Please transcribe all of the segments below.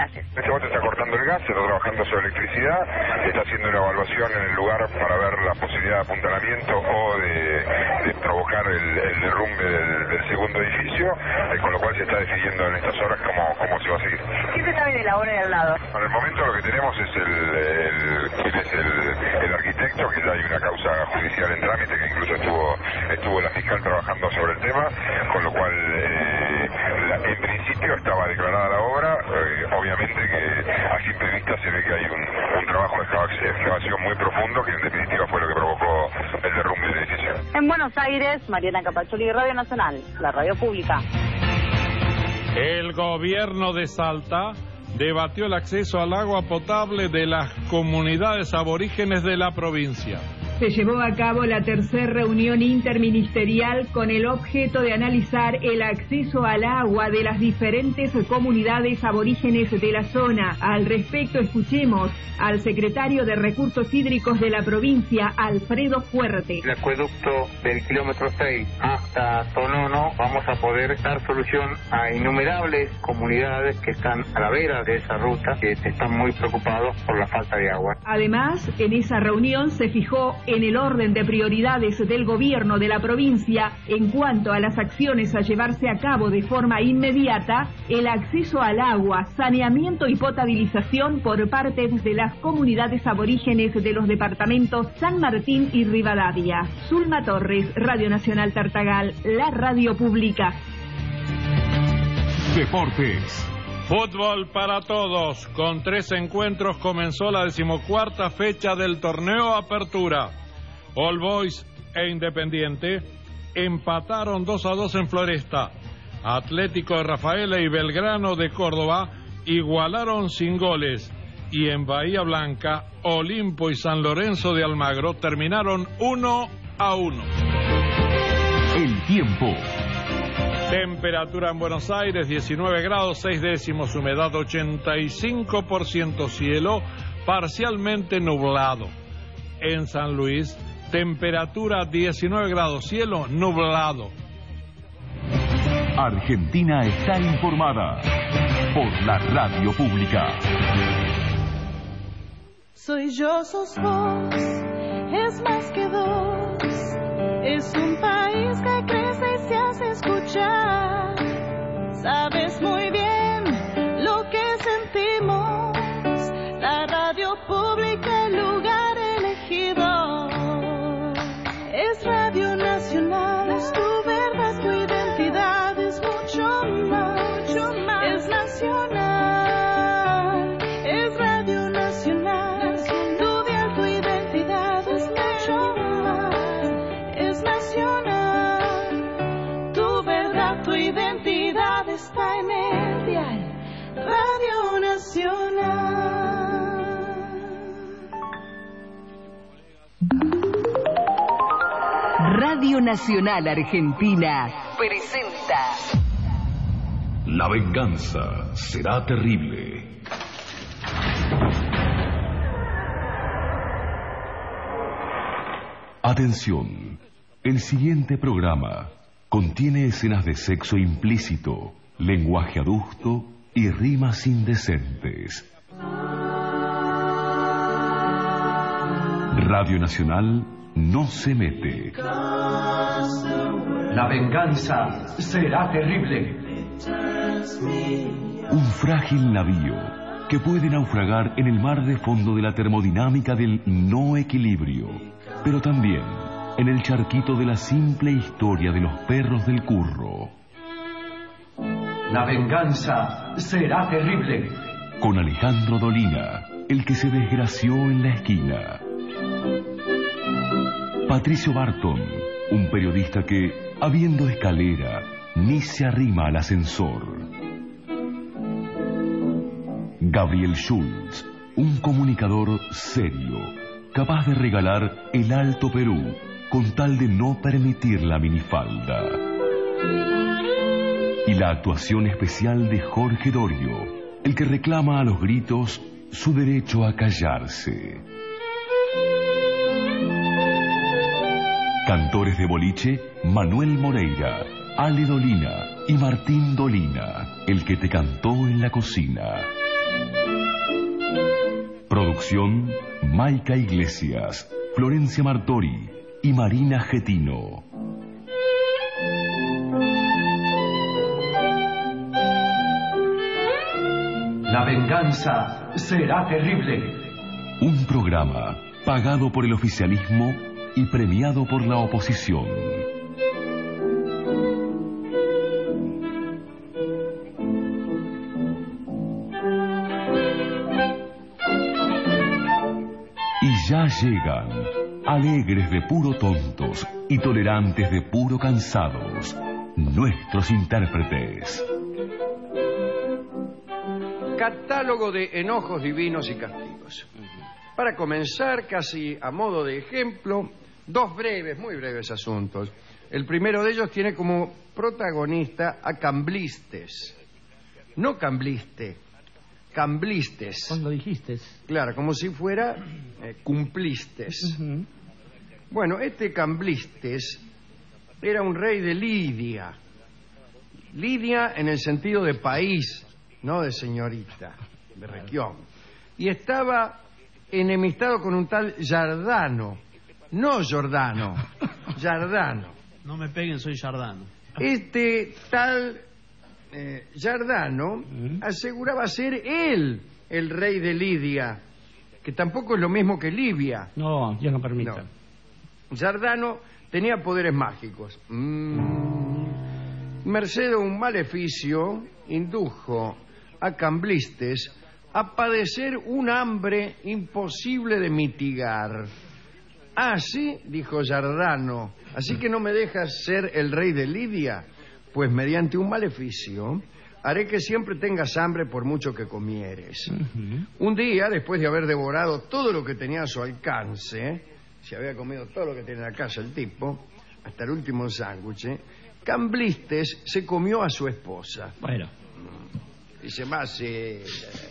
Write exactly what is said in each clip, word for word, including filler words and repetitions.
En este momento se está cortando el gas, se está trabajando sobre electricidad, se está haciendo una evaluación en el lugar para ver la posibilidad de apuntalamiento o de, de provocar el, el derrumbe del, del segundo edificio, eh, con lo cual se está decidiendo en estas horas cómo, cómo se va a seguir. ¿Qué se sabe de la obra de al lado? En el momento lo que tenemos es el, el, quién es el, el arquitecto, que ya hay una causa judicial en trámite, que incluso estuvo, estuvo la fiscal trabajando sobre el tema, con lo cual eh, la, en principio estaba declarada la obra, eh, obviamente que a simple vista se ve que hay un, un trabajo de excavación muy profundo que en definitiva fue lo que provocó el derrumbe del edificio. En Buenos Aires, Mariana Capacholi, Radio Nacional, la radio pública. El gobierno de Salta debatió el acceso al agua potable de las comunidades aborígenes de la provincia. Se llevó a cabo la tercera reunión interministerial con el objeto de analizar el acceso al agua de las diferentes comunidades aborígenes de la zona. Al respecto, escuchemos al secretario de Recursos Hídricos de la provincia, Alfredo Fuerte. El acueducto del kilómetro seis hasta Tonono, vamos a poder dar solución a innumerables comunidades que están a la vera de esa ruta, que están muy preocupados por la falta de agua. Además, en esa reunión se fijó en el orden de prioridades del gobierno de la provincia en cuanto a las acciones a llevarse a cabo de forma inmediata, el acceso al agua, saneamiento y potabilización por parte de las comunidades aborígenes de los departamentos San Martín y Rivadavia. Zulma Torres, Radio Nacional Tartagal, la radio pública. Deportes. Fútbol para todos. Con tres encuentros comenzó la decimocuarta fecha del torneo Apertura. All Boys e Independiente empataron dos a dos en Floresta. Atlético de Rafaela y Belgrano de Córdoba igualaron sin goles. Y en Bahía Blanca, Olimpo y San Lorenzo de Almagro terminaron uno a uno. El tiempo. Temperatura en Buenos Aires, diecinueve grados, seis décimos, humedad ochenta y cinco por ciento, cielo parcialmente nublado. En San Luis, temperatura diecinueve grados, cielo nublado. Argentina está informada por la radio pública. Soy yo, sos vos, es más que dos, es un país que crece y se hace escuchar. Sabes muy bien lo que sentimos, la radio pública, el lugar elegido. Es Radio Nacional, es tu verdad, tu identidad, es mucho más, mucho más. Es nacional, es Radio Nacional, tu vida, tu identidad, es mucho más. Es nacional, tu verdad, tu identidad está en el dial, Radio Nacional. Radio Nacional Argentina presenta La venganza será terrible. Atención, el siguiente programa contiene escenas de sexo implícito, lenguaje adusto y rimas indecentes. Radio Nacional no se mete. La venganza será terrible. Un frágil navío que puede naufragar en el mar de fondo de la termodinámica del no equilibrio, pero también en el charquito de la simple historia de los perros del curro. La venganza será terrible. Con Alejandro Dolina, el que se desgració en la esquina. Patricio Barton, un periodista que, habiendo escalera, ni se arrima al ascensor. Gabriel Schultz, un comunicador serio, capaz de regalar el Alto Perú con tal de no permitir la minifalda. Y la actuación especial de Jorge Dorio, el que reclama a los gritos su derecho a callarse. Cantores de boliche, Manuel Moreira, Ale Dolina y Martín Dolina, el que te cantó en la cocina. Conducción, Maica Iglesias, Florencia Martori y Marina Getino. La venganza será terrible. Un programa pagado por el oficialismo y premiado por la oposición. Y ya llegan, alegres de puro tontos y tolerantes de puro cansados, nuestros intérpretes. Catálogo de enojos divinos y castigos. Para comenzar, casi a modo de ejemplo, dos breves, muy breves asuntos. El primero de ellos tiene como protagonista a Camblistes. No Cambliste, Camblistes. ¿Cuándo dijiste? Claro, como si fuera eh, Cumplistes. Uh-huh. Bueno, este Camblistes era un rey de Lidia. Lidia en el sentido de país, no de señorita, de región. Y estaba enemistado con un tal Giardano. No Giordano, Giardano. No me peguen, soy Giardano. Este tal eh, Giardano ¿Mm? aseguraba ser él el rey de Lidia, que tampoco es lo mismo que Libia. No, Dios no permita. No. Giardano tenía poderes mágicos. Mm. Merced a un maleficio, indujo a Camblistes a padecer un hambre imposible de mitigar. Ah, sí, dijo Giardano, así que no me dejas ser el rey de Lidia, pues mediante un maleficio haré que siempre tengas hambre por mucho que comieres. Uh-huh. Un día, después de haber devorado todo lo que tenía a su alcance, se había comido todo lo que tenía en la casa el tipo, hasta el último sándwich, Camblistes se comió a su esposa. Bueno. Dice, más, eh,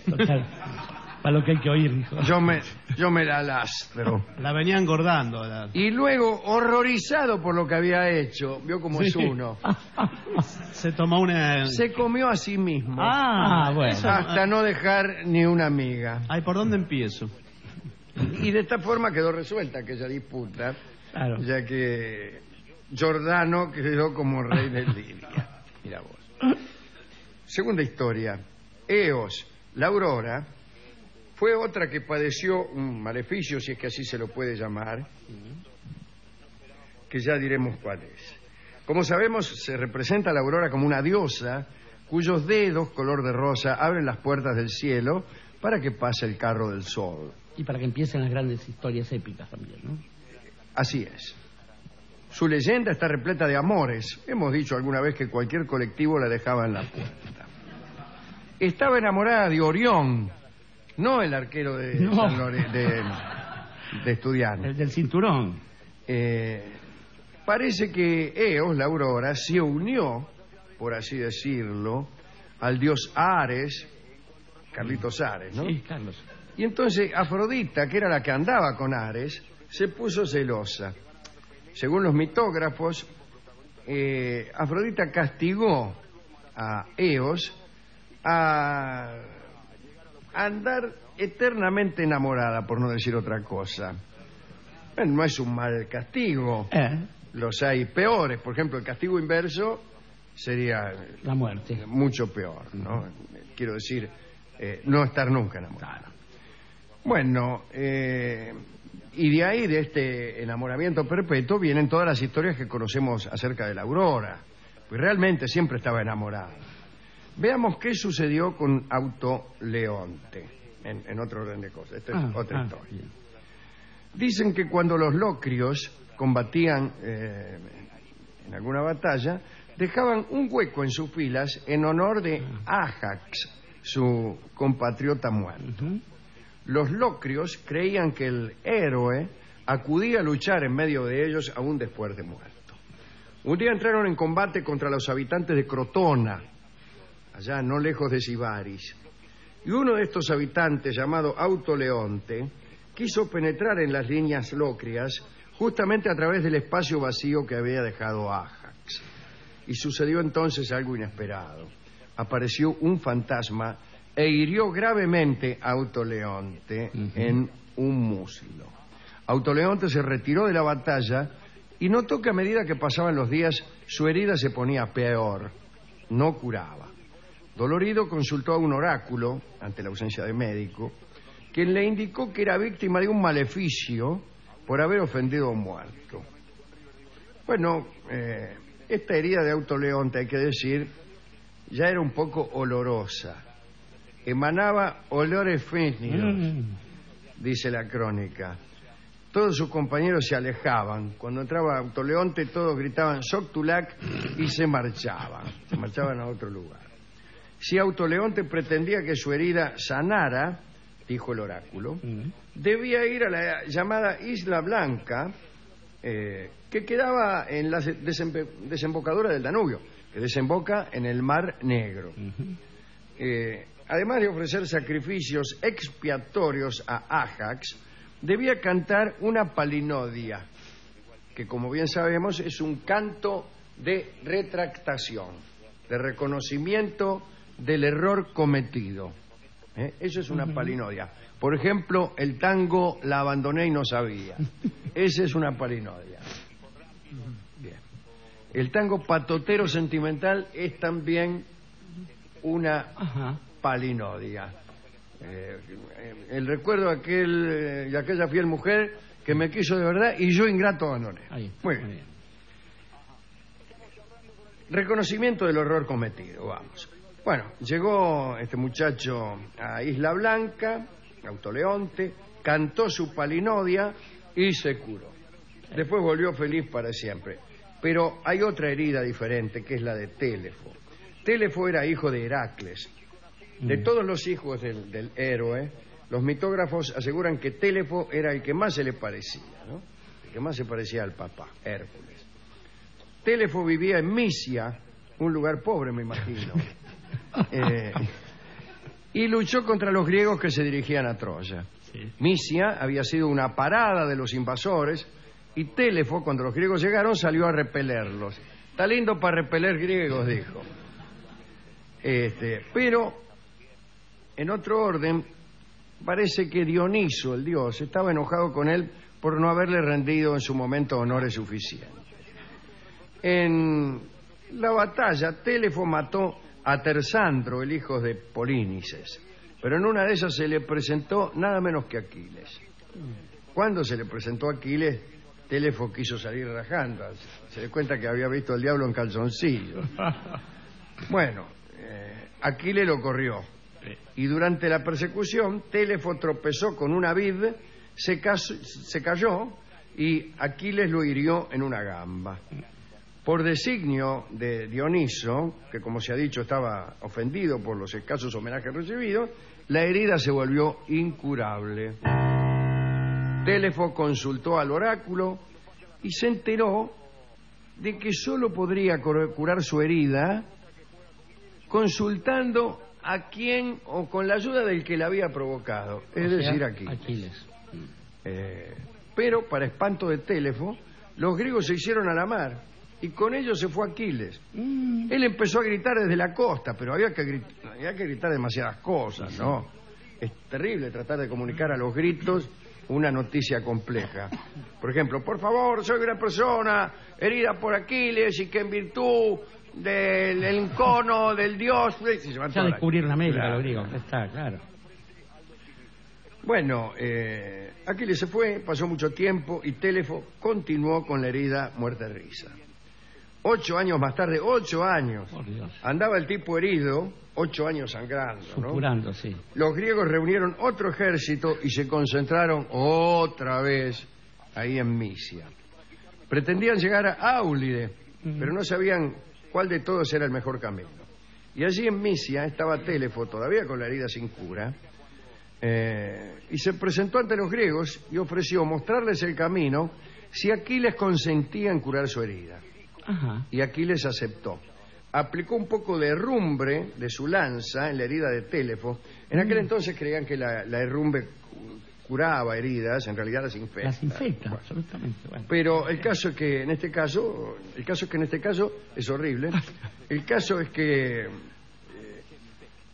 para lo que hay que oír, dijo. Yo me, yo me la lastro. La venía engordando. La... Y luego, horrorizado por lo que había hecho, vio como sí. es uno. Se tomó una... Se comió a sí mismo. Ah, bueno. Hasta no dejar ni una amiga. Ay, ¿por dónde empiezo? Y de esta forma quedó resuelta aquella disputa, claro. Ya que Giordano quedó como rey de Lidia. Mira vos. Segunda historia. Eos, la aurora, fue otra que padeció un maleficio, si es que así se lo puede llamar, que ya diremos cuál es. Como sabemos, se representa a la aurora como una diosa cuyos dedos, color de rosa, abren las puertas del cielo para que pase el carro del sol. Y para que empiecen las grandes historias épicas también, ¿no? Así es. Su leyenda está repleta de amores. Hemos dicho alguna vez que cualquier colectivo la dejaba en la puerta. Estaba enamorada de Orión, no el arquero de, no. San Lore, de, de Estudiantes. El del cinturón. Eh, parece que Eos, la aurora, se unió, por así decirlo, al dios Ares, Carlitos Ares, ¿no? Sí, Carlos. Y entonces Afrodita, que era la que andaba con Ares, se puso celosa. Según los mitógrafos, eh, Afrodita castigó a Eos a andar eternamente enamorada, por no decir otra cosa. Bueno, no es un mal castigo. Eh. Los hay peores. Por ejemplo, el castigo inverso sería... la muerte. Mucho peor, ¿no? Quiero decir, eh, no estar nunca enamorado. Bueno, eh... y de ahí, de este enamoramiento perpetuo, vienen todas las historias que conocemos acerca de la aurora. Pues realmente siempre estaba enamorada. Veamos qué sucedió con Autoleonte, en, en otro orden de cosas. Esta es ah, otra ah, historia. Bien. Dicen que cuando los locrios combatían eh, en alguna batalla, dejaban un hueco en sus filas en honor de Ajax, su compatriota muerto. Uh-huh. Los locrios creían que el héroe acudía a luchar en medio de ellos aún después de muerto. Un día entraron en combate contra los habitantes de Crotona, allá no lejos de Sibaris, y uno de estos habitantes, llamado Autoleonte, quiso penetrar en las líneas locrias justamente a través del espacio vacío que había dejado Ajax. Y sucedió entonces algo inesperado. Apareció un fantasma e hirió gravemente a Autoleonte uh-huh. en un muslo. Autoleonte se retiró de la batalla y notó que a medida que pasaban los días su herida se ponía peor, no curaba. Dolorido consultó a un oráculo, ante la ausencia de médico, quien le indicó que era víctima de un maleficio por haber ofendido a un muerto. Bueno, eh, esta herida de Autoleonte, hay que decir, ya era un poco olorosa. Emanaba olores fétidos, mm. dice la crónica. Todos sus compañeros se alejaban. Cuando entraba Autoleonte, todos gritaban Soctulac y se marchaban. Se marchaban a otro lugar. Si Autoleonte pretendía que su herida sanara, dijo el oráculo, mm. debía ir a la llamada Isla Blanca, eh, que quedaba en la desembe- desembocadura del Danubio, que desemboca en el Mar Negro. Mm-hmm. Eh, además de ofrecer sacrificios expiatorios a Ajax, debía cantar una palinodia, que como bien sabemos es un canto de retractación, de reconocimiento del error cometido. ¿Eh? Eso es una uh-huh. palinodia. Por ejemplo, el tango La abandoné y no sabía. Esa es una palinodia. Bien. El tango Patotero sentimental es también una uh-huh. palinodia. Eh, el recuerdo de, aquel, de aquella fiel mujer que me quiso de verdad y yo ingrato abandoné. Ahí, muy bien. bien. Reconocimiento del horror cometido, vamos. Bueno, llegó este muchacho a Isla Blanca, Autoleonte, cantó su palinodia y se curó. Después volvió feliz para siempre. Pero hay otra herida diferente, que es la de Télefo. Télefo era hijo de Heracles. De todos los hijos del, del héroe, los mitógrafos aseguran que Télefo era el que más se le parecía, ¿no? El que más se parecía al papá, Hércules. Télefo vivía en Misia, un lugar pobre, me imagino, eh, y luchó contra los griegos que se dirigían a Troya. Sí. Misia había sido una parada de los invasores y Télefo, cuando los griegos llegaron, salió a repelerlos. Está lindo para repeler griegos, dijo. Este, pero... En otro orden, parece que Dioniso, el dios, estaba enojado con él por no haberle rendido en su momento honores suficientes. En la batalla, Télefo mató a Tersandro, el hijo de Polínices, pero en una de esas se le presentó nada menos que Aquiles. Cuando se le presentó a Aquiles, Télefo quiso salir rajando. Se dio cuenta que había visto al diablo en calzoncillos. Bueno, eh, Aquiles lo corrió. Y durante la persecución, Télefo tropezó con una vid, se, caso, se cayó y Aquiles lo hirió en una gamba. Por designio de Dioniso, que como se ha dicho estaba ofendido por los escasos homenajes recibidos, la herida se volvió incurable. Télefo consultó al oráculo y se enteró de que solo podría curar su herida consultando a quién o con la ayuda del que la había provocado, es o decir, sea, Aquiles. Aquiles. Eh, pero, para espanto de Télefo, los griegos se hicieron a la mar y con ellos se fue Aquiles. Mm. Él empezó a gritar desde la costa, pero había que, grit había que gritar demasiadas cosas, ¿no? Es terrible tratar de comunicar a los gritos una noticia compleja. Por ejemplo, por favor, soy una persona herida por Aquiles y que en virtud del encono del dios... Ya descubrieron América, claro. Lo digo, está claro. Bueno, eh, Aquiles se fue, pasó mucho tiempo y Télefo continuó con la herida muerta de risa. Ocho años más tarde, ocho años, andaba el tipo herido, ocho años sangrando, ¿no? Supurando, sí. Los griegos reunieron otro ejército y se concentraron otra vez ahí en Misia. Pretendían llegar a Áulide, uh-huh. pero no sabían cuál de todos era el mejor camino. Y allí en Misia estaba Télefo, todavía con la herida sin cura, eh, y se presentó ante los griegos y ofreció mostrarles el camino si Aquiles consentía en curar su herida. Ajá. Y Aquiles aceptó. Aplicó un poco de herrumbre de su lanza en la herida de Télefo. En aquel mm. entonces creían que la, la herrumbre curaba heridas, en realidad las infecta. Las infecta, bueno. absolutamente. Bueno. Pero el caso es que en este caso, el caso es que en este caso es horrible. El caso es que eh,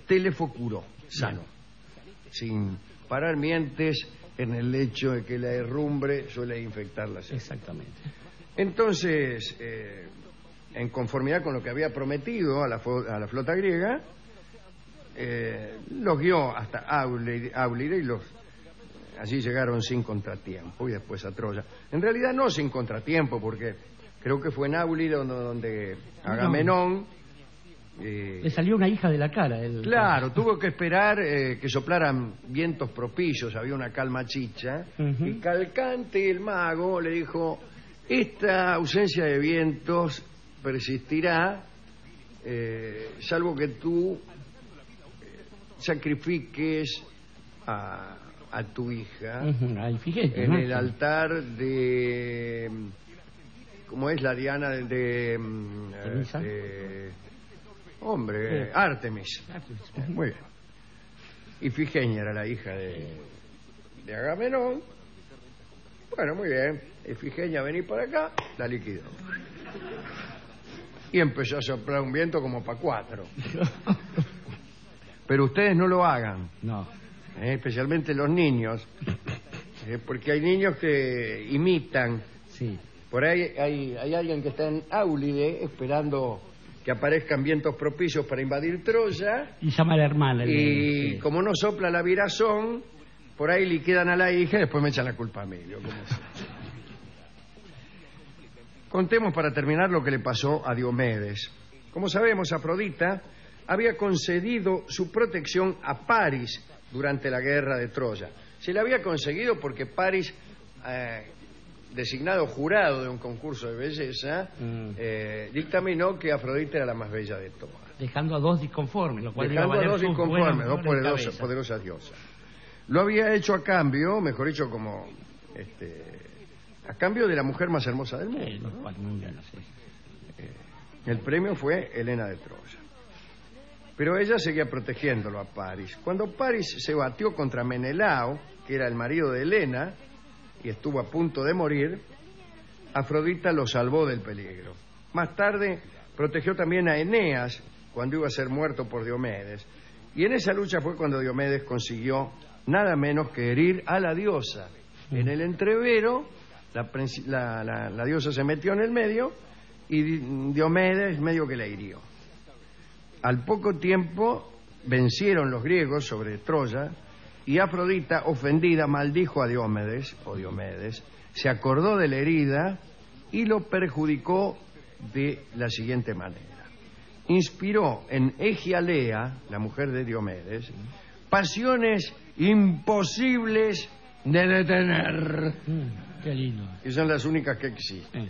Telefo curó, sano, sin parar mientes en el hecho de que la herrumbre suele infectar la sed. Exactamente. Entonces, eh, en conformidad con lo que había prometido a la, a la flota griega, eh, los guió hasta Áulide y los allí llegaron sin contratiempo y después a Troya. En realidad no sin contratiempo, porque creo que fue en Áulide donde, donde Agamenón... Eh, Le salió una hija de la cara. El... Claro, tuvo que esperar eh, que soplaran vientos propicios, había una calma chicha, uh-huh. y Calcante, el mago, le dijo, esta ausencia de vientos persistirá, eh, salvo que tú eh, sacrifiques a, a tu hija uh-huh. Ay, fíjate, en ¿no? el altar de... ¿Cómo es la Diana de... de, ¿De, de hombre, sí. Artemis. Artemis. Muy bien. Ifigenia era la hija de, de Agamenón. Bueno, muy bien. Ifigenia, vení para acá, la liquidó. Y empezó a soplar un viento como para cuatro. Pero ustedes no lo hagan. No. Eh, especialmente los niños. Eh, porque hay niños que imitan. Sí. Por ahí hay, hay alguien que está en Áulide esperando que aparezcan vientos propicios para invadir Troya. Y llama a la hermana. Y sí. Como no sopla la virazón, por ahí liquidan a la hija y después me echan la culpa a mí. Yo, como Contemos para terminar lo que le pasó a Diomedes. Como sabemos, Afrodita había concedido su protección a Paris durante la guerra de Troya. Se la había conseguido porque Paris... Eh, designado jurado de un concurso de belleza, mm. eh, dictaminó que Afrodita era la más bella de todas. Dejando a dos disconformes, lo cual Dejando iba a, a dos disconformes, dos poderosas, poderosas diosas. Lo había hecho a cambio, mejor dicho, como este, a cambio de la mujer más hermosa del mundo. Eh, ¿no? No sé. eh, el premio fue Helena de Troya. Pero ella seguía protegiéndolo a Paris. Cuando Paris se batió contra Menelao, que era el marido de Helena, y estuvo a punto de morir, Afrodita lo salvó del peligro. Más tarde protegió también a Eneas cuando iba a ser muerto por Diomedes. Y en esa lucha fue cuando Diomedes consiguió nada menos que herir a la diosa. En el entrevero, la, la, la, la diosa se metió en el medio y Diomedes medio que la hirió. Al poco tiempo vencieron los griegos sobre Troya. Y Afrodita, ofendida, maldijo a Diomedes, o Diomedes, se acordó de la herida y lo perjudicó de la siguiente manera. Inspiró en Egialea, la mujer de Diomedes, pasiones imposibles de detener. Mm, qué lindo. Que son las únicas que existen.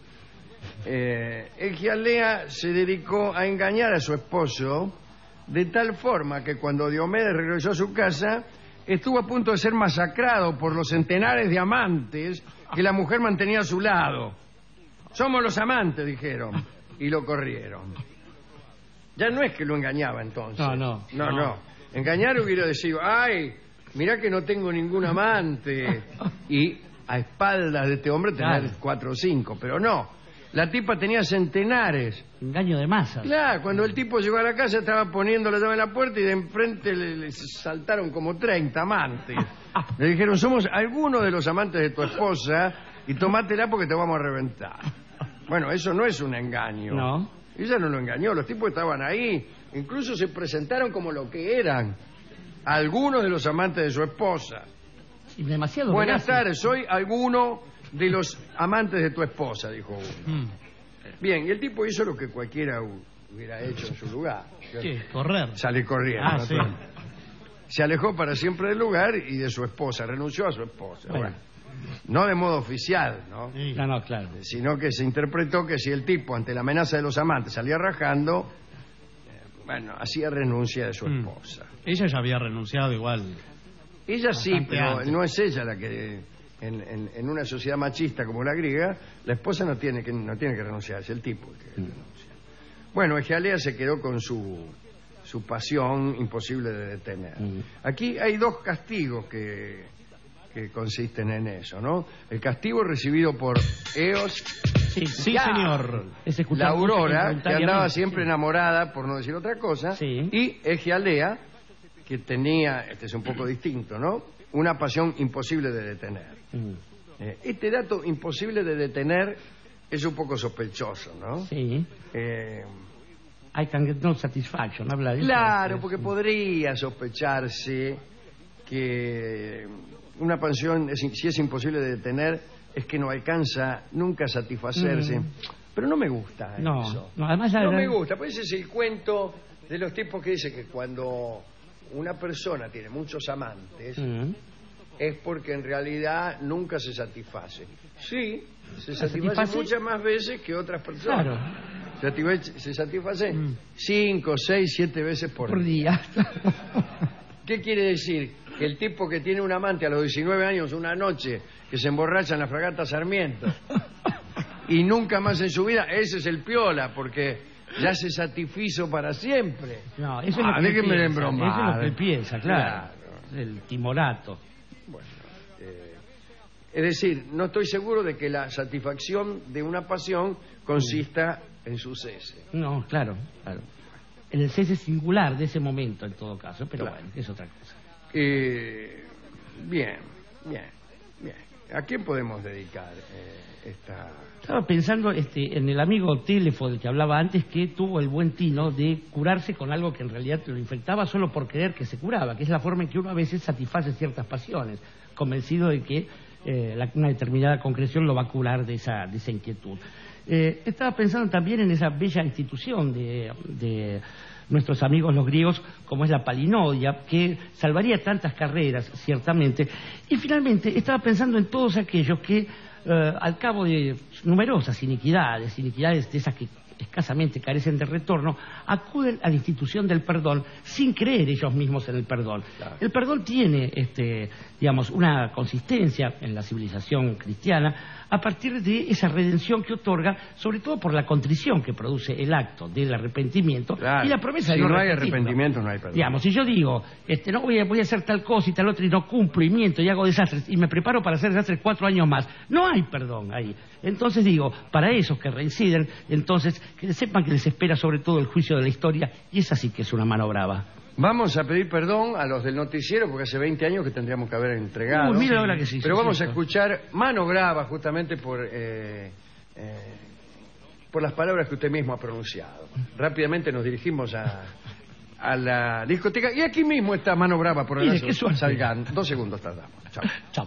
Eh, Egialea se dedicó a engañar a su esposo de tal forma que cuando Diomedes regresó a su casa estuvo a punto de ser masacrado por los centenares de amantes que la mujer mantenía a su lado. Somos los amantes, dijeron, y lo corrieron. Ya no es que lo engañaba entonces. No, no. No, no. no. Engañar hubiera decidido, ay, mirá que no tengo ningún amante. Y a espaldas de este hombre tener claro. cuatro o cinco, pero no. La tipa tenía centenares. Engaño de masa. Claro, cuando el tipo llegó a la casa estaba poniendo la llave en la puerta y de enfrente le, le saltaron como treinta amantes. Le dijeron, somos algunos de los amantes de tu esposa y tomátela porque te vamos a reventar. Bueno, eso no es un engaño. No. Ella no lo engañó, los tipos estaban ahí. Incluso se presentaron como lo que eran. Algunos de los amantes de su esposa. Y demasiado. Buenas gracias. tardes, soy alguno de los amantes de tu esposa, dijo uno. Mm. Bien, y el tipo hizo lo que cualquiera hubiera hecho en su lugar. ¿Qué? Correr. Sale corriendo. Ah, sí. Se alejó para siempre del lugar y de su esposa, renunció a su esposa. Bueno, bueno no de modo oficial, ¿no? Sí. No, no, claro. Sino que se interpretó que si el tipo, ante la amenaza de los amantes, salía rajando, eh, bueno, hacía renuncia de su mm. esposa. Ella ya había renunciado igual. Ella sí, pero antes. No es ella la que... En, en, en una sociedad machista como la griega, la esposa no tiene que no tiene que renunciar, es el tipo el que mm. renuncia. Bueno, Egialea se quedó con su, su pasión imposible de detener. Mm. Aquí hay dos castigos que que consisten en eso, ¿no? El castigo recibido por Eos. Sí, sí Ya. señor. Es escuchar La música Aurora, que involuntariamente. andaba siempre enamorada, por no decir otra cosa, y Egialdea, que tenía, este es un poco distinto, ¿no? Una pasión imposible de detener. Mm. Eh, este dato imposible de detener es un poco sospechoso, ¿no? Sí. Eh, I can get no satisfaction, habla de eso. claro, Sí. porque podría sospecharse que una pasión, es- si es imposible de detener, es que no alcanza nunca a satisfacerse. Mm. Pero no me gusta No, eso. no, además la No verdad- me gusta, pues ese es el cuento de los tipos que dice que cuando una persona tiene muchos amantes Mm. es porque en realidad nunca se satisface. Sí, se ¿Se satisface, satisface? muchas más veces que otras personas. Claro. Se satisface, se satisface cinco, seis, siete veces por, Por día. ¿Qué quiere decir? Que el tipo que tiene un amante a los diecinueve años, una noche, que se emborracha en la fragata Sarmiento y nunca más en su vida, ese es el piola, porque ya se satisfizo para siempre. No, eso es Ah, lo que él déjenme de piensa. embromar. Eso es lo que él piensa, claro. El timorato. Es decir, no estoy seguro de que la satisfacción de una pasión consista en su cese. No, claro, claro. En el cese singular de ese momento, en todo caso, pero Claro. bueno, es otra cosa. Eh, bien, bien, bien. ¿A quién podemos dedicar eh, esta...? Estaba pensando este, en el amigo Telefo del que hablaba antes, que tuvo el buen tino de curarse con algo que en realidad te lo infectaba solo por creer que se curaba, que es la forma en que uno a veces satisface ciertas pasiones, convencido de que eh, la- una determinada concreción lo va a curar de esa, de esa inquietud. Eh, estaba pensando también en esa bella institución de, de nuestros amigos los griegos, como es la palinodia, que salvaría tantas carreras, ciertamente. Y finalmente estaba pensando en todos aquellos que, eh, al cabo de numerosas iniquidades, iniquidades de esas que escasamente carecen de retorno, acuden a la institución del perdón sin creer ellos mismos en el perdón. El perdón tiene, este, digamos, una consistencia en la civilización cristiana a partir de esa redención que otorga, sobre todo por la contrición que produce el acto del arrepentimiento Claro. y la promesa Si de no, no hay repetirlo. arrepentimiento, no hay perdón. Digamos, si yo digo, este, no voy a, voy a hacer tal cosa y tal otra y no cumplo y miento y hago desastres y me preparo para hacer desastres cuatro años más, no hay perdón ahí. Entonces digo, para esos que reinciden, entonces que sepan que les espera sobre todo el juicio de la historia, y esa sí que es una mano brava. Vamos a pedir perdón a los del noticiero porque hace veinte años que tendríamos que haber entregado. Uy, mira ahora que sí, Pero sí, vamos sí, a sí. escuchar mano brava justamente por eh, eh, por las palabras que usted mismo ha pronunciado. Rápidamente nos dirigimos a, a la discoteca y aquí mismo está mano brava por el Mire, qué suerte. Salgan. Dos segundos tardamos. Chao. Chao.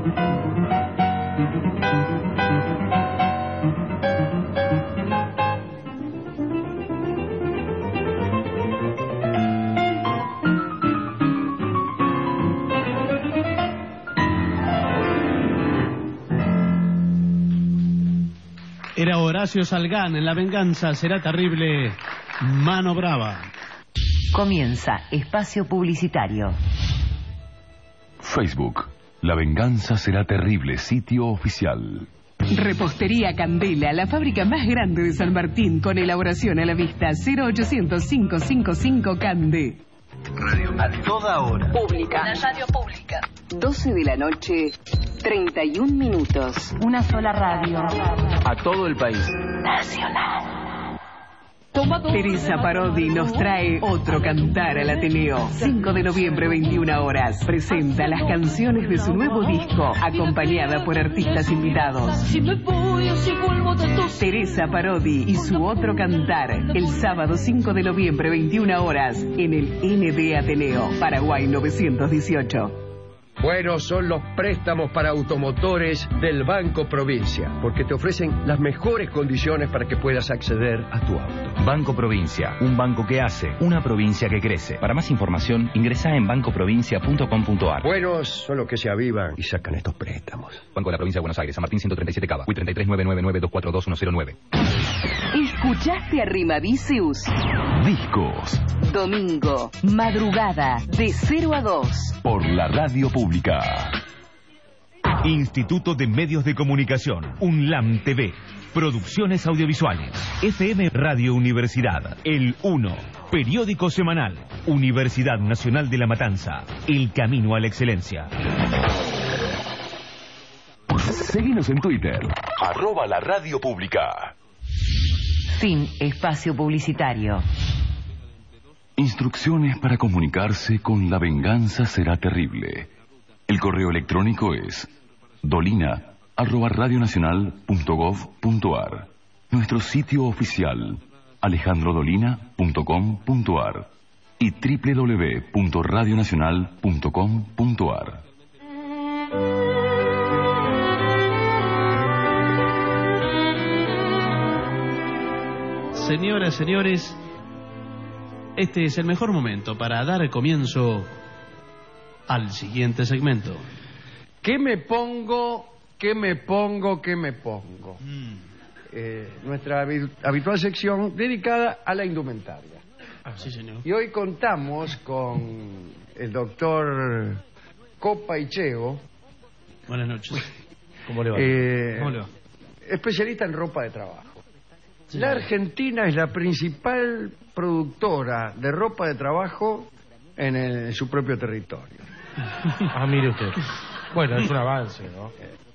Era Horacio Salgán en La venganza será terrible, Mano Brava. Comienza espacio publicitario. Facebook, La venganza será terrible, sitio oficial. Repostería Candela, la fábrica más grande de San Martín, con elaboración a la vista. Cero ochocientos, cinco cinco cinco Cande. Radio a toda hora. Pública. La radio pública. doce de la noche, treinta y un minutos. Una sola radio. A todo el país. Nacional. Teresa Parodi nos trae Otro Cantar al Ateneo. cinco de noviembre, veintiuna horas. Presenta las canciones de su nuevo disco, acompañada por artistas invitados. Si me voy o si vuelvo de tu... Teresa Parodi y su Otro Cantar, el sábado cinco de noviembre, veintiuna horas, en el N D Ateneo, Paraguay novecientos dieciocho. Buenos son los préstamos para automotores del Banco Provincia, porque te ofrecen las mejores condiciones para que puedas acceder a tu auto. Banco Provincia, un banco que hace, una provincia que crece. Para más información, ingresa en banco provincia punto com punto ar. Buenos son los que se avivan y sacan estos préstamos. Banco de la Provincia de Buenos Aires, San Martín ciento treinta y siete Cava, U I treinta y tres nueve nueve nueve dos cuatro dos uno cero nueve. ¿Escuchaste a Rimavicius? Discos. Domingo, madrugada, de cero a dos. Por la radio pública. Instituto de Medios de Comunicación, UNLAM T V. Producciones audiovisuales. F M Radio Universidad, El uno. Periódico semanal. Universidad Nacional de La Matanza. El camino a la excelencia. Seguinos en Twitter. Arroba la radio pública. Fin espacio publicitario. Instrucciones para comunicarse con La venganza será terrible. El correo electrónico es dolina arroba radionacional punto gov punto ar. Nuestro sitio oficial alejandro dolina punto com punto ar y doble u doble u doble u punto radionacional punto com punto ar. Señoras, señores, este es el mejor momento para dar comienzo al siguiente segmento. ¿Qué me pongo? ¿Qué me pongo? ¿Qué me pongo? Mm. Eh, nuestra habi- habitual sección dedicada a la indumentaria. Ah, sí, señor. Y hoy contamos con el doctor Copa Ichego. Buenas noches. ¿Cómo le va? Eh, ¿Cómo le va? Especialista en ropa de trabajo. Sí, la señor. Argentina es la principal productora de ropa de trabajo en, el, en su propio territorio. Ah, mire usted. Bueno, es un avance, ¿no?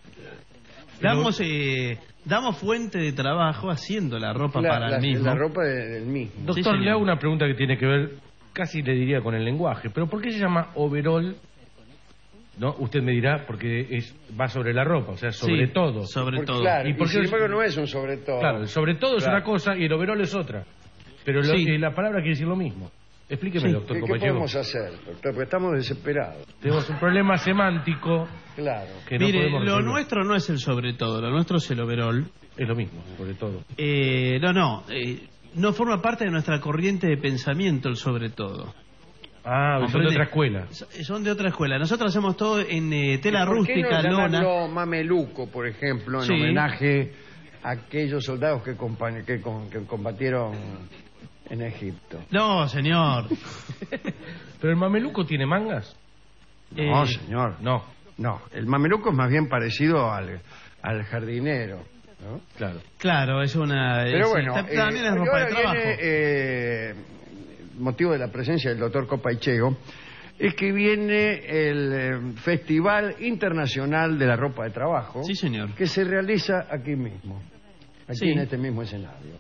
Damos, eh, damos fuente de trabajo haciendo la ropa La, para la- el mismo. la ropa de- del mismo. Sí, Doctor, señor. le hago una pregunta que tiene que ver, casi le diría con el lenguaje, pero ¿por qué se llama overall? ¿No? Usted me dirá, porque es, va sobre la ropa, o sea, sobre Sí, todo. sobre Porque, todo. claro, ¿Y y, por qué sin es- embargo no es un sobre todo. Claro, el sobre todo es Claro. una cosa y el overall es otra. Pero lo- Sí. eh, la palabra quiere decir lo mismo. Explíqueme, Sí. doctor ¿Qué, qué Copallego. podemos hacer, doctor? Porque estamos desesperados. Tenemos un problema semántico Claro. que no Mire, podemos lo resolver. nuestro no es el sobre todo, lo nuestro es el overall. Es lo mismo, sobre todo. Eh, no, no, eh, no forma parte de nuestra corriente de pensamiento el sobre todo. Ah, son de ¿Comprende? otra escuela. S- Son de otra escuela. Nosotros hacemos todo en eh, tela ¿Por qué rústica, no lona. llamarlo mameluco, por ejemplo, en Sí. homenaje a aquellos soldados que, compa- que, con- que combatieron en Egipto? No, señor. ¿Pero el mameluco tiene mangas? No, Eh, señor. No, No, el mameluco es más bien parecido al, al jardinero, ¿no? claro. Claro, es una... Pero es- bueno, ta- también eh, es ropa ahora de trabajo. viene, eh, motivo de la presencia del doctor Copaichego, es que viene el eh, Festival Internacional de la Ropa de Trabajo. Sí, señor. Que se realiza aquí mismo, aquí Sí. en este mismo escenario.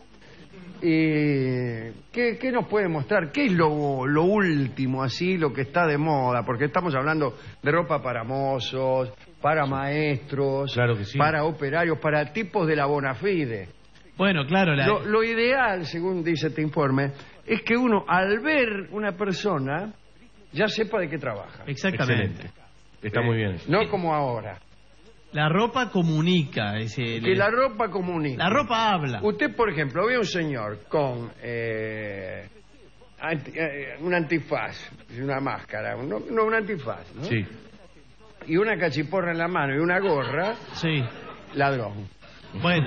Y ¿qué, qué nos puede mostrar? ¿Qué es lo, lo último, así, lo que está de moda? Porque estamos hablando de ropa para mozos, para maestros, Claro que sí. para operarios, para tipos de la bona fide. Bueno, claro, la... Lo, lo ideal, según dice este informe, es que uno, al ver una persona, ya sepa de qué trabaja. Exactamente. Excelente. Está Eh, muy bien eso. No como ahora. La ropa comunica. Ese, Que la ropa comunica. La ropa habla. Usted, por ejemplo, ve a un señor con eh, anti- eh, un antifaz, una máscara, no, no un antifaz, ¿no? Sí. Y una cachiporra en la mano y una gorra. Sí. Ladrón. Bueno.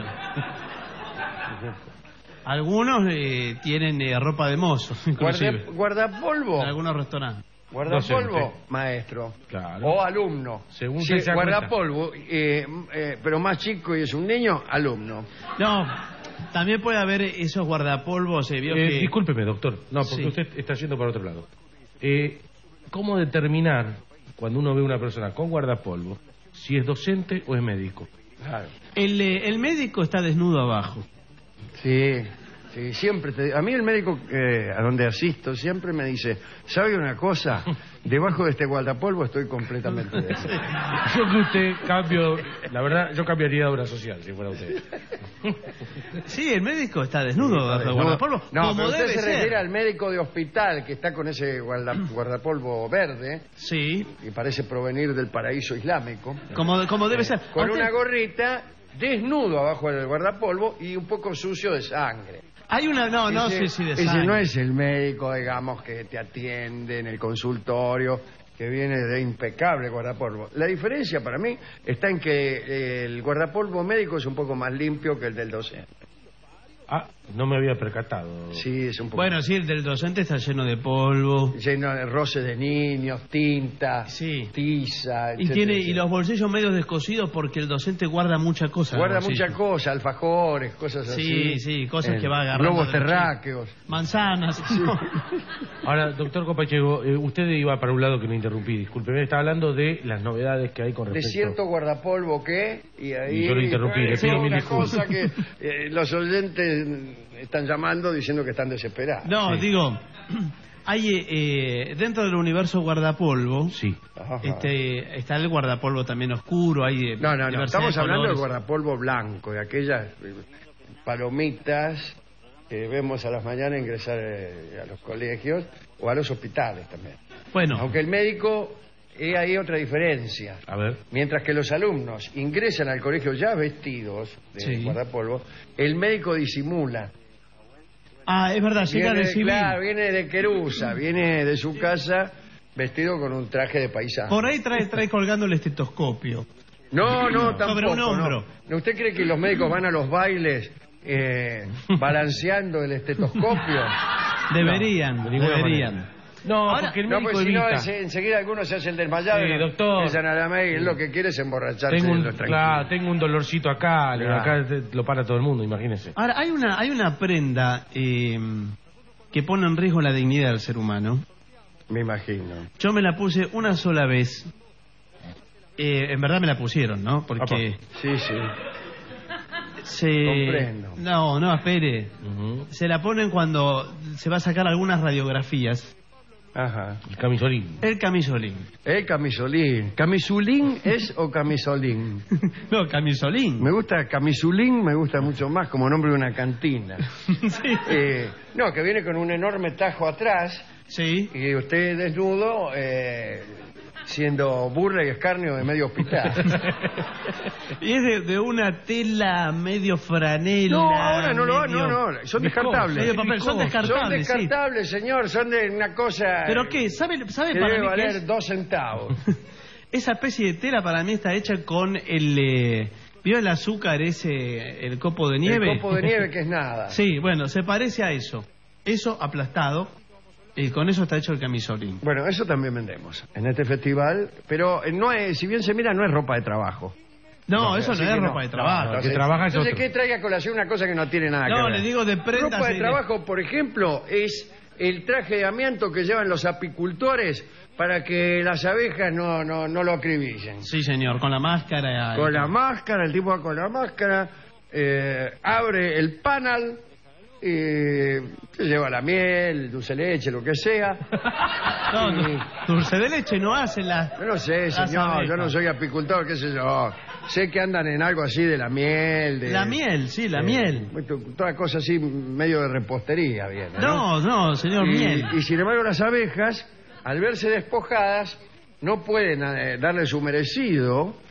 Algunos eh, tienen eh, ropa de mozo, inclusive. Guarda, guardapolvo. En algunos restaurantes. Guardapolvo, Docente. maestro. Claro. O alumno. Según Si usted se da guardapolvo, eh, eh, pero más chico y es un niño, alumno. No, también puede haber esos guardapolvos. Eh, vio Eh, que... Discúlpeme, doctor. No, porque Sí. usted está yendo para otro lado. Eh, ¿Cómo determinar, cuando uno ve a una persona con guardapolvo, si es docente o es médico? Claro. El, eh, el médico está desnudo abajo. Sí, sí, siempre. Te, a mí el médico eh, a donde asisto siempre me dice, ¿sabe una cosa? Debajo de este guardapolvo estoy completamente desnudo. Yo que usted cambio, la verdad, yo cambiaría de obra social si fuera usted. Sí, el médico está desnudo Está bajo el desnudo. guardapolvo. No, como pero usted debe se ser. refiere al médico de hospital que está con ese guarda- guardapolvo verde. Sí. Y parece provenir del paraíso islámico. Como, como debe ser. Con ¿A usted- una gorrita, desnudo abajo del guardapolvo y un poco sucio de sangre. Hay una. No, no Ese- sé si de ese sangre. no es el médico, digamos, que te atiende en el consultorio, que viene de impecable guardapolvo. La diferencia para mí está en que eh, el guardapolvo médico es un poco más limpio que el del docente. Ah, no me había percatado. Sí, es un poco Bueno, sí, el del docente está lleno de polvo. lleno de roces de niños, tinta, Sí. tiza, Y etcétera, tiene y etcétera. los bolsillos medio descosidos porque el docente guarda mucha cosa. Guarda en los muchas bolsillos. cosas, alfajores, cosas así. Sí, sí, cosas Eh, que va agarrando. globos de los terráqueos. chicos. Manzanas. no. Ahora, doctor Copachego, eh, usted iba para un lado que me interrumpí, discúlpeme, estaba hablando de las novedades que hay con De respecto... cierto guardapolvo que y ahí Y yo lo interrumpí, le es pido mil una disculpas. cosa que eh, los oyentes están llamando diciendo que están desesperados. No, Sí. digo, hay eh, dentro del universo guardapolvo, Sí. Ajá. este, está el guardapolvo también oscuro, hay eh, No, no, no, diversidad estamos de hablando del colores. guardapolvo blanco, de aquellas eh, palomitas que vemos a las mañanas ingresar eh, a los colegios o a los hospitales también. Bueno, Aunque el médico, eh, hay otra diferencia. A ver. Mientras que los alumnos ingresan al colegio ya vestidos de Sí. guardapolvo, el médico disimula. ah, es verdad, llega Viene, de civil. claro, viene de Querusa, viene de su casa vestido con un traje de paisano. Por ahí trae, trae colgando el estetoscopio. No, no, tampoco. Sobre un hombro. no. ¿No ¿Usted cree que los médicos van a los bailes eh, balanceando el estetoscopio? Deberían, de ninguna deberían. manera. No, Ahora- porque el No, médico pues si no, evita. ense- enseguida algunos se hacen desmayado. Sí, y no- doctor. empiezan a la media, y lo que quiere es emborracharse Tengo en un, los claro, tranquilos. tengo un dolorcito acá, le- Claro. acá te- lo para todo el mundo, imagínese. Ahora, hay una, hay una prenda eh, que pone en riesgo la dignidad del ser humano. Me imagino. Yo me la puse una sola vez. Eh, en verdad me la pusieron, ¿no? Porque Sí, sí. se... Comprendo. No, no, espere. Ujú. Se la ponen cuando se va a sacar algunas radiografías. Ajá. El camisolín. El camisolín. El camisolín. ¿Camisulín es o camisolín? No, camisolín. Me gusta camisulín, me gusta mucho más como nombre de una cantina. Sí. Eh, no, que viene con un enorme tajo atrás Sí. y usted desnudo, eh, siendo burla y escarnio de medio hospital. Y es de, de una tela medio franela. No, ahora no lo medio- no, no, son Viscoso, descartables. medio papel, son descartables. Son sí. descartables, señor, son de una cosa ¿Pero qué? ¿Sabe, sabe que para debe mí qué valer es? dos centavos. Esa especie de tela para mí está hecha con el... Eh, ¿Vio el azúcar ese, el copo de nieve? El copo de nieve que es nada. Sí, bueno, se parece a eso. Eso aplastado, y con eso está hecho el camisolín. Bueno, eso también vendemos en este festival, pero eh, no es, si bien se mira, no es ropa de trabajo. No, eso no así es que ropa de trabajo. No, Entonces, que trabaja es entonces, otro. ¿qué trae a colación una cosa que no tiene nada No, que ver? le digo de prendas Ropa de y de- trabajo, por ejemplo, es el traje de amianto que llevan los apicultores para que las abejas no, no, no lo acribillen. Sí, señor, con la máscara. Con la máscara, el tipo va con la máscara, eh, abre el panel, eh, se lleva la miel, dulce de leche, lo que sea. No, no, dulce de leche no hace la... Yo no sé, las señor, yo abejas. no soy apicultor, qué sé yo. Sé que andan en algo así de la miel. De, La miel, sí, la eh, miel. Toda cosa así medio de repostería, viene. No, no, señor, y, miel. y sin embargo las abejas, al verse despojadas, no pueden eh, darle su merecido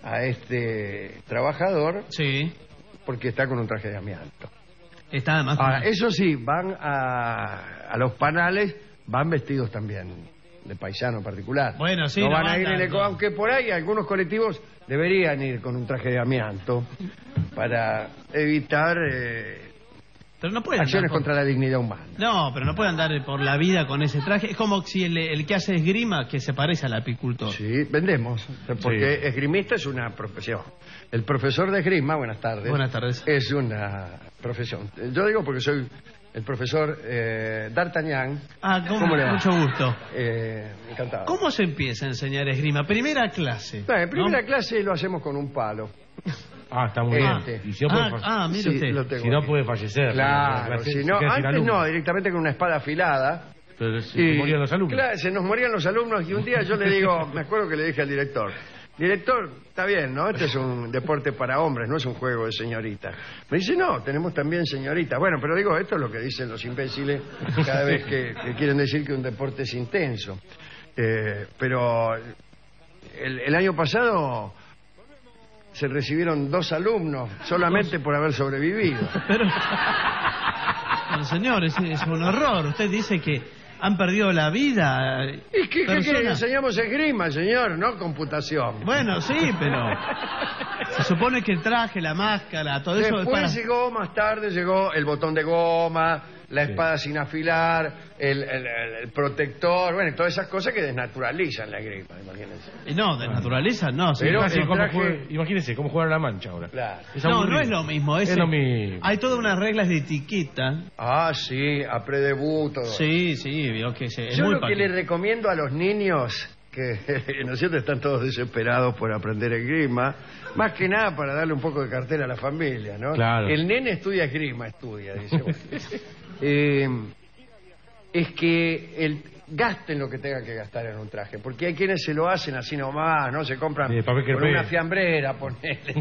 a este trabajador sí. porque está con un traje de amianto. Está además. Ahora, eso sí, van a, a los panales, van vestidos también de paisano particular. Bueno, sí. No van no a ir en no. el, aunque por ahí algunos colectivos deberían ir con un traje de amianto para evitar eh, pero no pueden acciones por... contra la dignidad humana. No, pero no puede andar por la vida con ese traje. Es como si el, el que hace esgrima, que se parece al apicultor. Sí, vendemos, porque Sí. esgrimista es una profesión. El profesor de esgrima, buenas tardes. Buenas tardes. Es una profesión. Yo digo porque soy el profesor eh, D'Artagnan. Ah, ¿cómo? le va? Mucho gusto. Eh, encantado. ¿Cómo se empieza a enseñar esgrima? Primera clase. No, en primera ¿no? clase lo hacemos con un palo. Ah, está muy Este. bien. Y si no puede, Ah, fa- ah, mire Sí, usted. lo tengo si no aquí. puede fallecer. Claro, La clase si se no, queda sin antes alumno. no, directamente con una espada afilada. Pero se, se morían los alumnos. Claro, se nos morían los alumnos y un día yo le digo, me acuerdo que le dije al director, director, está bien, ¿no? Este es un deporte para hombres, no es un juego de señoritas. Me dice, no, tenemos también señoritas. Bueno, pero digo, esto es lo que dicen los imbéciles cada vez que, que quieren decir que un deporte es intenso. Eh, pero el, el año pasado se recibieron dos alumnos solamente por haber sobrevivido. Pero, pero, señor, es, es un horror. Usted dice que han perdido la vida. ¿Y qué, qué personas- quiere? Enseñamos esgrima, señor, no computación. Bueno, sí, pero se supone que el traje, la máscara, todo eso es Después para... llegó, más tarde llegó el botón de goma, la espada sin afilar, el, el- el- el protector, bueno, todas esas cosas que desnaturalizan la esgrima, imagínense. Y no, de naturaleza no. sí. Pero Casi el como traje- juega- imagínese cómo jugar a la mancha ahora. Claro. Es No, aburrido. no es lo mismo. Es ese- lo mismo. Hay todas unas reglas de etiqueta. Ah, sí, a predebut, todo. Sí, sí, vio que se, es Yo muy lo que paquete. le recomiendo a los niños, que ¿no es cierto? Están todos desesperados por aprender esgrima, más que nada para darle un poco de cartera a la familia, ¿no? Claro. El nene estudia esgrima, estudia, dice. Bueno. Eh, es que el, gasten lo que tengan que gastar en un traje, porque hay quienes se lo hacen así nomás, ¿no? Se compran Sí, papel con crepé. una fiambrera, ponele.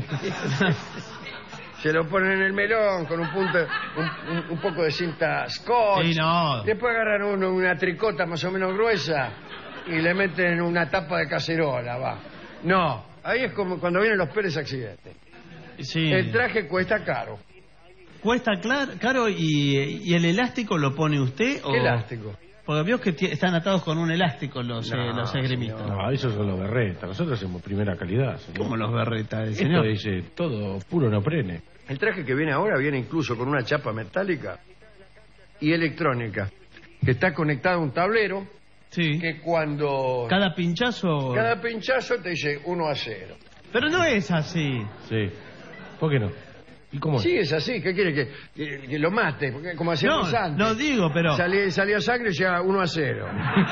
Se lo ponen en el melón con un punto, un, un- un poco de cinta scotch. Sí, no. Después agarran uno una tricota más o menos gruesa y le meten una tapa de cacerola, va. No, ahí es como cuando vienen los peores accidentes. Sí. El traje cuesta caro. Cuesta clar- caro y, y el elástico lo pone usted o... ¿Qué elástico? Porque vio que ti- están atados con un elástico los, No, eh, los esgrimistas. No, esos son los berretas. Nosotros hacemos primera calidad. Señor. Como los berretas, Esto señor. dice todo puro neoprene. El traje que viene ahora viene incluso con una chapa metálica y electrónica, que está conectado a un tablero Sí. que cuando Cada pinchazo... cada pinchazo te dice uno a cero. Pero no es así. Sí. ¿Por qué no? ¿Y cómo es? Sí, es así. ¿Qué quiere que, que, que lo mate? Porque como hacíamos No, antes. no digo, pero... Salía, salía sangre y ya uno a cero.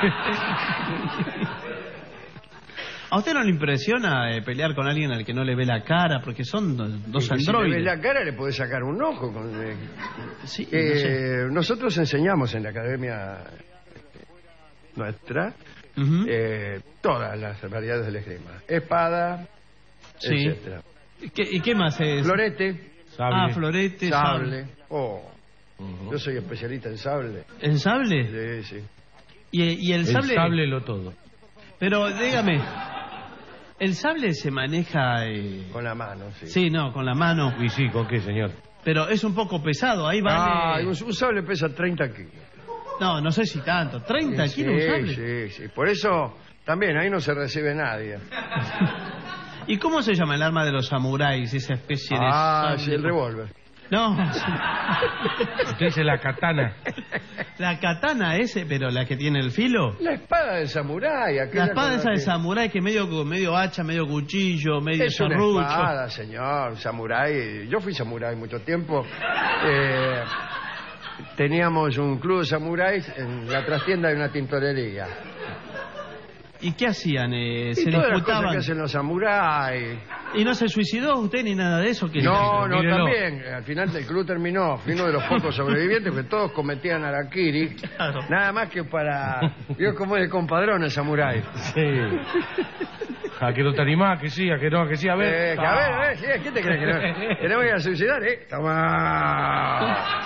¿A usted no le impresiona eh, pelear con alguien al que no le ve la cara? Porque son do- dos Y si le androides. ves la cara le podés sacar un ojo. Con, eh, Sí, eh, no sé. Nosotros enseñamos en la academia nuestra Ujú. eh, todas las variedades del esgrima. Espada, Sí. etcétera. ¿Y qué, y qué más es? Florete, Sable. Ah, florete, sable. sable. Oh, Ujú. yo soy especialista en sable. ¿En sable? Sí, sí. ¿Y, y el El sable? sable lo todo. Pero dígame, ¿el sable se maneja...? eh, Con la mano, sí. Sí, no, con la mano. ¿Y sí, con qué, señor? Pero es un poco pesado, ahí Ah, vale... un, un sable pesa treinta kilos. No, no sé si tanto. ¿treinta Sí, kilos un sable? sí, sí. Por eso también ahí no se recibe nadie. ¿Y cómo se llama el arma de los samuráis, esa especie de Ah, sable? sí, el revólver. No, Usted dice la katana. la katana ese, pero la que tiene el filo. La espada del samurái. La aquella espada con esa de que- samurái que medio, medio hacha, medio cuchillo, medio Es una serrucho. espada, señor, samurái. Yo fui samurái mucho tiempo. Eh, teníamos un club de samuráis en la trastienda de una tintorería. ¿Y qué hacían? Eh, Y ¿Se todas las cosas disputaban? que hacen los samuráis. ¿Y no se suicidó usted ni nada de eso? ¿Qué No, hizo? no, Mírelo. también. Al final el club terminó. Fui uno de los pocos sobrevivientes que todos cometían harakiri. Claro. Nada más que para... Vio cómo es el compadrón el samurái. Sí. A que no te animás, que sí, a que no, que sí, a ver. Eh, que a ver, a ver, sí, ¿qué te crees? ¿Que no, que no me voy a suicidar, eh? Toma.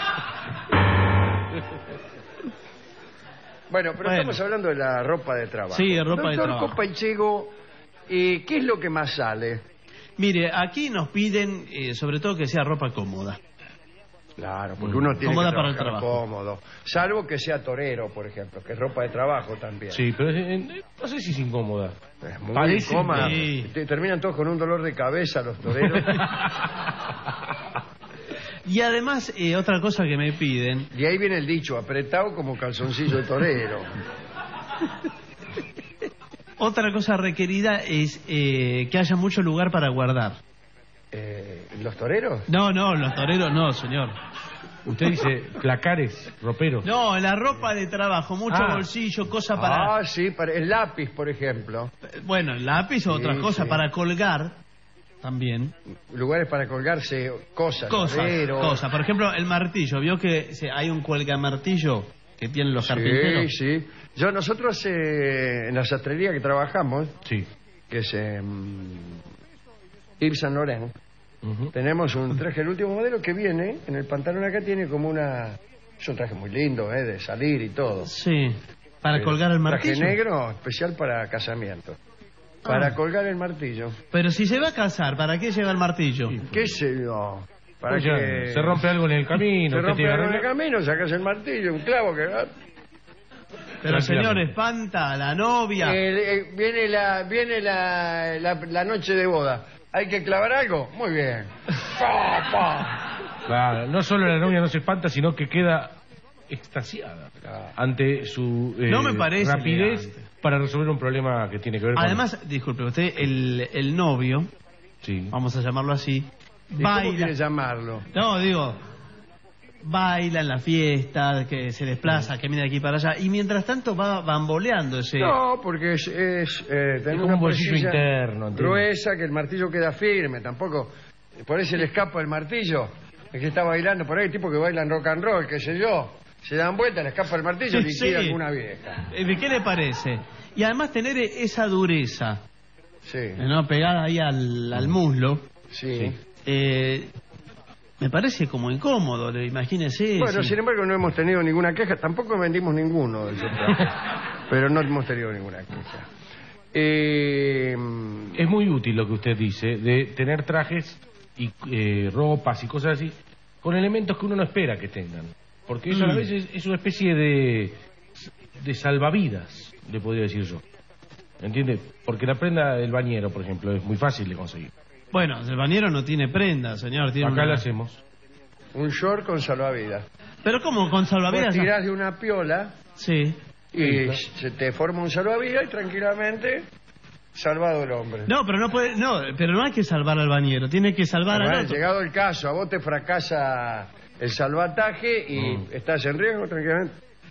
Bueno, pero Bueno. estamos hablando de la ropa de trabajo. Sí, ropa de Doctor trabajo. Copaichego, eh, ¿qué es lo que más sale? Mire, aquí nos piden, eh, sobre todo, que sea ropa cómoda. Claro, porque uno tiene Cómoda que para el trabajar trabajo. cómodo. Salvo que sea torero, por ejemplo, que es ropa de trabajo también. Sí, pero es- eh, no sé si es incómoda. Es muy Parece incómoda. que- Te- Terminan todos con un dolor de cabeza los toreros. Y además, eh, otra cosa que me piden... Y ahí viene el dicho, apretado como calzoncillo de torero. Otra cosa requerida es eh, que haya mucho lugar para guardar. Eh, ¿Los toreros? No, no, los toreros no, señor. Usted dice placares, roperos. No, la ropa de trabajo, mucho Ah. bolsillo, cosa para... Ah, sí, para el lápiz, por ejemplo. Bueno, el lápiz o otra Sí, cosa sí. para colgar también. Lugares para colgarse cosas. Cosas, llaveros. cosas. Por ejemplo, el martillo. ¿Vio que se- hay un cuelgamartillo que tienen los Sí, carpinteros? sí. Yo, nosotros eh, en la sastrería que trabajamos, Sí. que es en Yves Saint Laurent, tenemos un traje, el último modelo que viene, en el pantalón acá tiene como una... Es un traje muy lindo, ¿eh? De salir y todo. Sí. Para Eh, colgar el martillo. Traje negro, especial para casamiento. Para Ah. colgar el martillo. Pero si se va a casar, ¿para qué lleva el martillo? ¿Qué sé yo? Para Pues ya, que... se rompe algo en el camino. Se usted rompe tiene algo en el arreglo. camino, sacas el martillo, un clavo que... Pero señor, Tranquilamente. espanta a la novia. Eh, eh, viene la viene la, la, la noche de boda. ¿Hay que clavar algo? Muy bien. Pa, pa. Claro, no solo la novia no se espanta, sino que queda extasiada ante su eh, No me parece rapidez elegante. para resolver un problema que tiene que ver con... Además, disculpe usted, el, el novio, sí. vamos a llamarlo así, ¿Y cómo baila. quiere llamarlo? No, digo, baila en la fiesta, que se desplaza, que mira de aquí para allá, y mientras tanto va bamboleando ese... No, porque es, es eh, tener como una un bolsillo presilla interno, ¿entiende? gruesa, que el martillo queda firme, tampoco... Por ahí se le escapa el martillo. Es que está bailando por ahí, tipo que bailan rock and roll, qué sé yo. Se dan vuelta, le escapa el martillo y Sí, liquida sí. alguna vieja. Eh, ¿Qué le parece? Y además tener esa dureza, Sí, eh, ¿no? Pegada ahí al, al muslo, sí. eh, me parece como incómodo, le- imagínese. Bueno, si- sin embargo, no hemos tenido ninguna queja. Tampoco vendimos ninguno de esos trajes. Pero no hemos tenido ninguna queja. Eh, Es muy útil lo que usted dice, de tener trajes y eh, ropas y cosas así, con elementos que uno no espera que tengan. Porque eso a la Mm. vez es, es una especie de, de salvavidas, le podría decir yo. ¿Entiende? Porque la prenda del bañero, por ejemplo, es muy fácil de conseguir. Bueno, el bañero no tiene prenda, señor. Tiene Acá una- la hacemos. un short con salvavidas. Pero ¿cómo? ¿Con Vos salvavidas? tirás de una piola Sí. y se te forma un salvavidas y tranquilamente salvado el hombre. No, pero no puede, no, pero no hay que salvar al bañero, tiene que salvar Bueno, al otro. llegado el caso, a vos te fracasa el salvataje y Mm. estás en riesgo tranquilamente.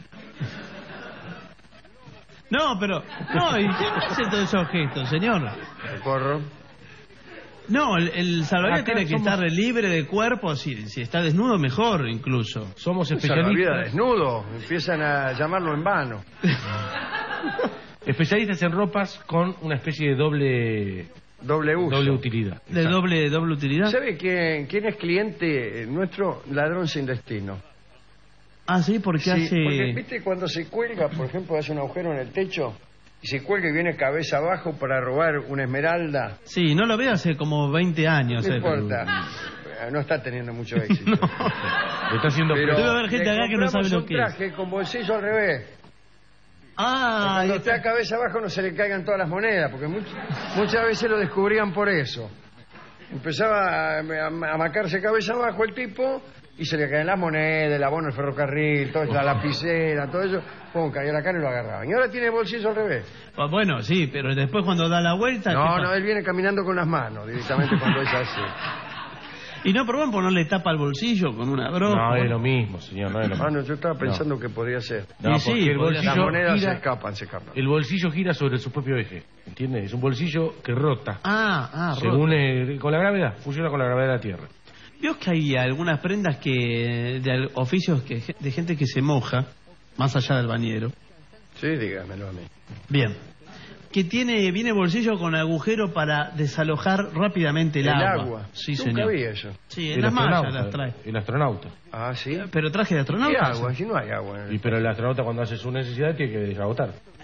No, pero, no, ¿y qué hace todos esos gestos, señor? Socorro. No, el, el salvavidas Acá tiene que somos- estar libre de cuerpo, si, si está desnudo mejor incluso. Somos Salvavidas especialistas, desnudo, empiezan a llamarlo en vano. especialistas en ropas con una especie de doble, Doble uso. doble utilidad. De doble, doble utilidad. ¿Sabe quién, quién es cliente eh, nuestro? Ladrón sin destino. Ah, sí, porque Sí, hace... porque, ¿viste cuando se cuelga, por ejemplo, hace un agujero en el techo y se cuelga y viene cabeza abajo para robar una esmeralda? Sí, no lo veo hace como veinte años. No eh. importa. No está teniendo mucho éxito. Le está haciendo Pero Debe haber gente le acá que no sabe compramos lo un que es. traje con bolsillo al revés. Ah, Cuando ahí esté está. a cabeza abajo no se le caigan todas las monedas, porque much- muchas veces lo descubrían por eso. Empezaba a, a, a macarse cabeza abajo el tipo y se le caían las monedas, el abono, el ferrocarril, toda la lapicera, todo eso. Pum, caía la cara y lo agarraban. Y ahora tiene el bolsillo al revés. Ah, bueno, sí, pero después cuando da la vuelta... ¿qué No, pasa? no, él viene caminando con las manos directamente cuando es así. Y no probán ponerle tapa al bolsillo con una broma. No es lo mismo, señor, no es lo mismo. Ah, no, yo estaba pensando que podría ser. No, Y sí, porque el podría- Las bolsillo monedas se gira, escapan, se escapan. el bolsillo gira sobre su propio eje, ¿entiende? Es un bolsillo que rota. Ah, ah, Según roto. el- con la gravedad, funciona con la gravedad de la Tierra. Vio que hay algunas prendas que de al- oficios que de gente que se moja, más allá del bañero. Sí, dígamelo a mí. Bien. Que tiene viene bolsillo con agujero para desalojar rápidamente el, El agua. agua. Sí, Nunca señor. vi eso. Sí, en El las mallas astronauta, las trae. el astronauta. Ah, sí. Pero traje de ¿Qué astronauta. agua? Si no hay agua. en el- Y pero el astronauta cuando hace su necesidad tiene que desagotar.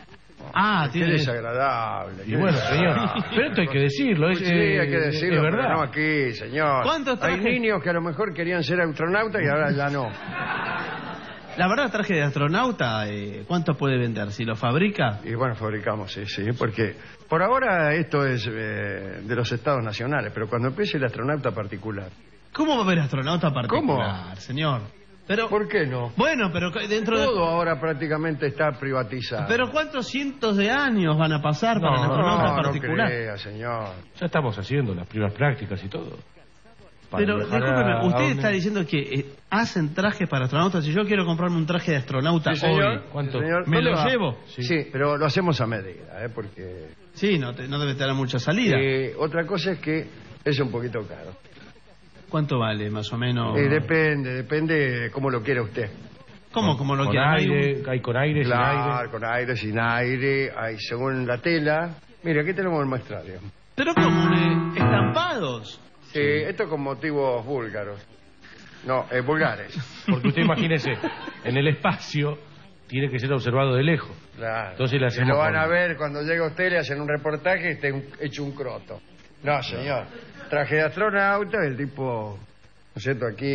Ah, qué tiene... desagradable. Y qué bueno, desagradable. señor, pero esto hay que decirlo. Es, Sí, hay que eh, decirlo, es pero verdad. no aquí, señor. ¿Cuántos Hay trajes? niños que a lo mejor querían ser astronautas y ahora ya no. La verdad, traje de astronauta, eh, ¿cuánto puede vender? Si lo fabrica... Y bueno, fabricamos, sí, sí, porque por ahora esto es eh, de los estados nacionales, pero cuando empiece el astronauta particular... ¿Cómo va a haber astronauta particular, ¿Cómo? señor? Pero, ¿Por qué no? Bueno, pero dentro de... Todo ahora prácticamente está privatizado. Pero ¿cuántos cientos de años van a pasar para el astronauta no, particular? No crea, señor. Ya estamos haciendo las primeras prácticas y todo. Para Pero, viajar discúlpeme, a- usted a está dónde- diciendo que eh, hacen trajes para astronautas. Si yo quiero comprarme un traje de astronauta Sí, señor. hoy, ¿Cuánto? Sí, señor. ¿me ¿Dónde lo va? llevo? Sí. pero lo hacemos a medida, ¿eh? Porque... Sí, no, te- no debe tener mucha salida. Eh, otra cosa es que es un poquito caro. ¿Cuánto vale, más o menos? Eh, depende, depende de cómo lo quiera usted. ¿Cómo, como lo Con quiera? ¿Hay un- aire, hay con aire, sin Claro, aire. con aire, sin aire, hay según la tela. Mire, aquí tenemos el muestrario. Pero como eh, estampados. Sí, esto con motivos búlgaros. No, eh, vulgares. Porque usted imagínese, en el espacio tiene que ser observado de lejos. Claro. Entonces le Y hacemos lo van con- a ver cuando llegue usted, le hacen un reportaje y esté un- hecho un croto. No, señor. Traje de astronauta, el tipo, ¿no es cierto? Aquí,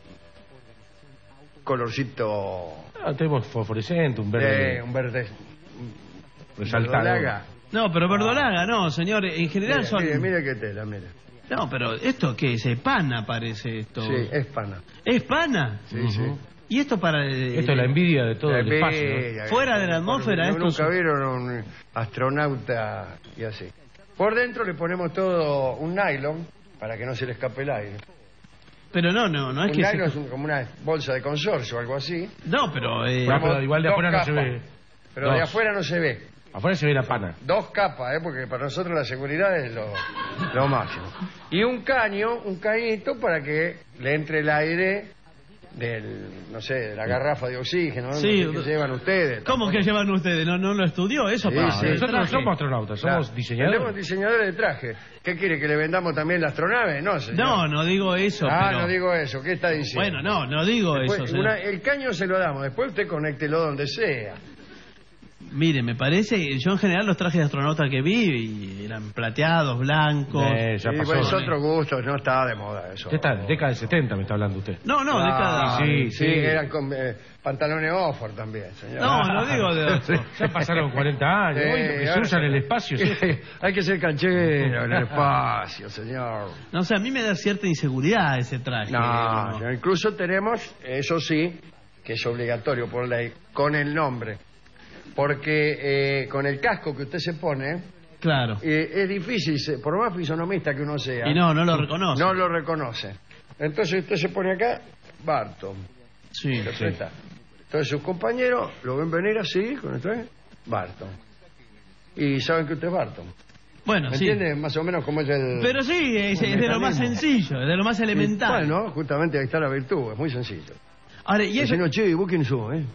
colorcito... Ah, tenemos fosforescente, un verde eh, un verde... resaltado. verdolaga. No, pero verdolaga, no, señor. En general Mire, son... mire, mire qué tela, mire. No, pero ¿esto qué es? ¿Pana parece esto? Sí, es pana. ¿Es pana? Sí, sí. ¿Y esto para...? eh, Esto es la envidia de todo La el espacio. ¿no? envidia, Fuera de la atmósfera, Porque esto nunca es- vieron un astronauta y así. Por dentro le ponemos todo un nylon para que no se le escape el aire. Pero no, no, no es Un que... nylon se- es un- como una bolsa de consorcio o algo así. No, pero... eh, Ah, pero igual de Dos afuera no se capas. ve. Pero de Dos. afuera no se ve. Afuera se ve la pana. Dos capas, ¿eh? Porque para nosotros la seguridad es lo, lo máximo. Y un caño, un cañito para que le entre el aire del, no sé, de la garrafa de oxígeno, ¿no? Sí. No sé qué llevan ustedes. ¿Cómo que llevan ustedes? ¿No, no lo estudió eso? Sí, para sí. hacer el Nosotros no traje? somos astronautas, somos Claro. diseñadores. Tenemos diseñadores de traje. ¿Qué quiere, que le vendamos también la astronave? No, señor. No, no digo eso, Ah, pero... no digo eso. ¿Qué está diciendo? Bueno, no, no digo Después, eso, señor. una- el caño se lo damos. Después usted conéctelo donde sea. Mire, me parece... Yo en general los trajes de astronauta que vi y eran plateados, blancos... Eh, ya Sí, pasó. bueno, es otro gusto. No estaba de moda eso. Usted está década del setenta, me está hablando usted. No, no, Ah, década... sí, Sí, sí, sí. eran con eh, pantalones Oxford también, señor. No, no digo de otro. Ya pasaron cuarenta años. Sí, Hoy lo que se ahora- usa en el espacio. ¿sí? Hay que ser canchero en el espacio, señor. No sé, a mí me da cierta inseguridad ese traje. No, ¿no? señor, incluso tenemos, eso sí, que es obligatorio por ley, con el nombre. Porque eh, con el casco que usted se pone, Claro. eh, es difícil, se- por más fisonomista que uno sea. Y no, no lo reconoce. No lo reconoce. Entonces usted se pone acá, Barton. Sí, ¿Se sí. aprieta? Entonces sus compañeros lo ven venir así, con el traje, Barton. Y saben que usted es Barton. Bueno, ¿Me sí. entiende más o menos cómo es el... Pero sí, es, el es de lo más mecanismo? sencillo, es de lo más elemental. Y, bueno, justamente ahí está la virtud, es muy sencillo. Ahora, y eso... Dicen, che, ¿y vos quién sos, eh?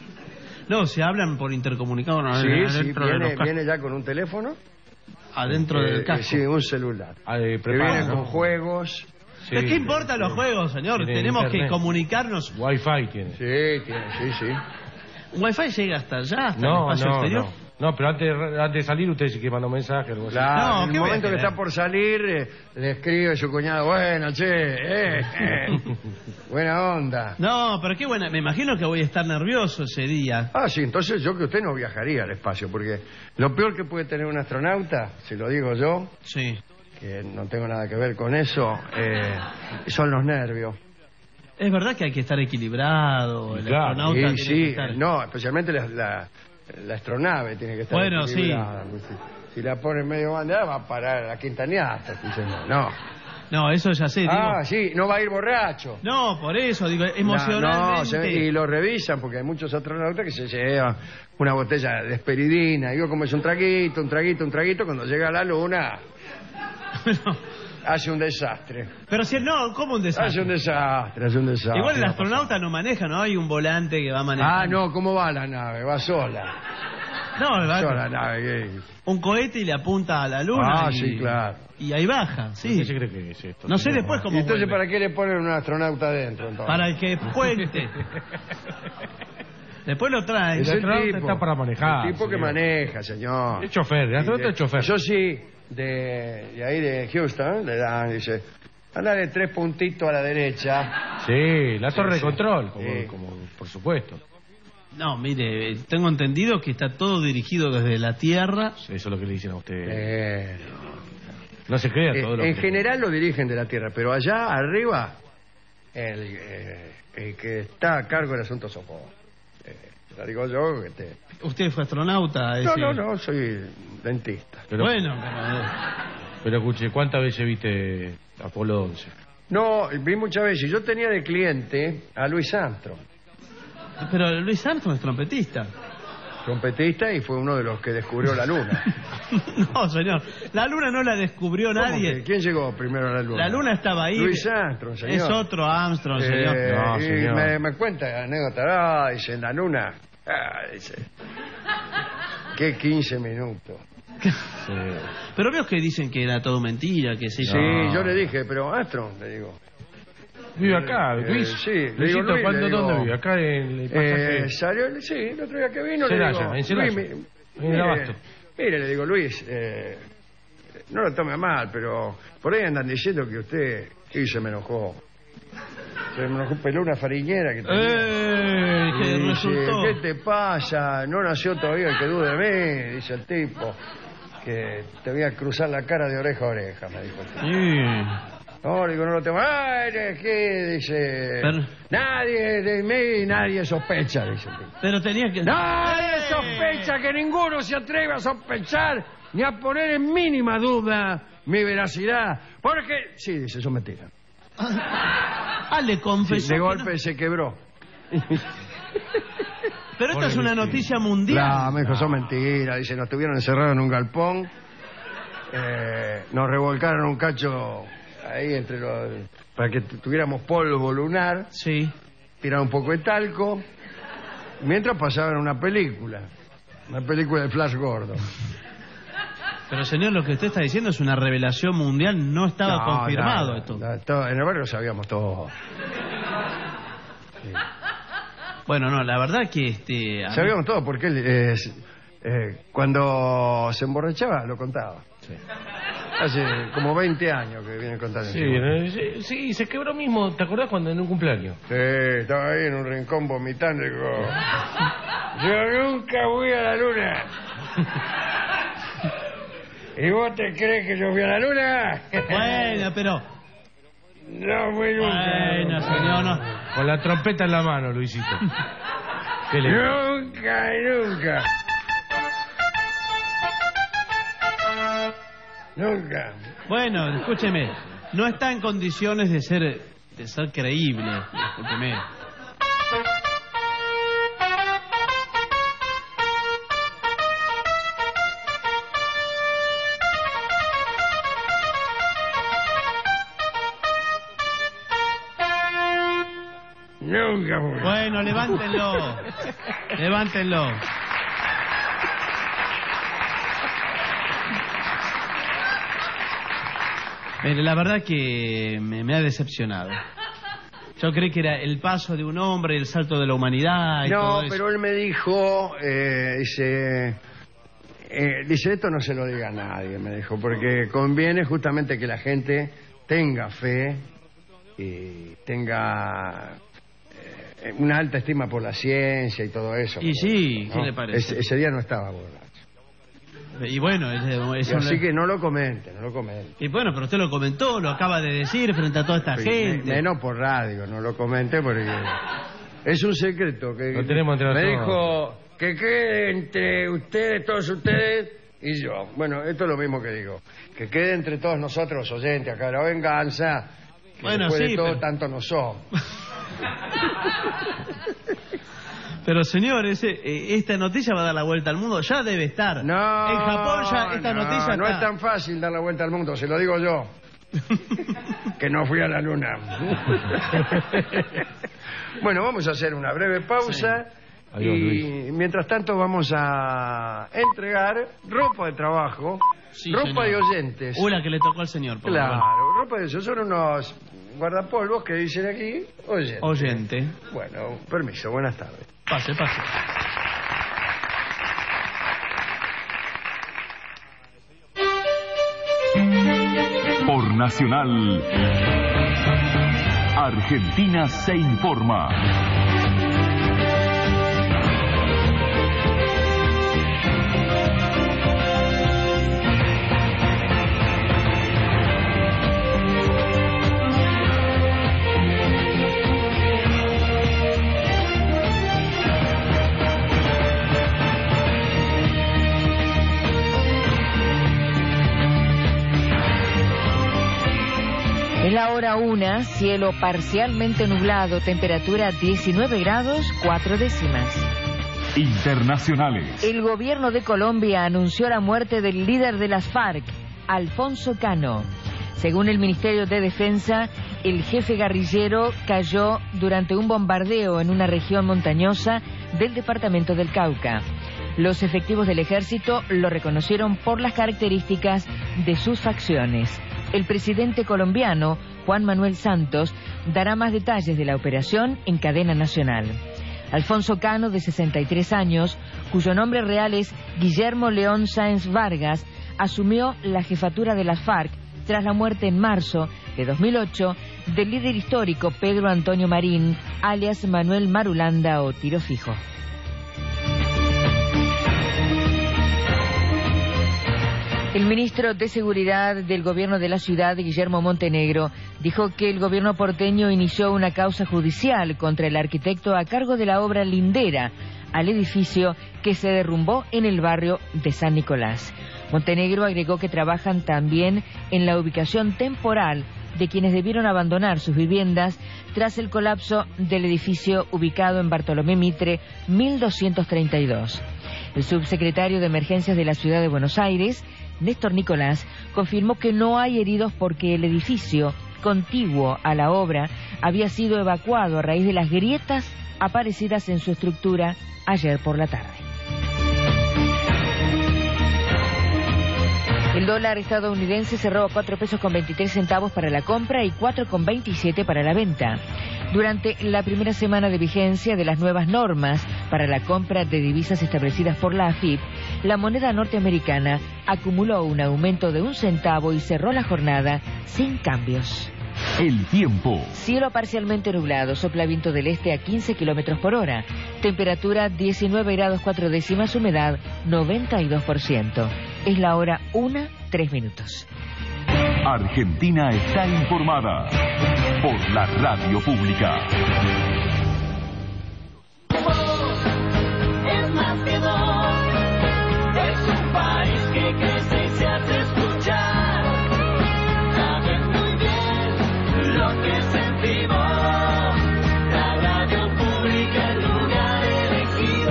No, se hablan por intercomunicador ¿no? Sí, sí, adentro de viene, los cascos. viene ya con un teléfono. Adentro Eh, del eh, casco. Sí, un celular. Ah, eh, Que preparado, viene ¿no? con juegos. Sí. ¿Pero qué importan los juegos, señor? Tiene Tenemos que internet. comunicarnos. Wi-Fi tiene. Sí, tiene, sí, sí. ¿Wi-Fi llega hasta allá, hasta No, el espacio no, exterior? no. No, pero antes, antes de salir usted sí que mandó mensaje. Algo así. Claro, No, en ¿qué el voy a momento que tener? está por salir, eh, le escribe su cuñado, bueno, che, eh, eh, buena onda. No, pero qué buena. Me imagino que voy a estar nervioso ese día. Ah, sí, entonces yo que usted no viajaría al espacio, porque lo peor que puede tener un astronauta, se lo digo yo, Sí. que no tengo nada que ver con eso, eh, son los nervios. Es verdad que hay que estar equilibrado. El Claro, astronauta Sí, tiene sí, que estar... no, especialmente la, la, la astronave tiene que estar Bueno, sí. equilibrada. Si, si la pone medio bandera va a parar a la quintañata, diciendo, no. No, eso ya sé, digo. Ah, sí, no va a ir borracho. No, por eso, digo, No, emocionalmente. no, se- y lo revisan porque hay muchos astronautas que se llevan una botella de esperidina. Digo, como es un traguito, un traguito, un traguito, cuando llega a la luna hace un desastre. Pero si no, ¿cómo un desastre? Hace un desastre, hace un desastre. Igual el astronauta no maneja, ¿no? Hay un volante que va manejando. Ah, no, ¿cómo va la nave? Va sola. No, va Sola la nave. ¿qué? un cohete y le apunta a la luna. Ah, y, sí, claro. Y ahí baja, sí. ¿Qué se cree que es esto? No sé después cómo ¿Y entonces vuelve. para qué le ponen un astronauta adentro? Entonces? Para el que cuente. Después lo traen. Es El el astronauta tipo, está para manejar. el tipo que señor. maneja, señor. Es chofer, el astronauta es chofer. Yo sí, de, de ahí de Houston, le dan, dice, andale tres puntitos a la derecha. Sí, la torre Sí, de sí. control, como, Sí. como por supuesto. No, mire, tengo entendido que está todo dirigido desde la Tierra. Eso es lo que le dicen a usted. Eh, No se crea eh, todo lo en que... general lo dirigen de la Tierra, pero allá arriba, el, eh, el que está a cargo del asunto sos vos. Eh, lo digo yo, que te... Usted fue astronauta. No, ese- no, no, soy dentista. Pero, Bueno, pero... pero escuche, ¿cuántas veces viste Apolo once? No, vi muchas veces. Yo tenía de cliente a Luis Armstrong, Pero Luis Armstrong es trompetista. trompetista, y fue uno de los que descubrió la luna. No, señor. La luna no la descubrió ¿Cómo nadie. que? ¿Quién llegó primero a la luna? La luna estaba ahí. Luis Armstrong, señor. Es otro Armstrong, señor. Eh, No, y señor. Me, me cuenta anécdota. Ah, dice, en la luna. Ah, dice. ¿Qué quince minutos? Sí. Pero veo que dicen que era todo mentira, que sí. Sí, No. yo le dije, pero Armstrong, le digo. Vive acá, Eh, Luis. sí, le digo, Luisito, Luis, ¿cuándo, le digo, ¿dónde vive? Acá en el pasaje. Eh, salió, sí, el otro día que vino, Celaya, le digo, en Celaya. Luis, mi- En el Abasto. mire, mire, le digo, Luis, eh, no lo tome mal, pero por ahí andan diciendo que usted, y se me enojó. Se me enojó, peló una fariñera que tenía. ¡Eh! Y Que dice, resultó. ¿qué te pasa? No nació todavía el que dude de mí, dice el tipo. Que te voy a cruzar la cara de oreja a oreja, me dijo. el tipo. Sí. No, digo, no lo tengo. Ay, ¿qué? Dice. Pero- Nadie de mí, nadie sospecha, dice el tipo. Pero tenía que... Nadie ¡Eh! sospecha, que ninguno se atreve a sospechar ni a poner en mínima duda mi veracidad. Porque, sí, dice, eso es mentira. Ah, le confesó. Sí, de que golpe no- se quebró. Pero esta es una Pobre noticia mundial. No, me dijo, son mentiras. Dice, nos estuvieron encerrados en un galpón. Eh, nos revolcaron un cacho ahí entre los... para que tu- tuviéramos polvo lunar. Sí. Tiraron un poco de talco. Mientras pasaban una película. Una película de Flash Gordon. Pero señor, lo que usted está diciendo es una revelación mundial. No estaba No, confirmado no, esto. no, todo- en el barrio lo sabíamos todo. Bueno, no, la verdad que este... a mí- Sabíamos todo porque él eh, eh, cuando se emborrachaba lo contaba. Hace como veinte años que viene contando. Sí, eh, sí, sí, se quebró mismo. ¿Te acordás cuando en un cumpleaños? Sí, estaba ahí en un rincón vomitando y digo, yo nunca voy a la luna. ¿Y vos te crees que yo fui a la luna? Bueno, pero... No fui nunca. Bueno, señor, no. Con la trompeta en la mano, Luisito. ¿Qué le... Nunca, nunca. Nunca. Bueno, escúcheme. No está en condiciones de ser de ser creíble. Discúlpeme. Nunca fui. Bueno, levántenlo. Levántenlo. Mire, la verdad que me, me ha decepcionado. Yo creí que era el paso de un hombre, el salto de la humanidad y No, todo eso. pero él me dijo, eh, dice, eh, dice, esto no se lo diga a nadie, me dijo, porque conviene justamente que la gente tenga fe y tenga eh, una alta estima por la ciencia y todo eso. Y sí, ¿qué ¿no? le parece? Ese, ese día no estaba borracho. Y bueno, es, es Y un- así que no lo comente, no lo comente. y bueno, pero usted lo comentó, lo acaba de decir frente a toda esta Sí, gente. me- Menos por radio, no lo comente porque es un secreto que Lo tenemos entre me nosotros. dijo que quede entre ustedes, todos ustedes y yo. Bueno, esto es lo mismo que digo, que quede entre todos nosotros oyentes acá de La Venganza, que Bueno, después sí, de todo pero- tanto no somos. Pero señor, ese, eh, esta noticia va a dar la vuelta al mundo, ya debe estar. No, En Japón ya esta no, noticia no está. es tan fácil dar la vuelta al mundo, se lo digo yo. Que no fui a la luna. Bueno, vamos a hacer una breve pausa. Adiós, y Luis. mientras tanto vamos a entregar ropa de trabajo, Sí, ropa señor. de oyentes. Uy, la que le tocó al señor. por Claro, favor. ropa de oyentes. Son unos guardapolvos que dicen aquí oyentes. Oyente. Bueno, permiso, buenas tardes. Pase, pase. Por Nacional, Argentina se informa. Es la hora una, cielo parcialmente nublado, temperatura diecinueve grados, cuatro décimas. Internacionales. El gobierno de Colombia anunció la muerte del líder de las FARC, Alfonso Cano. Según el Ministerio de Defensa, el jefe guerrillero cayó durante un bombardeo en una región montañosa del departamento del Cauca. Los efectivos del ejército lo reconocieron por las características de sus facciones. El presidente colombiano, Juan Manuel Santos, dará más detalles de la operación en cadena nacional. Alfonso Cano, de sesenta y tres años, cuyo nombre real es Guillermo León Sáenz Vargas, asumió la jefatura de las FARC tras la muerte en marzo de dos mil ocho del líder histórico Pedro Antonio Marín, alias Manuel Marulanda o Tiro Fijo. El ministro de Seguridad del gobierno de la ciudad, Guillermo Montenegro, dijo que el gobierno porteño inició una causa judicial contra el arquitecto a cargo de la obra lindera al edificio que se derrumbó en el barrio de San Nicolás. Montenegro agregó que trabajan también en la ubicación temporal de quienes debieron abandonar sus viviendas tras el colapso del edificio ubicado en Bartolomé Mitre mil doscientos treinta y dos. El subsecretario de Emergencias de la Ciudad de Buenos Aires, Néstor Nicolás, confirmó que no hay heridos porque el edificio contiguo a la obra había sido evacuado a raíz de las grietas aparecidas en su estructura ayer por la tarde. El dólar estadounidense cerró a cuatro pesos con veintitrés centavos para la compra y cuatro con veintisiete para la venta. Durante la primera semana de vigencia de las nuevas normas para la compra de divisas establecidas por la A F I P, la moneda norteamericana acumuló un aumento de un centavo y cerró la jornada sin cambios. El tiempo. Cielo parcialmente nublado, sopla viento del este a quince kilómetros por hora. Temperatura diecinueve grados cuatro décimas, humedad noventa y dos por ciento. Es la hora una, tres minutos. Argentina está informada por la radio pública. Es más que dos, es un país que crece y se hace escuchar. Saben muy bien lo que sentimos. La radio pública, el lugar elegido.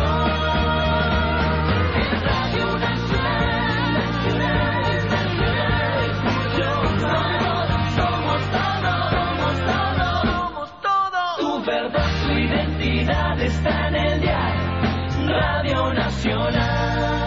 Es Radio Nacional, Nacional, Nacional. Somos, somos todos, somos todos, somos todos. Tu verdad, tu identidad está en el diario. Radio Nacional.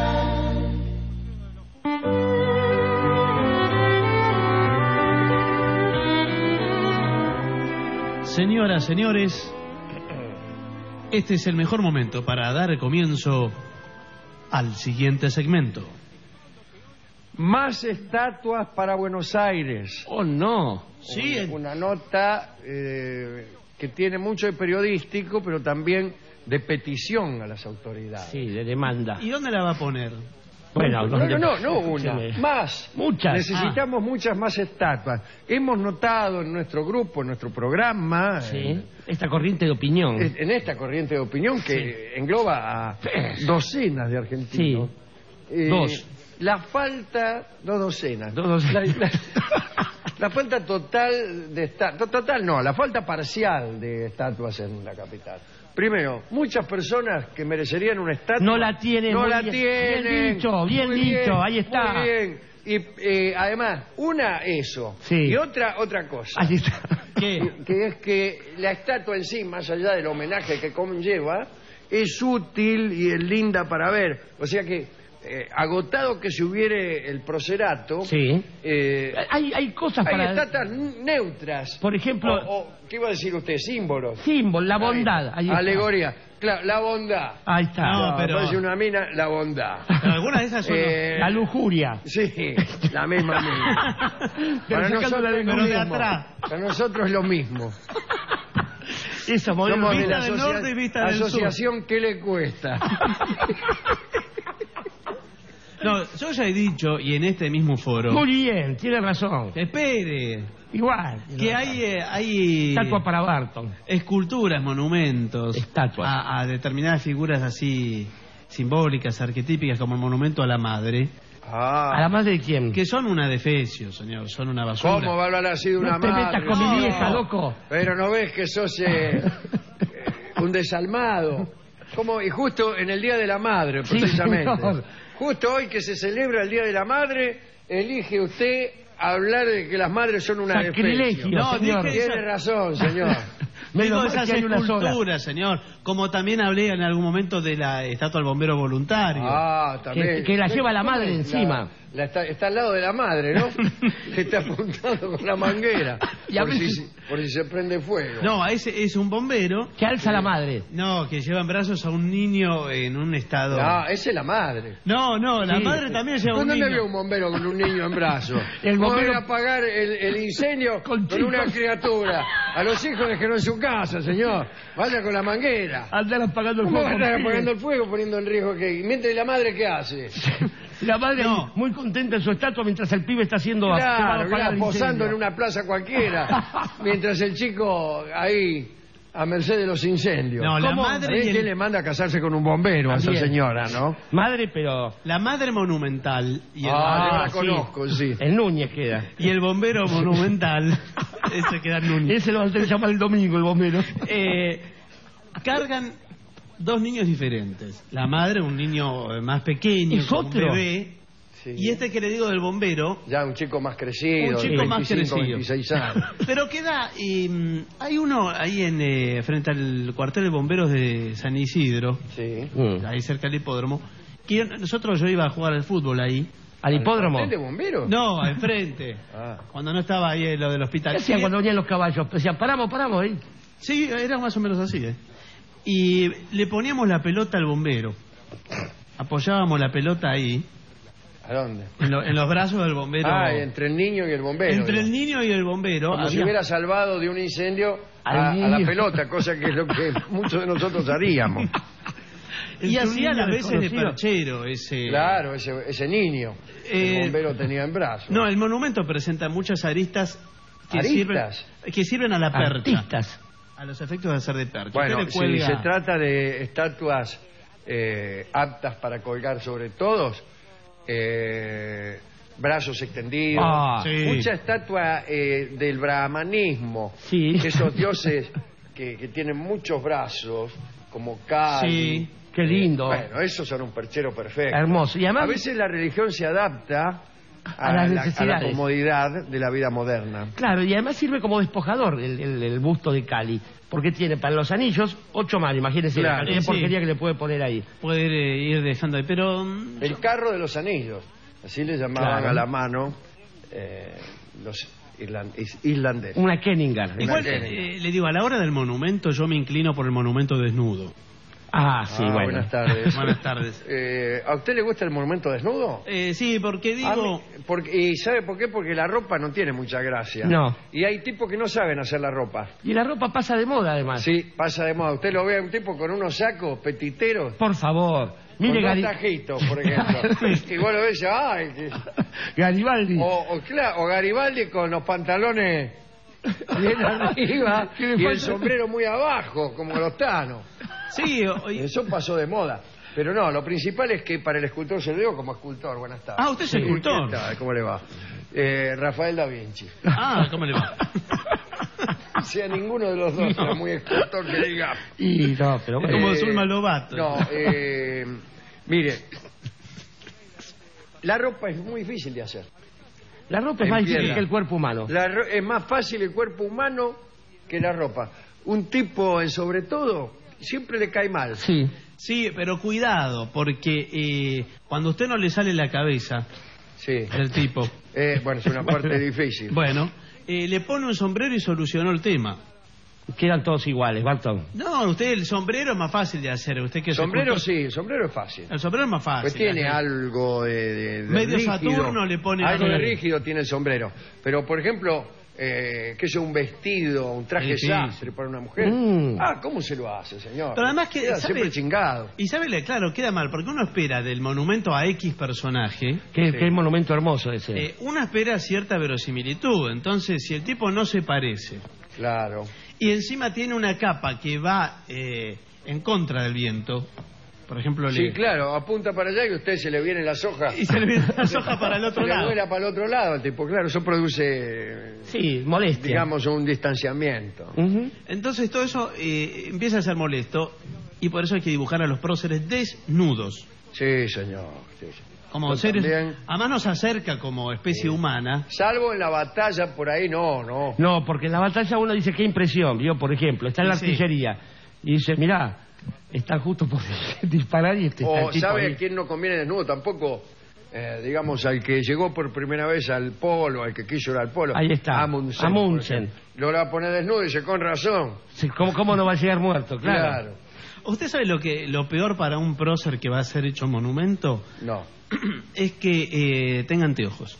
Señoras, señores, este es el mejor momento para dar comienzo al siguiente segmento. Más estatuas para Buenos Aires. Oh, no. Sí, una, una nota eh, que tiene mucho de periodístico, pero también de petición a las autoridades. Sí, de demanda. ¿Y dónde la va a poner? Bueno, no, no, no, no una, más. Muchas. Necesitamos ah. muchas más estatuas. Hemos notado en nuestro grupo, en nuestro programa... Sí, en, esta corriente de opinión. En esta corriente de opinión que sí. engloba a docenas de argentinos. Sí. Eh, Dos. La falta... Dos docenas. Dos docenas. La, la, la falta total de estatuas... Total no, la falta parcial de estatuas en la capital. Primero, muchas personas que merecerían una estatua... No la tienen. No la bien, tienen. Bien dicho, bien dicho, bien, ahí está. Muy bien. Y eh, además, una, eso. Sí. Y otra, otra cosa. Ahí está. ¿Qué? Que es que la estatua en sí, más allá del homenaje que conlleva, es útil y es linda para ver. O sea que eh, agotado que se hubiere el procerato, Sí. eh, Hay, hay cosas hay para... estatuas neutras. Por ejemplo... O, o, ¿qué iba a decir usted? Símbolos. Símbolo, la bondad. Ahí está. Alegoría. Claro, la bondad. Ahí está. No, No, pero- parece una mina, la bondad. Pero algunas de esas son... Eh, La lujuria. Sí, la misma mina. Pero Para sacando nosotros, la de es lo pero de mismo. atrás. Para nosotros es lo mismo. Esa modelo. Somos de Vista la del asocia- norte y vista del sur. asociación ¿Qué le cuesta? No, yo ya he dicho, y en este mismo foro... Muy bien, tiene razón. Espere, Igual. que hay, eh, hay Estatua para Barton. esculturas, monumentos Estatuas. a, a determinadas figuras así simbólicas, arquetípicas, como el monumento a la madre, Ah. ¿A la madre de quién? que son una defecio, señor, son una basura. ¿Cómo va a hablar así de una No te madre? metas con No. mi vieja, loco. Pero no ves que sos eh, eh, un desalmado. ¿Cómo? Y justo en el Día de la Madre, Sí, precisamente. señor. Justo hoy que se celebra el Día de la Madre, elige usted hablar de que las madres son una Sacrilegio, defecio. No, señor. dije- Tiene razón, señor. Digo Menos mal esas que hay una sola. esculturas, señor. Como también hablé en algún momento de la estatua del bombero voluntario. Ah, también. Que- que la lleva la madre La- encima. la está, está al lado de la madre, ¿no? Que está apuntando con la manguera. Y a por, si, veces- por si se prende fuego. No, ese es un bombero. Que alza la madre. No, que lleva en brazos a un niño en un estado. No, esa es la madre. No, no, la Sí. madre también lleva un ¿Dónde niño. le vio un bombero con un niño en brazos? El ¿Cómo bombero- ir a apagar el, el incendio Con con, una chicos. criatura? A los hijos déjenlo en su casa, señor. Vaya con la manguera. Andar apagando el ¿Cómo fuego. va a estar con apagando pibes. el fuego poniendo en riesgo que... Mientras la madre, ¿qué hace? La madre No. muy contenta en su estatua mientras el pibe está haciendo... se va a Claro, apagar claro, el posando incendio. en una plaza cualquiera. Mientras el chico ahí... A merced de los incendios. No, la ¿Cómo? madre ¿Ves y el- quién le manda a casarse con un bombero a esa También. señora, no? Madre, pero... La madre monumental y el, Ah, yo Ah, la sí. conozco, sí. El Núñez queda. y el bombero monumental, ese queda en un- Ese lo van a llamar el domingo, el bombero. eh, cargan dos niños diferentes. La madre, un niño eh, más pequeño, ¿Es como un otro? bebé. Sí. Y este que le digo del bombero, Ya un chico más crecido, un chico de más veinticinco, crecido. veintiséis años. Pero queda, y, mm, hay uno ahí en eh, frente al cuartel de bomberos de San Isidro, Sí. ahí cerca del hipódromo, que yo- nosotros yo iba a jugar al fútbol ahí. Al hipódromo. ¿Cuartel de bomberos? No, enfrente. Ah. Cuando no estaba ahí lo del hospital. ¿Qué hacían cuando venían los caballos? Decían, paramos, paramos ahí. Sí, era más o menos así, ¿eh? Y le poníamos la pelota al bombero. Apoyábamos la pelota ahí, ¿A dónde? en, lo- en los brazos del bombero. Ah, y entre el niño y el bombero. Entre el digamos. niño y el bombero. Como si había- hubiera salvado de un incendio Al a, a la niño. pelota, cosa que es lo que muchos de nosotros haríamos. Y Entre un hacía niño las veces de desconocido. perchero ese. Claro, ese, ese niño que Eh, el bombero tenía en brazos. No, el monumento presenta muchas aristas que, ¿Aristas? Sirven, que sirven a la percha. Artistas. A los efectos de hacer de percha. Bueno, Usted le si cuelga- se trata de estatuas eh, aptas para colgar sobre todos, eh, brazos extendidos, Ah, sí. mucha estatua eh, del brahmanismo, Sí. esos dioses que, que tienen muchos brazos, como Kali. Sí. Qué lindo. Bueno, esos son un perchero perfecto. Hermoso. Y además- a veces la religión se adapta a, A las la, a la necesidades. comodidad de la vida moderna. Claro, y además sirve como despojador el, el- el busto de Cali. Porque tiene para los anillos ocho más, imagínense Claro. la cantidad de Sí. porquería que le puede poner ahí. Poder eh, ir dejando ahí. Pero. mm, El carro de los anillos, así le llamaban Claro. a la mano eh, los irlan- is- irlandeses. Una Kenningar. Igual, Una- eh, le digo, a la hora del monumento, yo me inclino por el monumento desnudo. Ah, sí, Ah, bueno. buenas tardes. Buenas tardes. Eh, ¿A usted le gusta el monumento desnudo? Eh, sí, porque A digo. mí- porque, ¿Y sabe por qué? Porque la ropa no tiene mucha gracia. No. Y hay tipos que no saben hacer la ropa. Y la ropa pasa de moda, además. Sí, pasa de moda. Usted lo ve a un tipo con unos sacos petiteros. Por favor. Mire, con dos Gari... tajitos, por ejemplo. Y vos lo ves, ¡ay! que- Garibaldi. O, o, claro, o Garibaldi con los pantalones bien arriba ¿Qué le y el falta? sombrero muy abajo, como los tanos. Sí, o- y- Eso pasó de moda. Pero no, lo principal es que para el escultor, se lo digo como escultor, buenas tardes. Ah, usted es escultor. ¿Qué tal? ¿Cómo le va? Eh, Rafael da Vinci. Ah, ¿cómo le va? O sea, ninguno de los dos No. era muy escultor que diga. Y no, pero Es bueno. como Eh, Zulma Lobato. No, eh, mire, la ropa es muy difícil de hacer. La ropa es en más difícil piedra. que el cuerpo humano. La ro- es más fácil el cuerpo humano que la ropa. Un tipo, en sobre todo, siempre le cae mal. Sí. Sí, pero cuidado, porque eh, cuando a usted no le sale la cabeza sí. del tipo... Eh, bueno, es una parte difícil. Bueno, eh, le pone un sombrero y solucionó el tema. Quedan todos iguales, Barton. No, usted el sombrero es más fácil de hacer. Usted que sombrero es sí, el sombrero es fácil. El sombrero es más fácil. Pues tiene algo de, de, de medio rígido. Saturno le pone algo de algo. rígido tiene el sombrero. Pero por ejemplo, eh, que es un vestido, un traje Sí, sí. sastre para una mujer. Mm. Ah, ¿cómo se lo hace, señor? Pero además que Queda ¿sabe? siempre chingado. Y sabe, claro, queda mal, porque uno espera del monumento a X personaje. Qué, Sí. qué monumento hermoso ese. Eh, uno espera cierta verosimilitud. Entonces, si el tipo no se parece Claro. y encima tiene una capa que va eh, en contra del viento, por ejemplo, Sí, le... claro, apunta para allá y usted se le viene las hojas. y se le viene la soja para el otro Se le lado. vuela para el otro lado al tipo. Claro, eso produce, Sí, molestia. digamos, un distanciamiento. Ujú. Entonces todo eso eh, empieza a ser molesto y por eso hay que dibujar a los próceres desnudos. Sí, señor. Sí, señor. Como Yo seres... también. Además nos acerca como especie humana. Salvo en la batalla, por ahí no, no. No, porque en la batalla uno dice qué impresión, vio, por ejemplo, está en la Sí, sí. artillería y dice, mirá, está justo por disparar y este está el O tipo sabe ahí. a quién no conviene desnudo tampoco, eh, digamos, al que llegó por primera vez al polo, al que quiso ir al polo. Ahí está, Amundsen. Amundsen. por ejemplo. Lo va a poner desnudo y dice, con razón. Sí, ¿Cómo, ¿Cómo no va a llegar muerto? Claro. Claro. ¿Usted sabe lo que lo peor para un prócer que va a ser hecho monumento? No. Es que eh, tenga anteojos.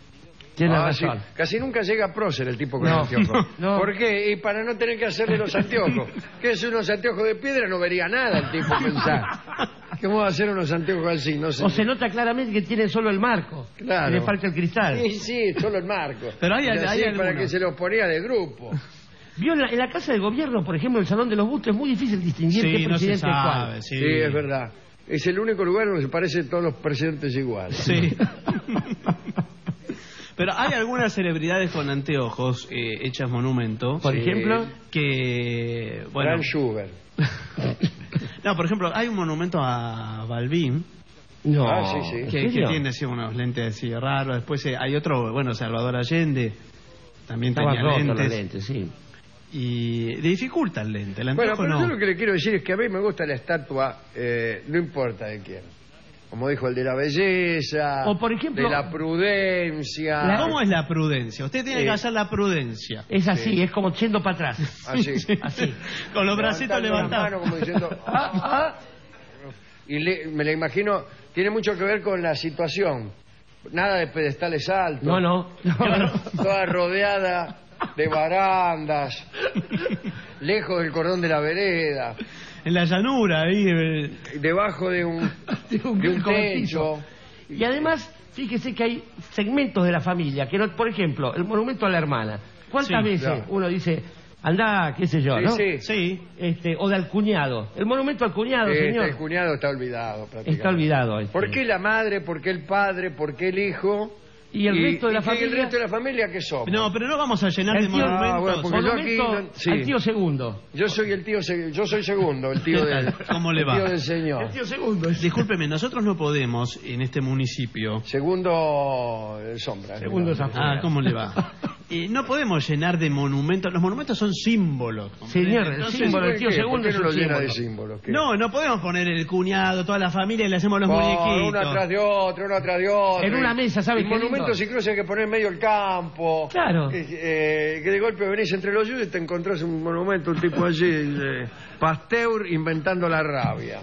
Tiene Ah, razón. sí. Casi nunca llega a prócer el tipo con No, anteojos. no. ¿Por qué? Y para no tener que hacerle los anteojos. Que es unos anteojos de piedra, no vería nada el tipo pensar. ¿Cómo va a hacer unos anteojos así? No sé. O se nota claramente que tiene solo el marco. Claro. Que le falta el cristal. Sí, sí, solo el marco. Pero hay- Y así hay para algunos. que se los ponía de grupo. Vio en la, en la casa de gobierno, por ejemplo, el salón de los bustos, es muy difícil distinguir qué Sí, no se presidente es cuál. sabe, sí. Sí, es verdad. Es el único lugar donde se parecen todos los presidentes iguales. Sí. Pero hay algunas celebridades con anteojos eh, hechas monumento. Por Sí. ejemplo, Que, bueno... Gran Schubert. No, por ejemplo, hay un monumento a Balbín. no. Ah, sí, sí. ¿En Que, que serio? tiene así unos lentes así raros. Después eh, hay otro, bueno, Salvador Allende. También Estaba tenía roto lentes. los lentes, sí. Y dificulta el lente. El Bueno, anteojo pero no. yo lo que le quiero decir es que a mí me gusta la estatua, eh, no importa de quién. Como dijo el de la belleza, O, por ejemplo, de la prudencia. la- ¿Cómo es la prudencia? Usted tiene Sí. que hacer la prudencia. Es así, Sí. es como yendo para atrás. Así. Así. Con los bracitos Levantando la levantados. mano como diciendo, "Ah, ah". Y le- me la imagino, tiene mucho que ver con la situación. Nada de pedestales altos. No, no. no, no. Toda rodeada de barandas, lejos del cordón de la vereda, En la llanura, ahí. eh, debajo de un, De un de un cobertizo. techo. Y además, fíjese que hay segmentos de la familia, que no, por ejemplo, el monumento a la hermana. ¿Cuántas Sí, veces claro. uno dice, anda, qué sé yo, Sí, ¿no? sí. Sí. Este, o del cuñado. El monumento al cuñado, Este, señor, el cuñado está olvidado prácticamente. está olvidado. este. ¿Por qué la madre? ¿Por qué el padre? ¿Por qué el hijo? ¿Y el resto de la y qué- familia? el resto de la familia qué somos? No, pero no vamos a llenar El de tío- monumentos. Ah, bueno, porque yo aquí Monumento no- sí. al tío segundo. Yo soy el tío, se- yo soy segundo, el tío ¿Qué tal? del, ¿Cómo le el va? tío del señor. El tío segundo. es- Discúlpeme, nosotros no podemos en este municipio. Segundo eh, sombra. Segundo es afuera. Ah, ¿cómo le va? Y no podemos llenar de monumentos. Los monumentos son símbolos. ¿comprende? Señor, el Entonces, símbolo del ¿Por tío qué? segundo ¿Por qué es no un lo llena símbolo. de símbolos? ¿Qué? No, no podemos poner el cuñado, toda la familia y le hacemos los Oh, muñequitos. uno atrás de otro, uno atrás de otro. En una mesa, ¿sabe El qué lindo? monumento incluso hay que poner en medio del campo. Claro. Eh, eh, que de golpe venís entre los yuyos y te encontrás un monumento, un tipo allí, eh, Pasteur inventando la rabia.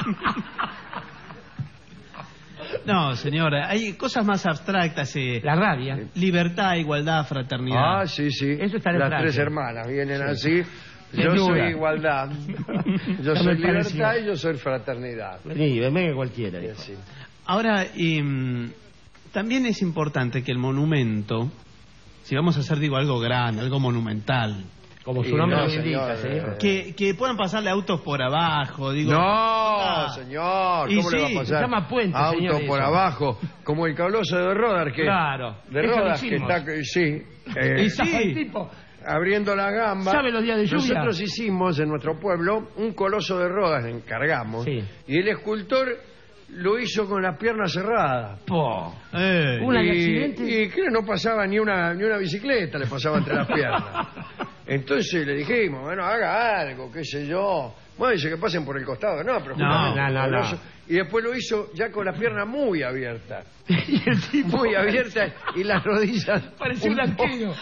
No, señora, hay cosas más abstractas. eh, La rabia. Libertad, igualdad, fraternidad. Ah, sí, sí. Eso está en Las Francia. tres hermanas vienen así. Sin Yo duda. soy igualdad. Yo Ya soy me libertad pareció. y yo soy fraternidad. Vení, venga cualquiera. Y dijo. así. Ahora, em, también es importante que el monumento, si vamos a hacer, digo, algo grande, algo monumental, Como su Y nombre no, lo indica, señor, señor. que, que puedan pasarle autos por abajo, digo. No, Ah. señor, Y ¿cómo le va sí, a pasar? se llama puente, Auto señor, por eso. abajo, como el coloso de Rodar, que Claro, de eso lo Rodas que hicimos. está, sí, eh, Y sí. El tipo, abriendo la gamba. ¿Sabe los días de lluvia? Nosotros hicimos en nuestro pueblo un coloso de Rodas, encargamos, Sí. y el escultor lo hizo con las piernas cerradas. po. Eh, Una y, de accidente. y que no pasaba ni una ni una bicicleta, le pasaba entre las piernas. Entonces le dijimos, bueno, haga algo, qué sé yo, Bueno, dice que pasen por el costado. No, pero No, justamente no, no, por eso. no. Y después lo hizo ya con las piernas muy abiertas. Muy abiertas y las rodillas... Parecía un arquero.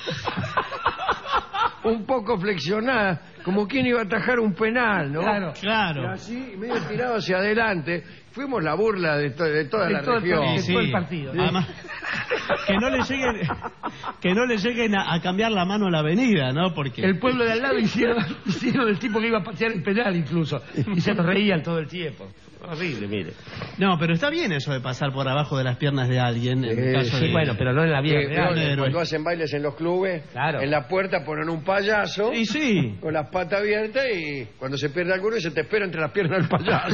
Un poco flexionadas, como quien iba a atajar un penal, ¿no? Claro, claro. Y así, medio tirado hacia adelante. Fuimos la burla de, to de toda De la todo el región. partido, de todo el partido. Además, que no le lleguen, que no le lleguen a, a cambiar la mano a la avenida, ¿no? Porque El pueblo de al lado hicieron, hicieron el tipo que iba a patear el penal incluso. Y se nos reían todo el tiempo. Horrible, mire. No, pero está bien eso de pasar por abajo de las piernas de alguien. En el Eh, caso sí, de... Bueno, pero no en la vida Eh, real. pero héroe. cuando hacen bailes en los clubes, Claro. en la puerta ponen un payaso Y sí. con las patas abiertas y cuando se pierde alguno se te espera entre las piernas del payaso.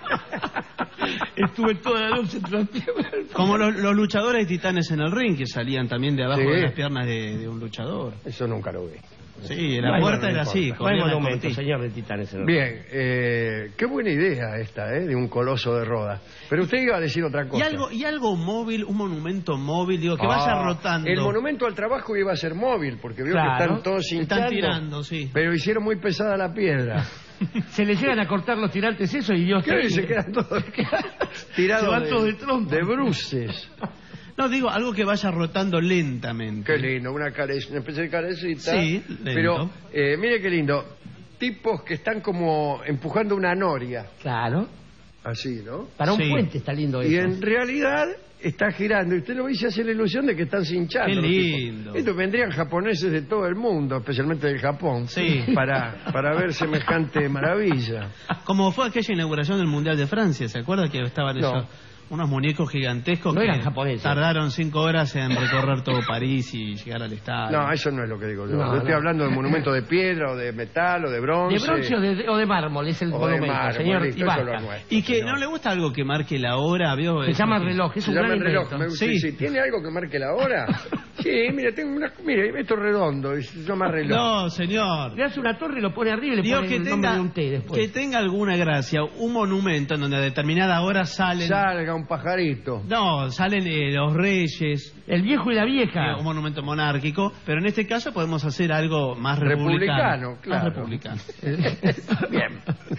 Estuve toda la noche entre las piernas. Como los, los luchadores titanes en el ring, que salían también de abajo Sí. de las piernas de, de un luchador. Eso nunca lo vi. Sí, la No hay- puerta no era importa. así. No hay corría la monumento, cortina. señor de Titanes. en el- Bien, eh, qué buena idea esta, ¿eh? De un coloso de Roda. Pero usted iba a decir otra Y cosa. algo, y algo móvil, un monumento móvil, digo, que Ah, vaya rotando. El monumento al trabajo iba a ser móvil, porque vio Claro. que están todos hinchando. Están tirando, sí. Pero hicieron muy pesada la piedra. Se le llegan a cortar los tirantes eso y Dios ¿Qué? te- Se quedan todos Se tirados van de, todos de trompa. de bruces. No, digo, algo que vaya rotando lentamente. Qué lindo, una, care- una especie de carecita. Sí, lento. Pero, eh, mire qué lindo. Tipos que están como empujando una noria. Claro. Así, ¿no? Para un Sí. puente está lindo eso. Y en realidad está girando. Y usted lo ve y se hace la ilusión de que están hinchando. Qué los lindo. tipos. Estos vendrían japoneses de todo el mundo, especialmente del Japón. Sí. Para, para ver semejante maravilla. Como fue aquella inauguración del Mundial de Francia, ¿se acuerda que estaban No. esos unos muñecos gigantescos No que eran japoneses. tardaron cinco horas en recorrer todo París y llegar al estadio? No, eso no es lo que digo yo. No, yo estoy no. hablando de monumento de piedra o de metal o de bronce. ¿De bronce o de, o de mármol? Es el O de monumento, mármol, señor. listo, Y eso basta. es lo nuestro. Y que señor. no le gusta algo que marque la hora, ¿vio? Se Eso llama que- reloj, es Se un llama gran el reloj. invento. Me- Sí. sí, sí. ¿Tiene algo que marque la hora? Sí, mire, tengo una, mire, esto es redondo, y se llama reloj. No, señor. Le hace una torre y lo pone arriba y le Digo pone que el nombre tenga, de un té después. que tenga alguna gracia, un monumento en donde a determinada hora salen... Salga un pajarito. No, salen eh, los reyes, El viejo y la vieja. eh, un monumento monárquico, pero en este caso podemos hacer algo más republicano. Republicano, claro. Más republicano. Bien.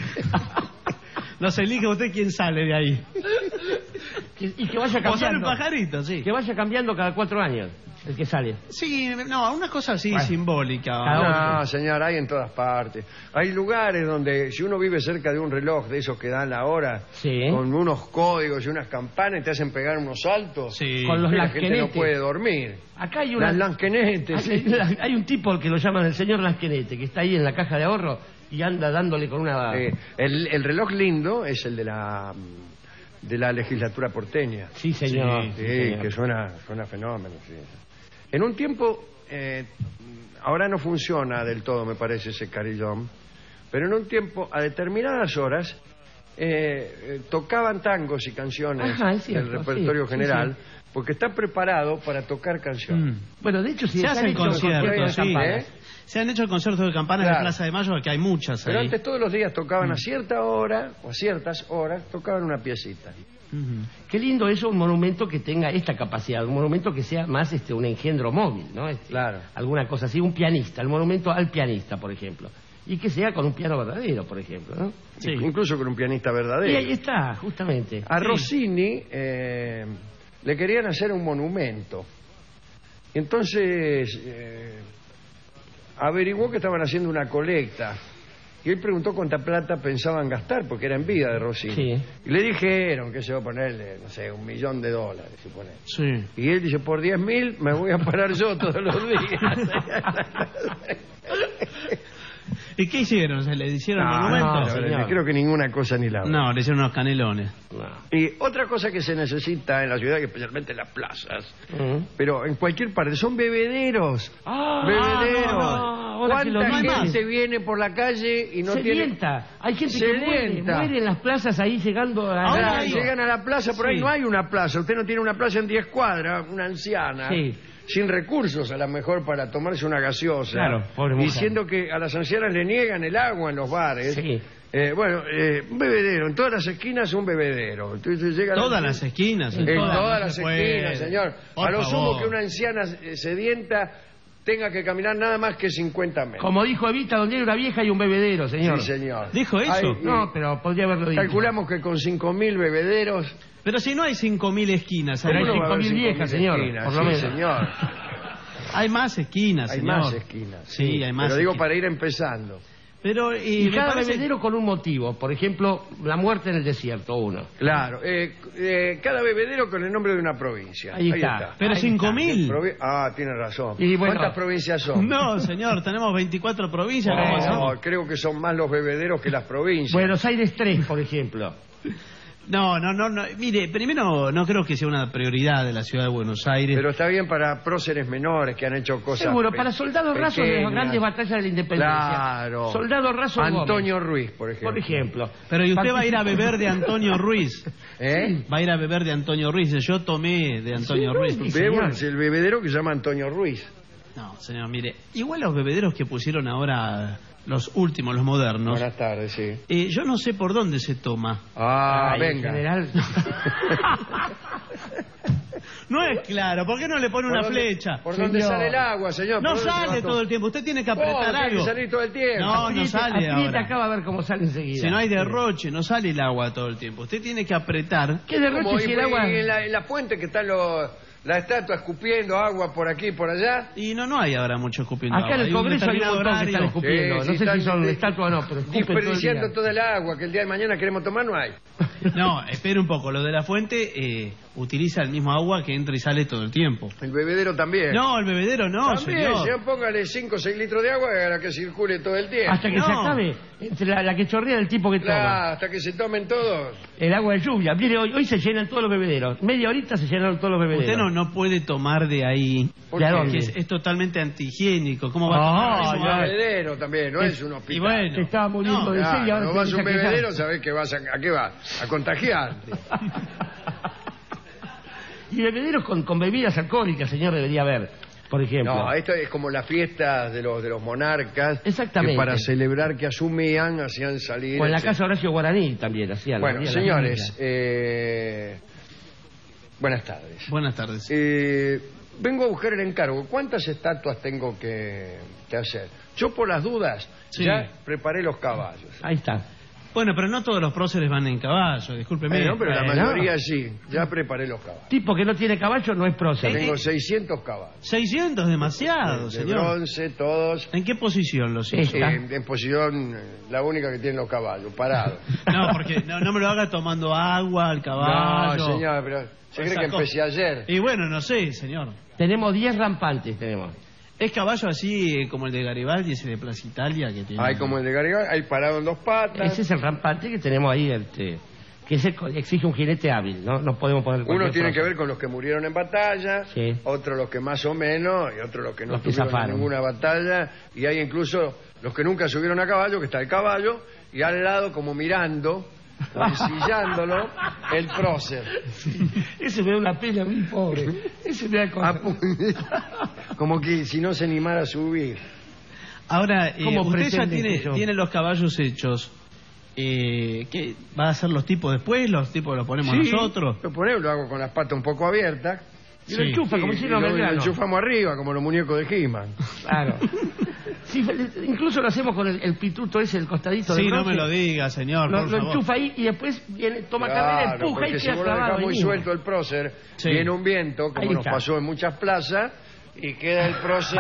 Nos elige usted quién sale de ahí. Que- y que vaya O sale un cambiando. pajarito, sí. Que vaya cambiando cada cuatro años el que sale. Sí, no, una cosa así Bueno. simbólica. No, señor, hay en todas partes. Hay lugares donde si uno vive cerca de un reloj de esos que dan la hora, Sí. con unos códigos y unas campanas y te hacen pegar unos saltos, Sí. Con los y la gente no lasquenetes. puede dormir. Acá hay una... Las lanquenetes. Hay, hay- hay un tipo al que lo llaman el señor Lasquenete, que está ahí en la caja de ahorro y anda dándole con una... Eh, el, el reloj lindo es el de la de la legislatura porteña. Sí, señor. Sí, sí, señor. que suena, suena fenómeno. Sí. En un tiempo, eh, ahora no funciona del todo, me parece, ese carillón, pero en un tiempo, a determinadas horas, eh, eh, tocaban tangos y canciones Ajá, es cierto, del repertorio sí, sí, general, sí. porque está preparado para tocar canciones. Bueno, de hecho, si Se han hacen hecho conciertos, conciertos de sí, campanas. ¿eh? Se han hecho conciertos de campana en la Claro. Plaza de Mayo, que hay muchas Pero ahí. antes todos los días tocaban a cierta hora, o a ciertas horas, tocaban una piecita. Ujú. Qué lindo eso, un monumento que tenga esta capacidad, un monumento que sea más este un engendro móvil, ¿no? Este, Claro. Alguna cosa así, un pianista, el monumento al pianista, por ejemplo. Y que sea con un piano verdadero, por ejemplo, ¿no? Sí. Incluso con un pianista Y verdadero. ahí está, justamente. A Sí. Rossini eh, le querían hacer un monumento. Y entonces eh, averiguó que estaban haciendo una colecta. Y él preguntó cuánta plata pensaban gastar, porque era en vida de Rossini. Sí. Y le dijeron que se va a ponerle, no sé, un millón de dólares. Supone. Sí. Y él dice, por diez mil me voy a parar yo todos los días. ¿Y qué hicieron? ¿Se le hicieron No, monumento? no, señor. creo que ninguna cosa ni la otra. No, le hicieron unos canelones. Y otra cosa que se necesita en la ciudad, y especialmente en las plazas, Mm. pero en cualquier parte, son bebederos. Ah, bebederos. no, no, ahora que lo ¿Cuánta dices. gente viene por la calle y no Se tiene... lienta. Hay gente Se que muere, lienta. muere en las plazas ahí llegando a... Ahora Claro, hay- llegan a la plaza, por ahí Sí. no hay una plaza. Usted no tiene una plaza en diez cuadras, una anciana, Sí. sin recursos a lo mejor para tomarse una gaseosa. Claro, pobre mujer. Diciendo que a las ancianas le niegan el agua en los bares. Sí. Eh, bueno, eh, un bebedero, en todas las esquinas un bebedero. Entonces llega la- Todas las esquinas. En todas, todas no las se puede. esquinas, señor. Por A lo sumo favor. que una anciana eh, sedienta tenga que caminar nada más que cincuenta metros. Como dijo Evita, donde hay una vieja y un bebedero, señor. Sí, señor. ¿Dijo eso? Hay- No, pero podría haberlo dicho. Calculamos que con cinco mil bebederos... Pero si no hay cinco mil esquinas, Pero hay ¿cómo no va a cinco haber mil viejas, señor, esquinas, por lo sí, menos. señor. Hay más esquinas, Hay señor. más esquinas. Sí, hay más Pero digo esquinas. para ir empezando. Pero, eh, Y me cada parece- bebedero con un motivo. Por ejemplo, la muerte en el desierto, uno. Claro, eh, eh, cada bebedero con el nombre de una provincia. Ahí está. Pero Ahí cinco está. mil. Provi- Ah, tiene razón. Y bueno- ¿Cuántas provincias son? No, señor, tenemos veinticuatro provincias. ¿cómo No, hacemos? creo que son más los bebederos que las provincias. Buenos Aires tres, por ejemplo. No, no, no, no. Mire, primero no creo que sea una prioridad de la ciudad de Buenos Aires. Pero está bien para próceres menores que han hecho cosas. Seguro, pe- para soldados rasos de las pequeñas. grandes batallas de la independencia. Claro. Soldado raso Antonio Gómez, Ruiz, por ejemplo. por ejemplo. Pero ¿y usted va a ir a beber de Antonio Ruiz? ¿Eh? Va a ir a beber de Antonio Ruiz. Yo tomé de Antonio Sí, Ruiz. sí, Bebo señor. es el bebedero que se llama Antonio Ruiz. No, señor, mire, igual los bebederos que pusieron ahora, los últimos, los modernos, Buenas tardes, sí. eh, yo no sé por dónde se toma. Ah, Ay, en venga. general. No es claro, ¿por qué no le pone ¿Por una dónde- flecha? ¿Por dónde Señor. sale el agua, señor? No ¿Por dónde se va sale a to- todo el tiempo, usted tiene que Oh, apretar tiene que algo. salir todo el tiempo. No, no Apriete- sale apriete ahora. acá va a ver cómo sale enseguida. Si no hay derroche, no sale el agua todo el tiempo. Usted tiene que apretar. ¿Qué derroche Como si y- el agua...? y en, la, en la fuente que están los, la estatua escupiendo agua por aquí y por allá. Y no, no hay ahora mucho escupiendo Acá en agua. el Hay un Congreso hay un determinado montón que están horario. escupiendo. Sí, no sí, sé si están son de- estatuas o no, pero escupen todo el Desperdiciando día. toda el agua que el día de mañana queremos tomar, no hay. No, espere un poco. Lo de la fuente eh, utiliza el mismo agua que entra y sale todo el tiempo. El bebedero también. No, el bebedero no, También, señor. señor, póngale cinco o seis litros de agua para que circule todo el tiempo. Hasta que No. se acabe entre la, la que chorrea del tipo que toma. Claro, hasta que se tomen todos. El agua de lluvia. Mire, hoy, hoy se llenan todos los bebederos. Media horita se llenaron todos los bebederos. Usted no, no puede tomar de ahí. ¿Por ¿De qué? dónde? Que es, es totalmente antihigiénico. ¿Cómo va a Ah, tomar eso? ya. Un bebedero también, no es un Y hospital. bueno, Te estaba muriendo no, de sed y Claro, ahora no te vas a un deja quejar. bebedero, sabés que vas a, a qué vas, a contagiarte. Y bebederos con, con bebidas alcohólicas, señor, debería haber, por ejemplo. No, esto es como la fiesta de los de los monarcas. Exactamente. Que para celebrar que asumían, hacían salir. O en la etcétera. casa Horacio Guaraní también hacían. Bueno, hacían la señores, música. eh, buenas tardes. Buenas tardes. Eh, vengo a buscar el encargo. ¿Cuántas estatuas tengo que, que hacer? Yo, por las dudas, Sí. ya preparé los caballos. Ahí está. Bueno, pero no todos los próceres van en caballo, discúlpeme. Bueno, pero la Bueno. mayoría sí. Ya preparé los caballos. Tipo que no tiene caballo no es prócer. Tengo seiscientos caballos. seiscientos, demasiado, de señor. bronce, todos. ¿En qué posición los hizo? Esta. En, en posición, eh, la única que tienen los caballos, parados. No, porque no, no me lo haga tomando agua al caballo. No, señor, pero se cree Esa que cosa. empecé ayer. Y bueno, no sé, señor. Tenemos diez rampantes, tenemos. ¿Es caballo así eh, como el de Garibaldi, ese de Plaza Italia que tiene? Hay como el de Garibaldi, hay parado en dos patas. Ese es el rampante que tenemos ahí, este, que ese co- exige un jinete hábil, ¿no? No podemos poner Uno cualquier tiene que prócer. ver con los que murieron en batalla, Sí. otro los que más o menos, y otro los que no Los que tuvieron en zafaron. ninguna batalla, y hay incluso los que nunca subieron a caballo, que está el caballo, y al lado como mirando, o ensillándolo, el prócer. Ese me da una pena a mí, pobre. Ese me da cosa. Ah, como que si no se animara a subir. Ahora, eh, ¿Cómo usted ya pretende tiene, que yo? tiene los caballos hechos. Eh, ¿qué, ¿Va a hacer los tipos después? ¿Los tipos los ponemos Sí, nosotros? Lo ponemos, lo hago con las patas un poco abiertas. Y lo enchufa, como y, hicieron y lo, Belgrano. lo enchufamos arriba, como los muñecos de He-Man. Claro. Sí, incluso lo hacemos con el, el pituto ese, el costadito Sí, de no bronce. me lo diga, señor, Lo, por lo favor. enchufa ahí y después viene, toma Claro, carrera, empuja porque y si queda vos lo clavado dejás ahí muy mismo. suelto el prócer, Sí. viene un viento, como Ahí nos está. pasó en muchas plazas, y queda el prócer...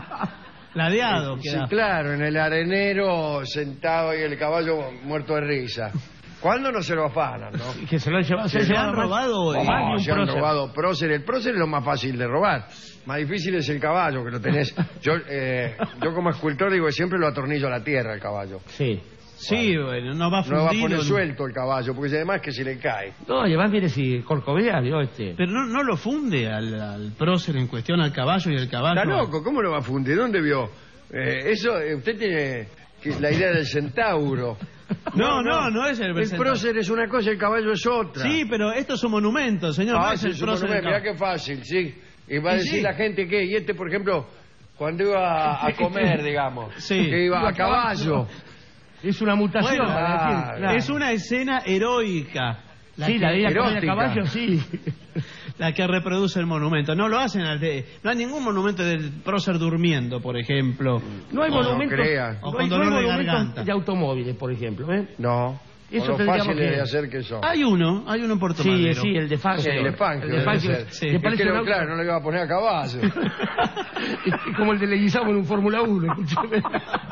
Ladeado Sí, queda. claro, en el arenero, sentado ahí el caballo muerto de risa. ¿Cuándo no se lo afanan, no? Que se lo han llevado, se, ¿Se han lo han robado, más, eh? más de No, un se han prócer. robado prócer. El prócer es lo más fácil de robar. Más difícil es el caballo, que lo tenés... Yo, eh, yo como escultor digo que siempre lo atornillo a la tierra el caballo. Sí. Sí, bueno, no va No va a fundido. poner suelto el caballo, porque además que se le cae. No, y además mire si Corcovea, vio este. Pero no, no lo funde al, al prócer en cuestión, al caballo y el caballo. Está loco, ¿cómo lo va a fundir? ¿Dónde vio? Eh, eso, eh, usted tiene que- la idea del centauro. No, no, no es el El centauro. prócer es una cosa, el caballo es otra. Sí, pero estos son monumentos, señor. no Ah, es sí, el es un prócer del monumento, mirá caballo. qué fácil, sí. Y va a Y decir sí. la gente que, y este, por ejemplo, cuando iba a comer, digamos, Sí. que iba a caballo. Es una mutación, Bueno, para claro. decir. Claro. Es una escena heroica. Sí, la de ir a comer a erótica. caballo, sí. la que reproduce el monumento. No lo hacen, al de, no hay ningún monumento del prócer durmiendo, por ejemplo. No hay o, monumentos, o no con hay, dolor no hay de monumentos garganta. de automóviles, por ejemplo. ¿eh? No. Eso Con lo fáciles de hacer que son. Hay uno, hay uno en Puerto Sí, Madero. sí, el de Fangio. Sí, el de Fangio. El de Fangio. Sí. Que Es parece que un no, auto- claro, no le iba a poner a caballo. Como el de Leguizamo en un Fórmula uno. escúchame.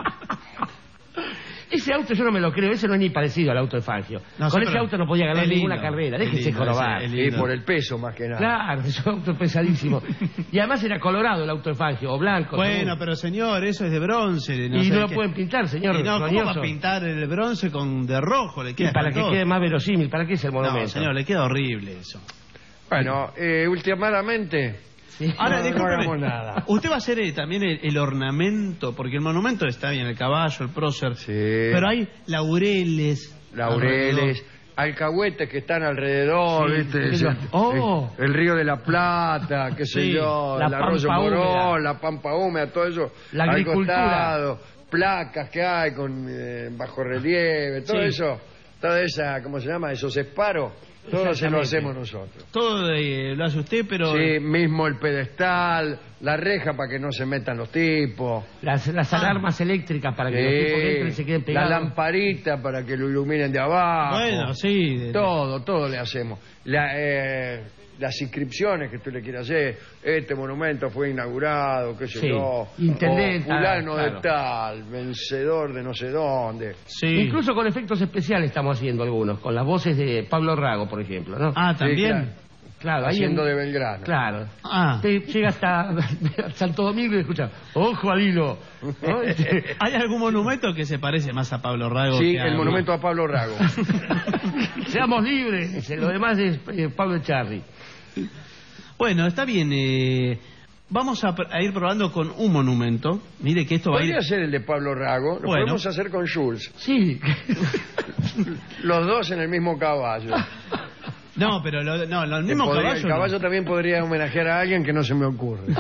Ese auto yo no me lo creo, ese no es ni parecido al auto de Fangio. No, Con sí, ese pero auto no podía ganar es ninguna lindo, carrera, es déjese lindo, jorobar. ese, es Y lindo. por el peso más que nada. Claro, es un auto pesadísimo. Y además era colorado el auto de Fangio, o blanco. Bueno, según. pero señor, eso es de bronce. No y sé no lo qué. pueden pintar, señor. Y no, ¿cómo roñoso. va a pintar el bronce con de rojo? Le Y queda para que espantoso. quede más verosímil, ¿para qué es el monumento? No, señor, le queda horrible eso. Bueno, eh, últimamente Ahora, no, discúlpeme, no hagamos nada. usted va a hacer eh, también el, el ornamento, porque el monumento está bien, el caballo, el prócer, Sí. pero hay laureles. Laureles, alcahuetes que están alrededor, Sí, ¿viste? sí, el, oh. el- el río de la Plata, qué sé Sí, yo, la el arroyo pampa Morón, húmeda. la pampa húmeda, todo eso. La al agricultura. costado, placas que hay con eh, bajo relieve, todo Sí. eso, toda esa, ¿cómo se llama? Esos esparos, todo se lo Exactamente. hacemos nosotros. Todo eh, lo hace usted, pero... Sí, mismo el pedestal, la reja para que no se metan los tipos. Las, las alarmas eléctricas para que los tipos que entren se queden la pegados. lamparita para que lo iluminen de abajo. Bueno, sí. de- Todo, todo le hacemos. La, eh, las inscripciones que tú le quieras hacer, este monumento fue inaugurado, qué sé Sí. yo, Intendente, o fulano claro. de tal, vencedor de no sé dónde. Sí. Incluso con efectos especiales estamos haciendo algunos, con las voces de Pablo Rago, por ejemplo, ¿no? Ah, también. Sí, Claro, ahí Haciendo en- de Belgrano. Claro. Ah. Te llega hasta Santo Domingo y escucha, ojo al hilo. ¿no? Este, ¿Hay algún monumento que se parece más a Pablo Rago? Sí, que a- el monumento a Pablo Rago. Seamos libres. Dice, lo demás es eh, Pablo Echarri. Bueno, está bien. eh, vamos a, pr- a ir probando con un monumento. Mire que esto va a ir... Podría ser el de Pablo Rago, lo Bueno. podemos hacer con Jules. Sí. Los dos en el mismo caballo. No, pero lo, no, lo- el Que mismo podría- caballo. el caballo no. también podría homenajear a alguien que no se me ocurre.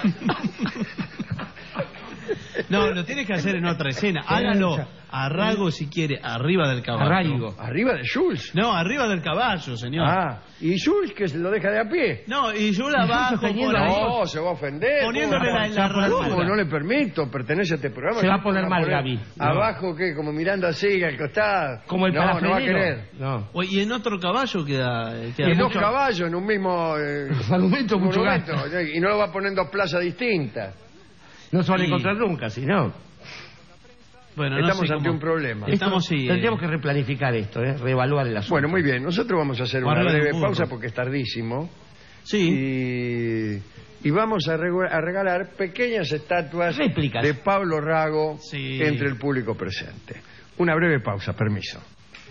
No, lo tienes que hacer en otra escena. Hágalo a Rago si quiere, arriba del caballo. Arraigo. Arriba de Jules. No, arriba del caballo, señor. Ah, y Jules que se lo deja de a pie. No, y yo la bajo por teniendo- ahí. No, se va a ofender. Poniéndole la- la ¿Cómo? armadura. No le permito, pertenece a este programa. Se va a ¿Cómo poner van mal, poner Gaby. No. Abajo, ¿qué? Como mirando así, al costado. Como el No, no va a parafrenero. querer. No. O- Y en otro caballo queda... queda Y dos mucho- caballos en un mismo eh, Monumento, mucho monumento. gasto. Y no lo va poniendo a plaza distinta. No se van a Y- encontrar nunca, si no. Bueno, no Estamos sé ante cómo- un problema. Estamos, sí. eh, Tendríamos que replanificar esto, ¿eh? Reevaluar el asunto. Bueno, muy bien. Nosotros vamos a hacer una Arriba del breve burro. pausa porque es tardísimo. Sí. Y, y vamos a, regu- a regalar pequeñas estatuas Réplicas. de Pablo Rago Sí. entre el público presente. Una breve pausa, permiso.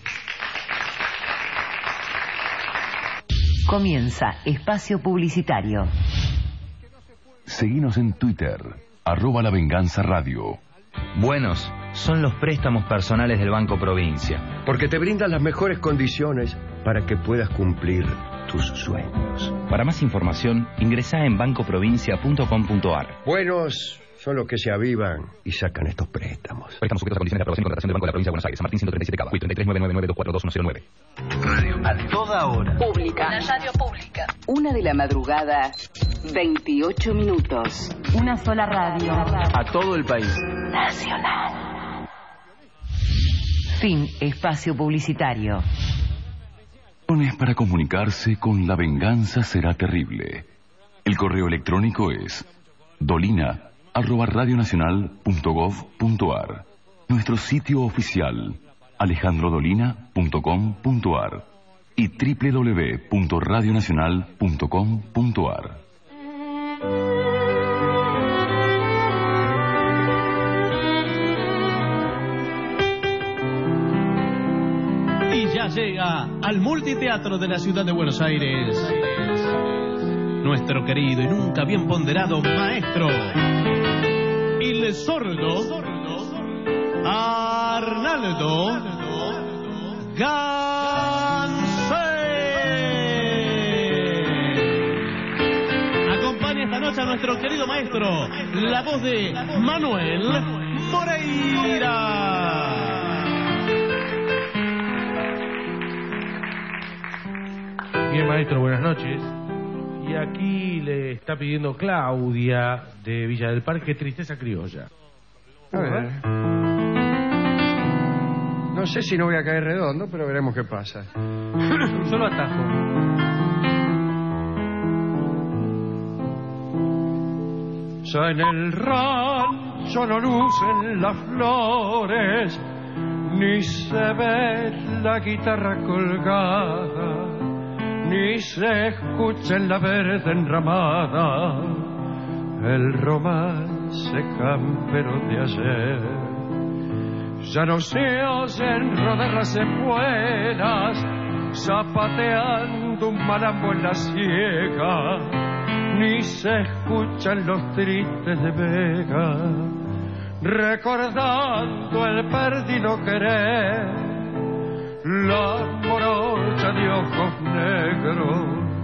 Comienza Espacio Publicitario. Seguinos en Twitter, arroba La Venganza Radio. Buenos son los préstamos personales del Banco Provincia. Porque te brindan las mejores condiciones para que puedas cumplir tus sueños. Para más información, ingresá en banco provincia punto com punto ar. Buenos son los que se avivan y sacan estos préstamos. Préstamos sujetos a condiciones de aprobación y contratación del Banco de la Provincia de Buenos Aires. San Martín ciento treinta y siete Cava. treinta y tres nueve nueve nueve dos cuatro dos uno cero nueve. A toda hora. Pública. La radio pública. Una de la madrugada, veintiocho minutos. Una sola radio. A todo el país. Nacional. Fin Espacio Publicitario. Para comunicarse con La Venganza Será Terrible. El correo electrónico es dolina arroba radionacional punto gov punto ar. Nuestro sitio oficial alejandro dolina punto com punto ar y doble u doble u doble u punto radionacional punto com punto ar. Y ya llega al multiteatro de la ciudad de Buenos Aires nuestro querido y nunca bien ponderado maestro, el sordo Arnaldo Gansé. Acompaña esta noche a nuestro querido maestro, la voz de Manuel Moreira. Bien, maestro, buenas noches. Y aquí le está pidiendo Claudia de Villa del Parque Tristeza Criolla. A ver. No sé si no voy a caer redondo, pero veremos qué pasa. Un solo atajo. Ya en el rancho no lucen las flores, ni se ve la guitarra colgada, ni se escucha en la verde enramada el romance campero de ayer. Ya no se oyen rodar las espuelas, zapateando un malambo en la siega, ni se escuchan los tristes de Vega, recordando el perdido querer, la morocha de ojos negros,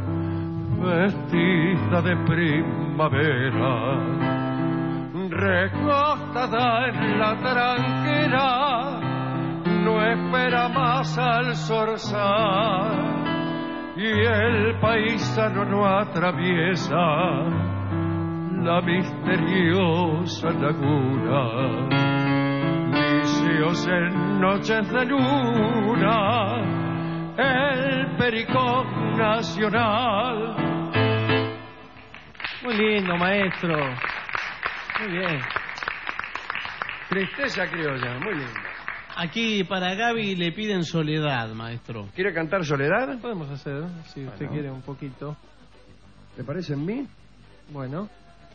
vestida de primavera, recostada en la tranquera, no espera más al zorzal, y el paisano no atraviesa la misteriosa laguna, ni se oyen noches de luna el pericón nacional. Muy lindo, maestro. Muy bien. Tristeza criolla, muy lindo. Aquí para Gaby le piden Soledad, maestro. ¿Quiere cantar Soledad? Podemos hacer, si usted Bueno. quiere, un poquito. ¿Le parece en mí? Bueno.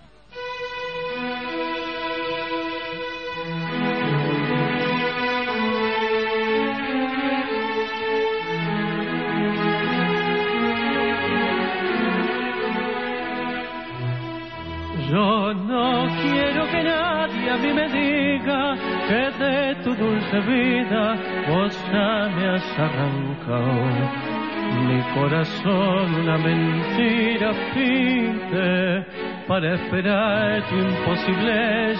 Yo no quiero que nadie a mí me diga que de tu dulce vida vos ya me has arrancado. Mi corazón una mentira pide para esperar tu imposible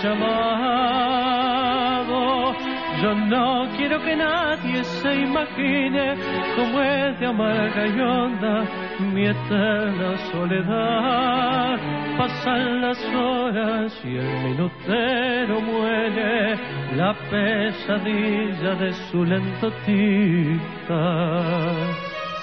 llamado. Yo no quiero que nadie se imagine cómo es de amarga y honda mi eterna soledad. Pasan las horas y el minutero muere la pesadilla de su lento tic-tac.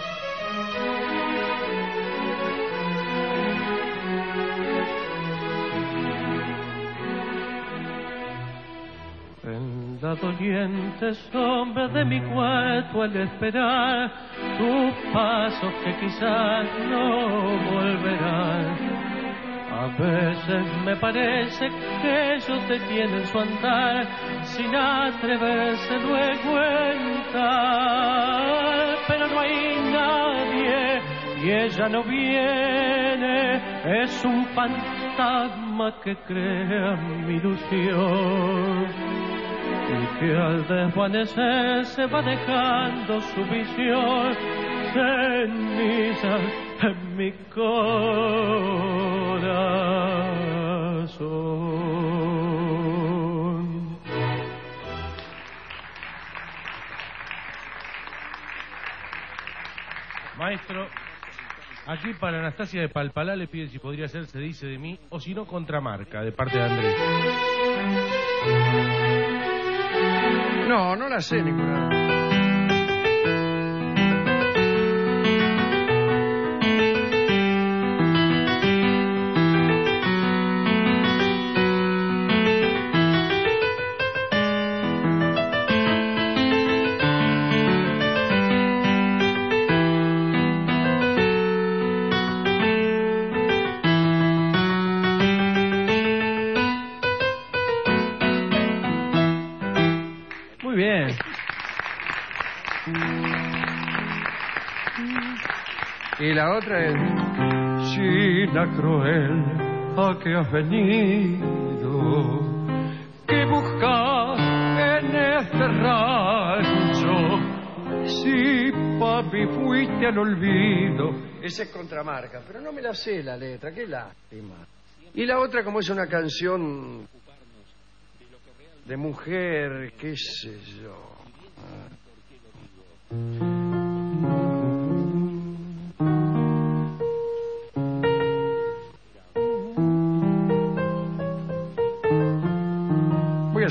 En la doliente sombra de mi cuarto al esperar tus pasos que quizás no volverán. A veces me parece que ellos detienen su andar sin atreverse luego a entrar. Pero no hay nadie y ella no viene, es un fantasma que crea mi ilusión y que al desvanecer se va dejando su visión cenizas en mi corazón. Maestro, aquí para Anastasia de Palpalá le piden si podría ser Se dice de mí, o si no, Contramarca, de parte de Andrés. No, no la sé, Nicolás. Y la otra es China cruel, ¿a qué has venido? ¿Qué buscas en este rancho? Si papi fuiste al olvido. Esa es Contramarca, pero no me la sé la letra, qué lástima. Y la otra, como es una canción de mujer, qué sé yo.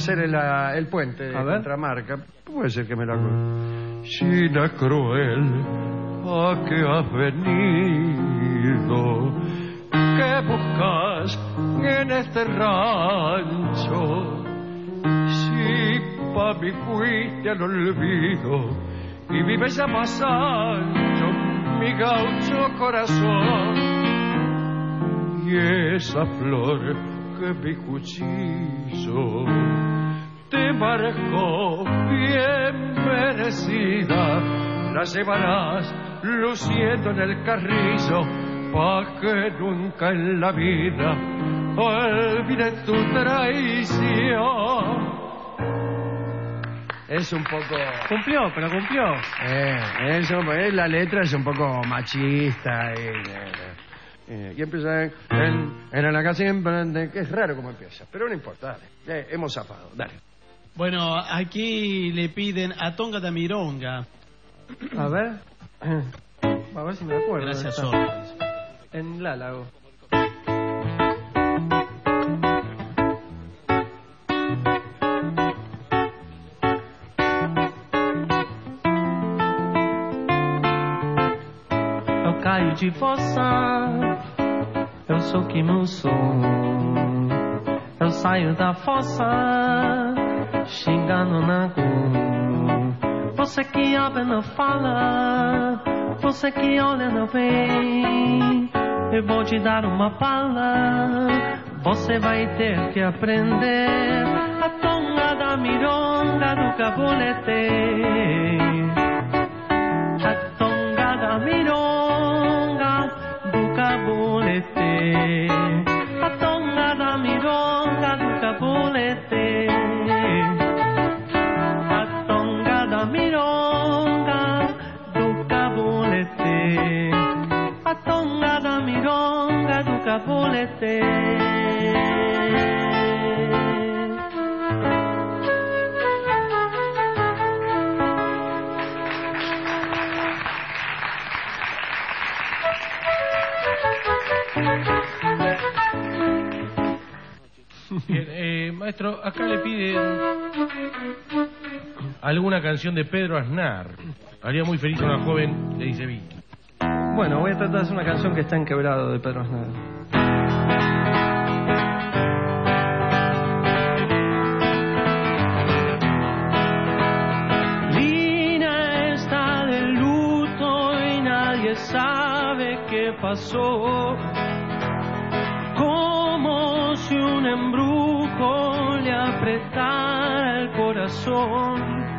ser el, el puente de contramarca. Puede ser que me lo hago. China cruel, ¿a qué has venido? ¿Qué buscas en este rancho? Si pa' mí fuiste al olvido y vives ya más ancho, mi gaucho corazón. Y esa flor que mi cuchillo te marcó bien merecida, la llevarás luciendo en el carrillo, pa' que nunca en la vida olvide tu traición. Es un poco... Cumplió, pero cumplió. Eh, eso, eh, la letra es un poco machista. Y, eh, eh, y empieza en, en, en la casa siempre, que es raro como empieza, pero no importa, dale. Eh, hemos zafado, dale. Bueno, aquí le piden a Tonga da Mironga. A ver. A ver si me acuerdo. Gracias, Sol. En Lálago. Eu caio de fossa, eu sou que não sou. Eu saio da fossa, xingando na rua. Você que abre não fala, você que olha não vem. Eu vou te dar uma bala, você vai ter que aprender a tonga da mironga do cabulete. A tonga da mironga do cabulete. A tonga da mironga do cabulete. A tonga da mironga do cabulete. A tonga da mironga do cabulete. Bien, eh, maestro, acá le piden alguna canción de Pedro Aznar. Haría muy feliz a una joven, le dice Vicky. Bueno, voy a tratar de hacer una canción que está en Quebrado de Pedro Aznar. Lina está de luto y nadie sabe qué pasó. Como si un embrujo le apretara el corazón.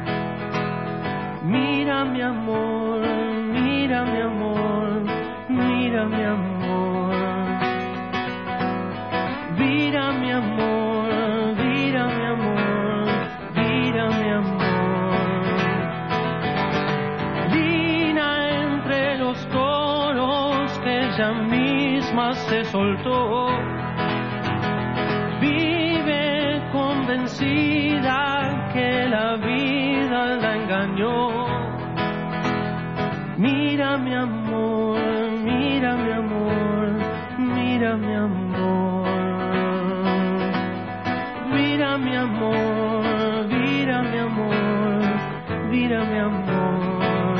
Mira mi amor, mira mi amor, mira mi amor. Mira mi amor, mira mi amor, mira mi amor. Lina entre los coros que ella misma se soltó. Vive convencida que la vida la engañó. Mira mi amor, mira mi amor, mira mi amor. Mira mi amor, mira mi amor, mira mi amor.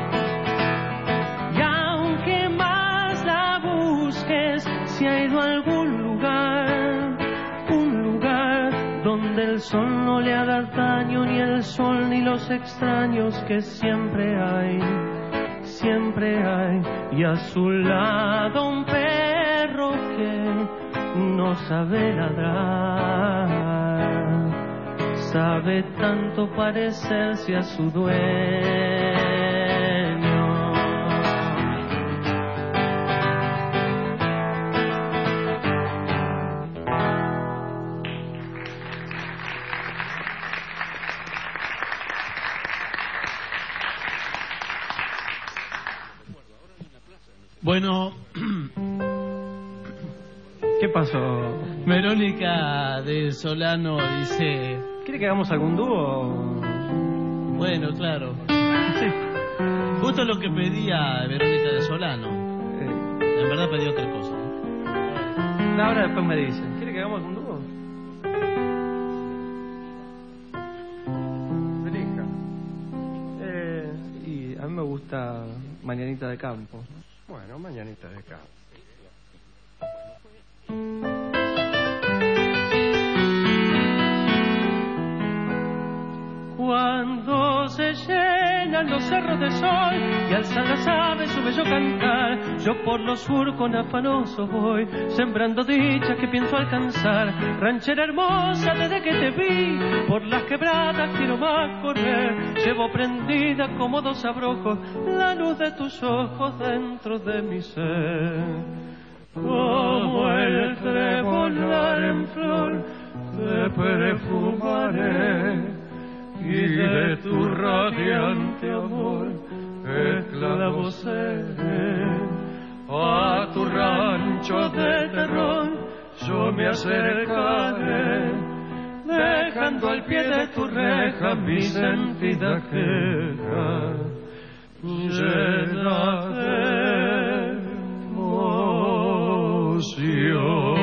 Y aunque más la busques, si ha ido a algún lugar, un lugar donde el sol no le haga daño, ni el sol ni los extraños que siempre hay, siempre hay. Y a su lado un perro que no sabe ladrar, sabe tanto parecerse a su dueño. Bueno, ¿qué pasó? Verónica de Solano dice... ¿Quiere que hagamos algún dúo? Bueno, claro. Sí. Justo lo que pedía Verónica de Solano. Eh. En verdad pedí otra cosa. Ahora después me dicen. ¿Quiere que hagamos un dúo? gusta Mañanita de Campo. Bueno, Mañanita de Campo. Cuando se llenan los cerros de sol y alzan las aves su bello cantar, yo por los surcos afanoso voy, sembrando dichas que pienso alcanzar. Ranchera hermosa, desde que te vi, por las quebradas quiero más correr. Llevo prendida como dos abrojos la luz de tus ojos dentro de mi ser. Como el trebolar en flor, te perfumaré, y de tu radiante amor esclavo seré. A tu rancho de terror yo me acercaré, dejando al pie de tu reja mi sentida queja, llena de emoción.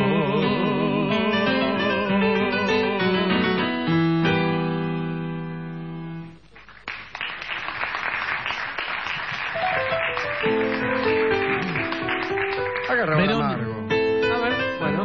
Agarra un amargo. A ver, bueno.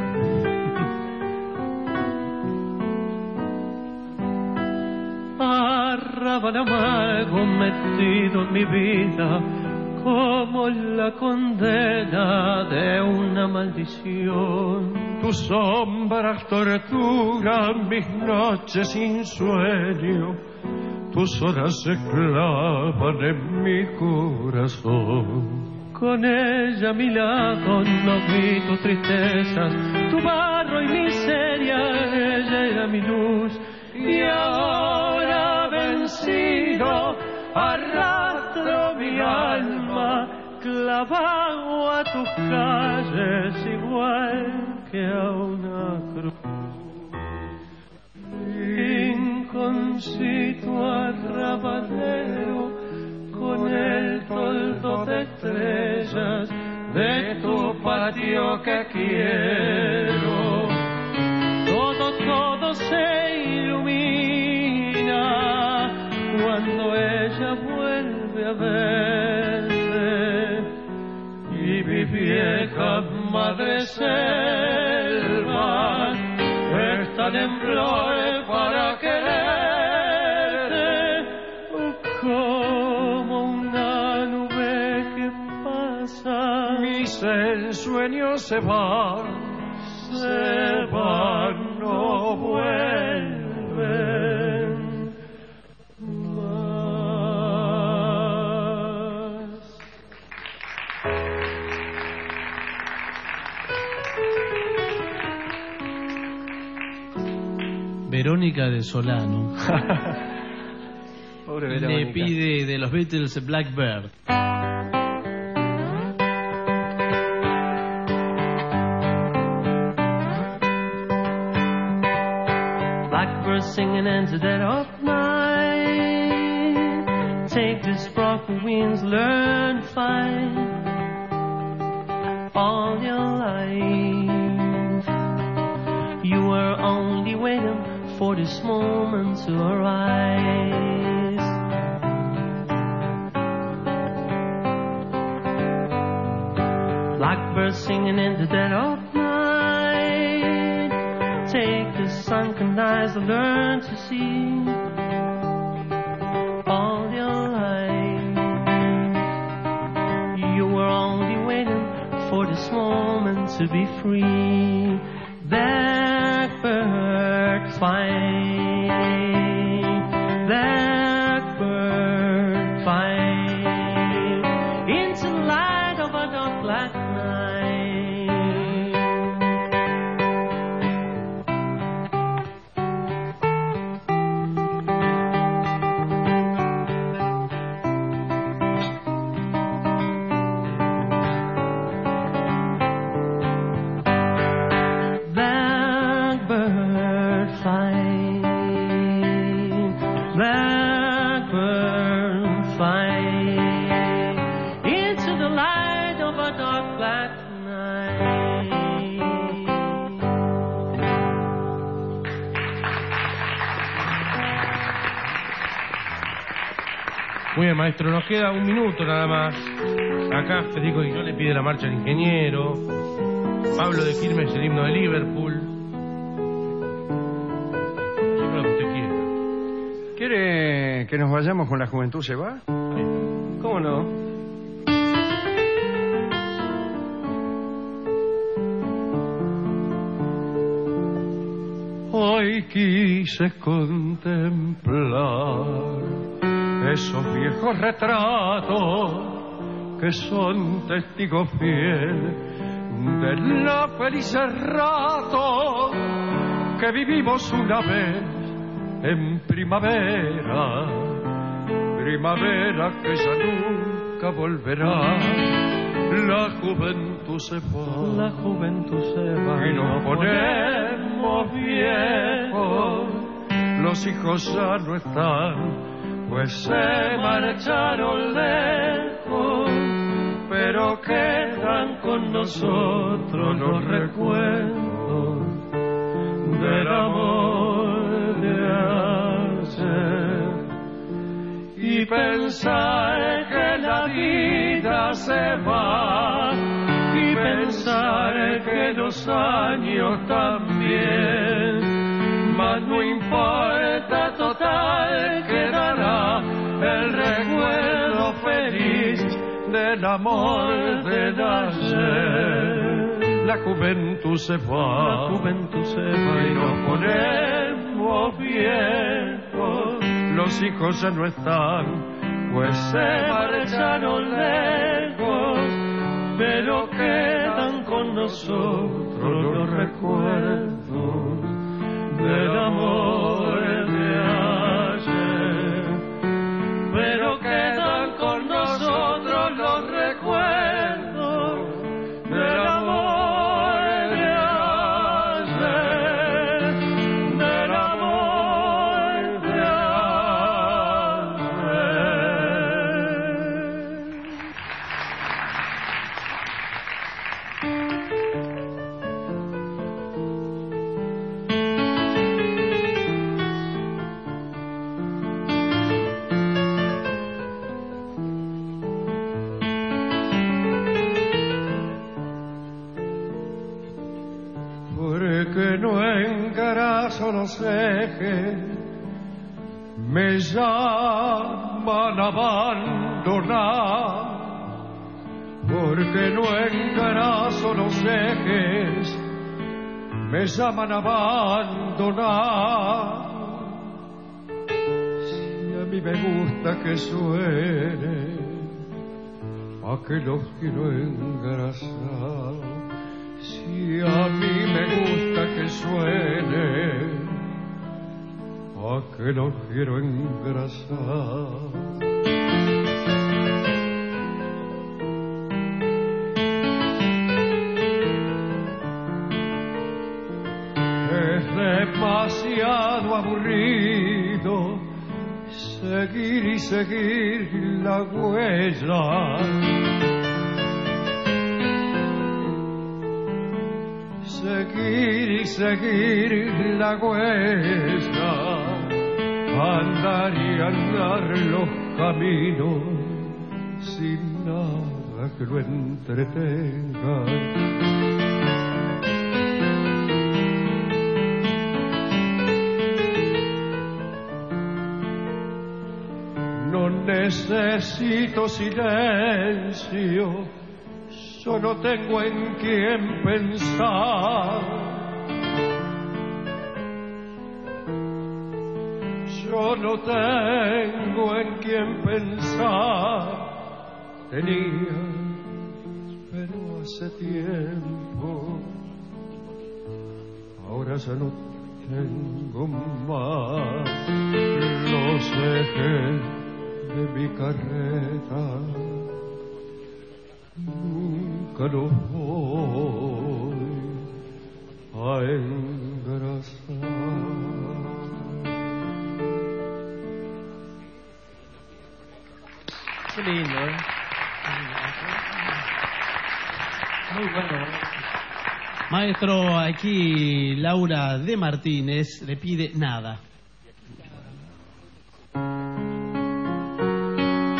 Arrabal amargo metido en mi vida, como la condena de una maldición. Tus sombras torturan mis noches sin sueño, tus horas se clavan en mi corazón. Con ella a mi lado no vi tus tristezas, tu barro y miseria, ella era mi luz. Y ahora vencido arrastro mi alma, clavado a tus calles igual que a una cruz. Rinconcito arrabalero, con el toldo de estrellas de tu patio que quiero. Todo, todo se ilumina cuando ella vuelve a verse. Y mi vieja madre selva están en flores para quererte, como una nube que pasa. Mis ensueños se van, se van, no vuelven más. Verónica de Solano Pobre le Verónica. pide de los Beatles Blackbird. Blackbird singing in the dead of night, take the sparkle winds, learn to fight all your life. You were only waiting for this moment to arise. Blackbird singing in the dead of night, take the sunken eyes and learn to see all your life. You were only waiting for this moment to be free. Blackbird fly, blackbird fly into the light of a dark black night. Blackbird fly, blackbird fly into the light of a dark black night. Muy bien, maestro, nos queda un minuto nada más. Acá Federico Guillón le pide la marcha al ingeniero. Pablo de Quilmes, el himno de Liverpool. Siempre lo que usted quiera. ¿Quiere que nos vayamos con La Juventud se va? ¿Cómo no? Hoy quise contemplar esos viejos retratos que son testigos fieles de la felices ratos que vivimos una vez en primavera, primavera que ya nunca volverá. La juventud se va, la juventud se va y nos ponemos viejos. Los hijos ya no están, pues se marcharon lejos, pero quedan con nosotros los recuerdos del amor de ayer. Y pensar que la vida se va, y pensar que los años también, mas no importa, total quedará el recuerdo feliz del amor del ayer. La juventud se va, la juventud se va y nos ponemos viejos. Los hijos ya no están, pues se marcharon lejos, pero quedan con nosotros los recuerdos del amor de ayer. Pero quedan con nosotros los recuerdos del amor de ayer, del amor de porque no engarazo los ejes, me llaman a abandonar, porque no engarazo los ejes, me llaman a abandonar. Si a mí me gusta que suene, a que los quiero engrasar. Si a mí me gusta que suene, a que los quiero engrasar. Es demasiado aburrido seguir y seguir la huella. Seguir y seguir la huella, andar y andar los caminos sin nada que lo entretenga. No necesito silencio, yo no tengo en quién pensar. Yo no tengo en quién pensar. Tenía, pero hace tiempo. Ahora ya no tengo más. Los ejes de mi carreta nunca los voy a engrasar. Qué lindo, ¿eh? Muy bueno. Maestro, aquí Laura de Martínez le pide nada.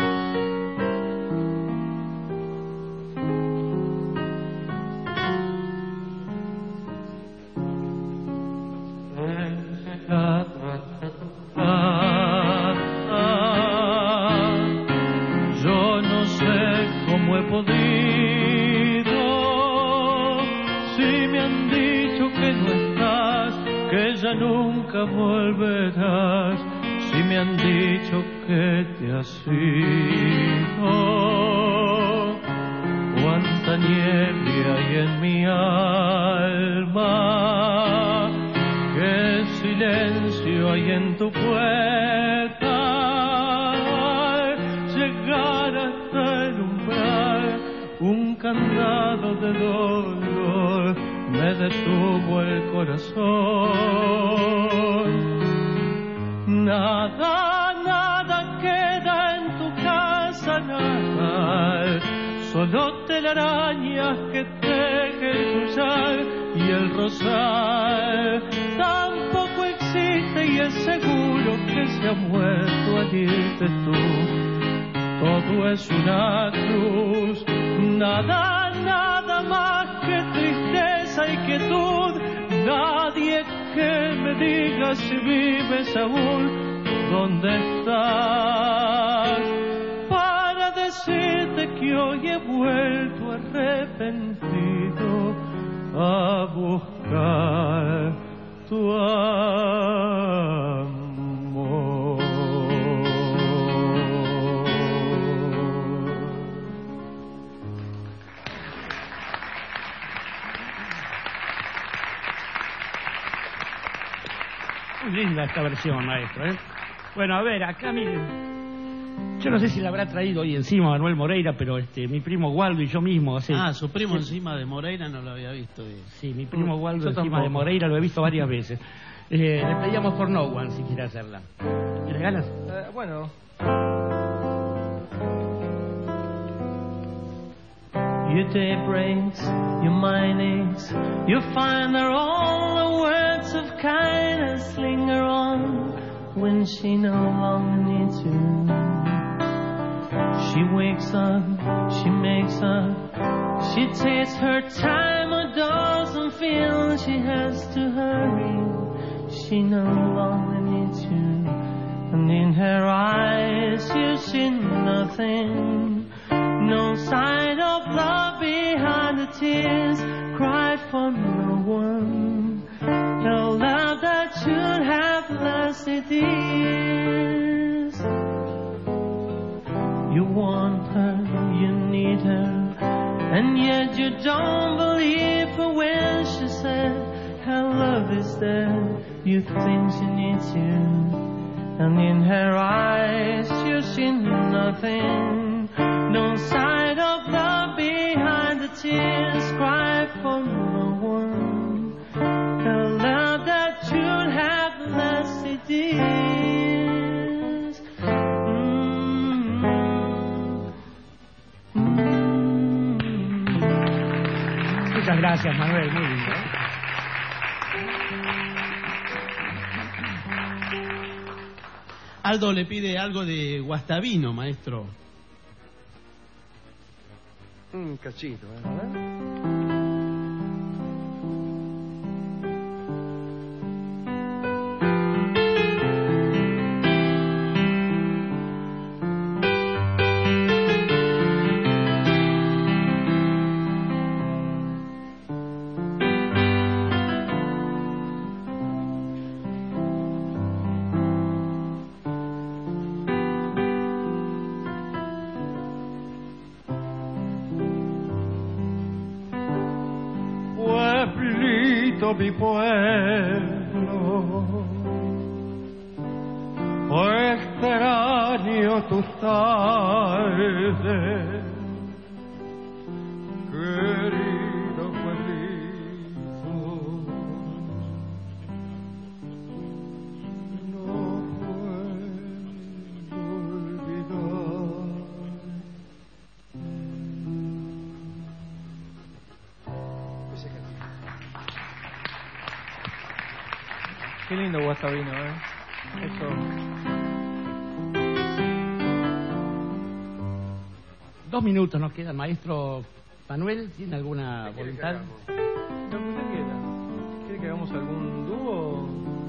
me han dicho que te has ido. Cuánta nieve hay en mi alma, qué silencio hay en tu puerta. Llegar hasta el umbral, un candado de dolor me detuvo el corazón. Nada, nada queda en tu casa, nada, solo telarañas que teje el yuyal y el rosal. Tampoco existe y es seguro que se ha muerto al irte tú. Todo es una cruz, nada, nada más que tristeza y quietud. Nadie que me diga si vives aún, ¿dónde estás? Para decirte que hoy he vuelto arrepentido a buscar tu amor. Muy linda esta versión, maestro, ¿eh? Bueno, a ver, acá miren. Yo no sé si la habrá traído hoy encima Manuel Moreira, pero este, mi primo Waldo y yo mismo hace... Ah, su primo sí. encima de Moreira no lo había visto. Y... Sí, mi primo Waldo Yo encima tampoco. de Moreira lo he visto varias veces. Eh, le pedíamos por No One si quiere hacerla. ¿Tiene ganas? Eh, bueno. Your day breaks, your mind aches, you find that all the words of kindness linger on when she no longer needs you. She wakes up, she makes up, she takes her time or doesn't feel she has to hurry. She no longer needs you, and in her eyes you see nothing. No sign of love behind the tears cried for no one. No love that should have lasted years. You want her, you need her, and yet you don't believe her when she said her love is there. You think she needs you, and in her eyes you see nothing. No sign of love behind the tears cried for no one. The love that should have lasted years. Mm-hmm. Mm-hmm. Muchas gracias, Manuel, muy lindo. Aldo le pide algo de Guastavino, maestro. Un cachito, ¿eh? A ver. Mi pueblo, oh, extraño tus tardes, querido pueblito, no puedo olvidar. Qué lindo Guastavino, ¿eh? Eso. Dos minutos nos quedan, maestro Manuel. ¿Tiene alguna voluntad? Lo que usted quiera. ¿Quiere que hagamos algún dúo?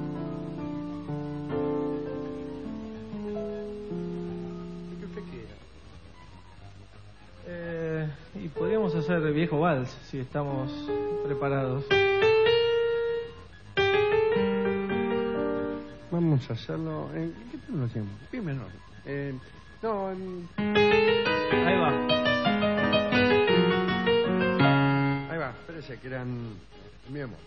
Lo que usted quiera. Eh, y podríamos hacer Viejo Vals, si estamos preparados. Vamos Vamos a hacerlo en... ¿Qué tono lo hacemos? Mi menor. Eh, no, en... Ahí va. Ahí va, espérese que eran... Mi amor.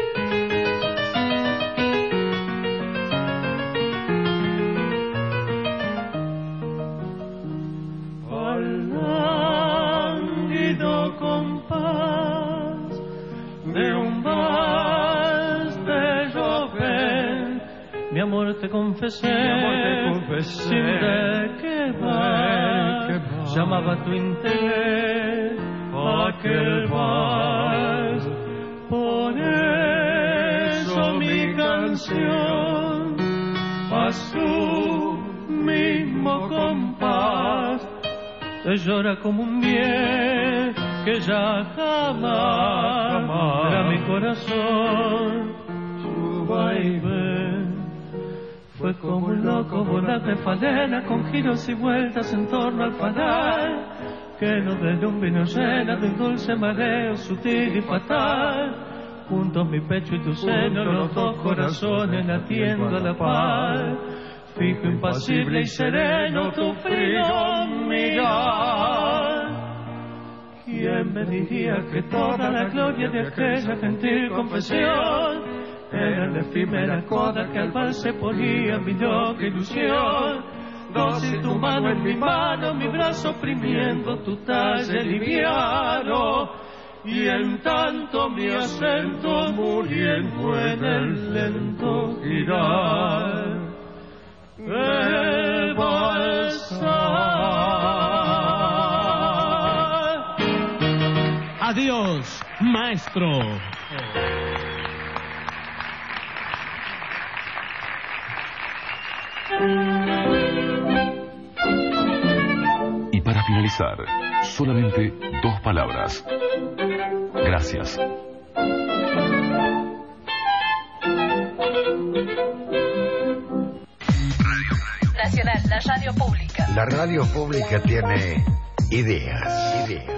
Al lánguido compás de un vals de Chopin, mi amor te confesé, Mi amor te confesé, sin de qué va, llamaba tu interés aquel vals. Por eso mi canción a su mismo compás te llora como un bien que ya jamás, jamás era mi corazón. Su vaivén fue como un loco volar de falena con giros y vueltas en torno al fanal, que nos desde un vino llena de un dulce mareo sutil y fatal. Juntos mi pecho y tu seno, los dos corazones latiendo a la par. Fijo, impasible y sereno tu frío mirar. ¿Quién me diría que toda la gloria de aquella gentil confesión era la efímera coda que al vals se ponía mi loca ilusión? Dócil tu mano en mi mano, mi brazo oprimiendo tu talle liviano, y en tanto mi acento muriendo en el lento girar del balsar. Adiós, maestro. Y para finalizar, solamente dos palabras. Gracias. Nacional, la radio pública. La radio pública tiene ideas, ideas.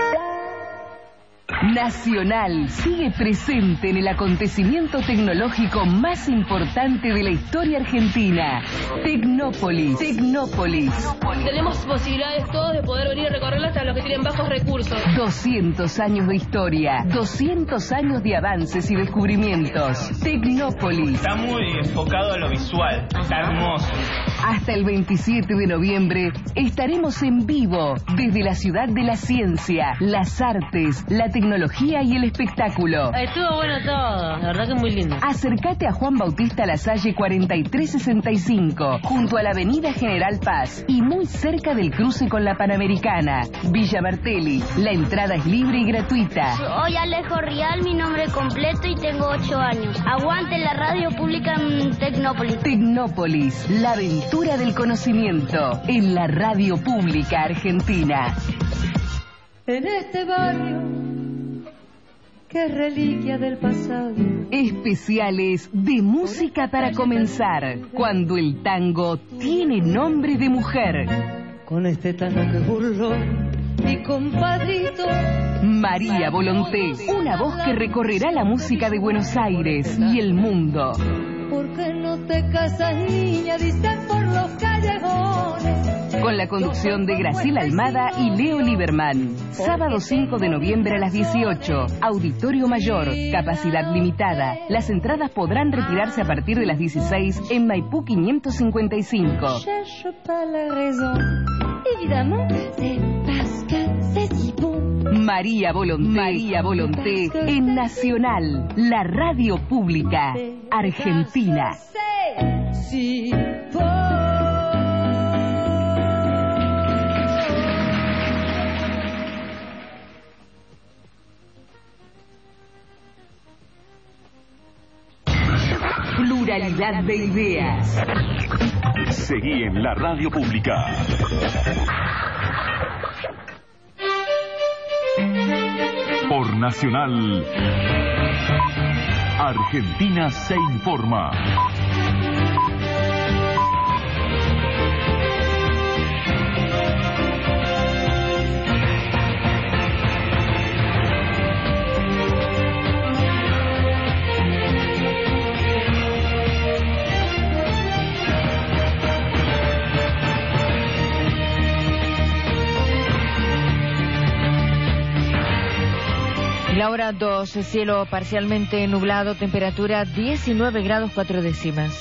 Nacional sigue presente en el acontecimiento tecnológico más importante de la historia argentina. Tecnópolis. Tecnópolis. Tenemos posibilidades todos de poder venir a recorrerla hasta los que tienen bajos recursos. doscientos años de historia, doscientos años de avances y descubrimientos. Tecnópolis. Está muy enfocado a lo visual, está hermoso. Hasta el veintisiete de noviembre estaremos en vivo desde la ciudad de la ciencia, las artes, la tecnología y el espectáculo. Estuvo bueno todo, la verdad que muy lindo. Acércate a Juan Bautista Lasalle cuarenta y tres sesenta y cinco, junto a la avenida General Paz y muy cerca del cruce con la Panamericana. Villa Martelli, la entrada es libre y gratuita. Soy Alejo Rial, mi nombre completo, y tengo ocho años. Aguante la radio pública en Tecnópolis. Tecnópolis, la aventura del conocimiento en la radio pública argentina. En este barrio, que es reliquia del pasado. Especiales de música para comenzar, cuando el tango tiene nombre de mujer. Con este tango que burló mi compadrito María Volonté, una voz que recorrerá la música de Buenos Aires y el mundo. ¿Por qué no te casas, niña? Dicen por los callejones. Con la conducción de Graciela Almada y Leo Lieberman. Sábado cinco de noviembre a las dieciocho. Auditorio Mayor. Capacidad limitada. Las entradas podrán retirarse a partir de las dieciséis en Maipú quinientos cincuenta y cinco. María Volonté, María Volonté en Nacional, la radio pública argentina. Sí, Pluralidad de ideas. Seguí en la radio pública. Por Nacional, Argentina se informa. La hora dos, cielo parcialmente nublado, temperatura diecinueve grados cuatro décimas.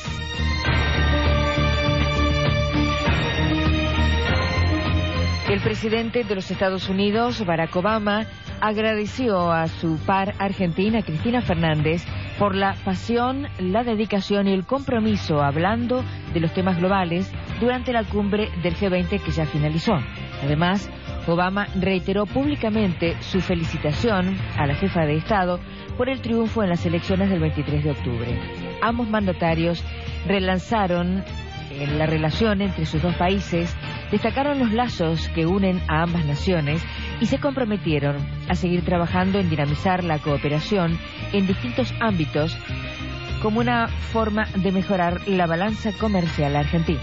El presidente de los Estados Unidos, Barack Obama, agradeció a su par argentina, Cristina Fernández, por la pasión, la dedicación y el compromiso hablando de los temas globales durante la cumbre del G veinte que ya finalizó. Además, Obama reiteró públicamente su felicitación a la jefa de Estado por el triunfo en las elecciones del veintitrés de octubre. Ambos mandatarios relanzaron en la relación entre sus dos países, destacaron los lazos que unen a ambas naciones y se comprometieron a seguir trabajando en dinamizar la cooperación en distintos ámbitos como una forma de mejorar la balanza comercial argentina.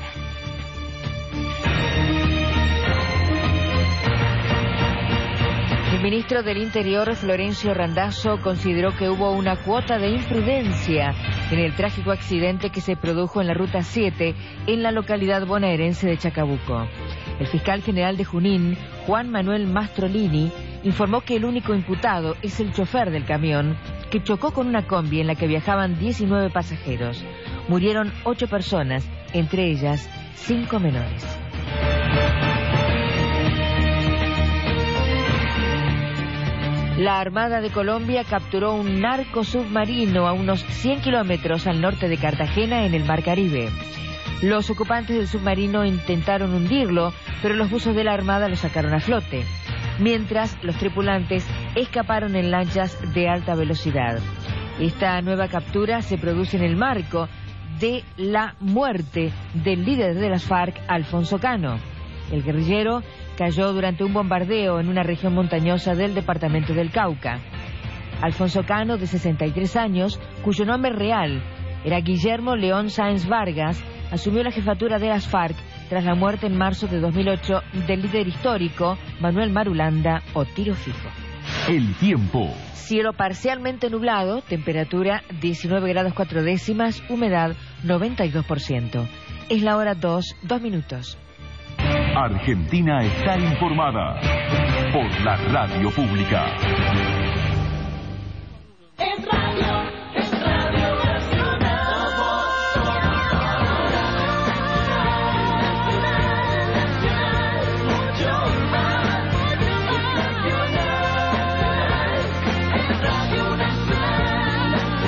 El ministro del Interior, Florencio Randazzo, consideró que hubo una cuota de imprudencia en el trágico accidente que se produjo en la Ruta siete en la localidad bonaerense de Chacabuco. El fiscal general de Junín, Juan Manuel Mastrolini, informó que el único imputado es el chofer del camión que chocó con una combi en la que viajaban diecinueve pasajeros. Murieron ocho personas, entre ellas cinco menores. La Armada de Colombia capturó un narco submarino a unos cien kilómetros al norte de Cartagena en el Mar Caribe. Los ocupantes del submarino intentaron hundirlo, pero los buzos de la Armada lo sacaron a flote, mientras los tripulantes escaparon en lanchas de alta velocidad. Esta nueva captura se produce en el marco de la muerte del líder de las FARC, Alfonso Cano. El guerrillero cayó durante un bombardeo en una región montañosa del departamento del Cauca. Alfonso Cano, de sesenta y tres años, cuyo nombre real era Guillermo León Sáenz Vargas, asumió la jefatura de las FARC tras la muerte en marzo de dos mil ocho del líder histórico Manuel Marulanda o Tiro Fijo. El tiempo. Cielo parcialmente nublado, temperatura diecinueve grados cuatro décimas, humedad noventa y dos por ciento. Es la hora dos, dos minutos. Argentina está informada por la radio pública. Es radio, es Radio Nacional. Mucho más. Es nacional. Es Radio Nacional.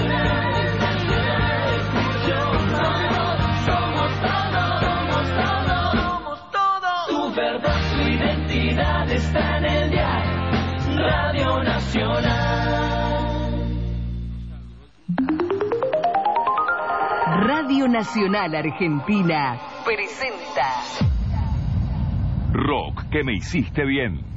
Mucho más. Somos todos, somos todos, somos todos. Tu verdad, tu identidad está en el diario Radio Nacional. Radio Nacional Argentina presenta Rock que me hiciste bien.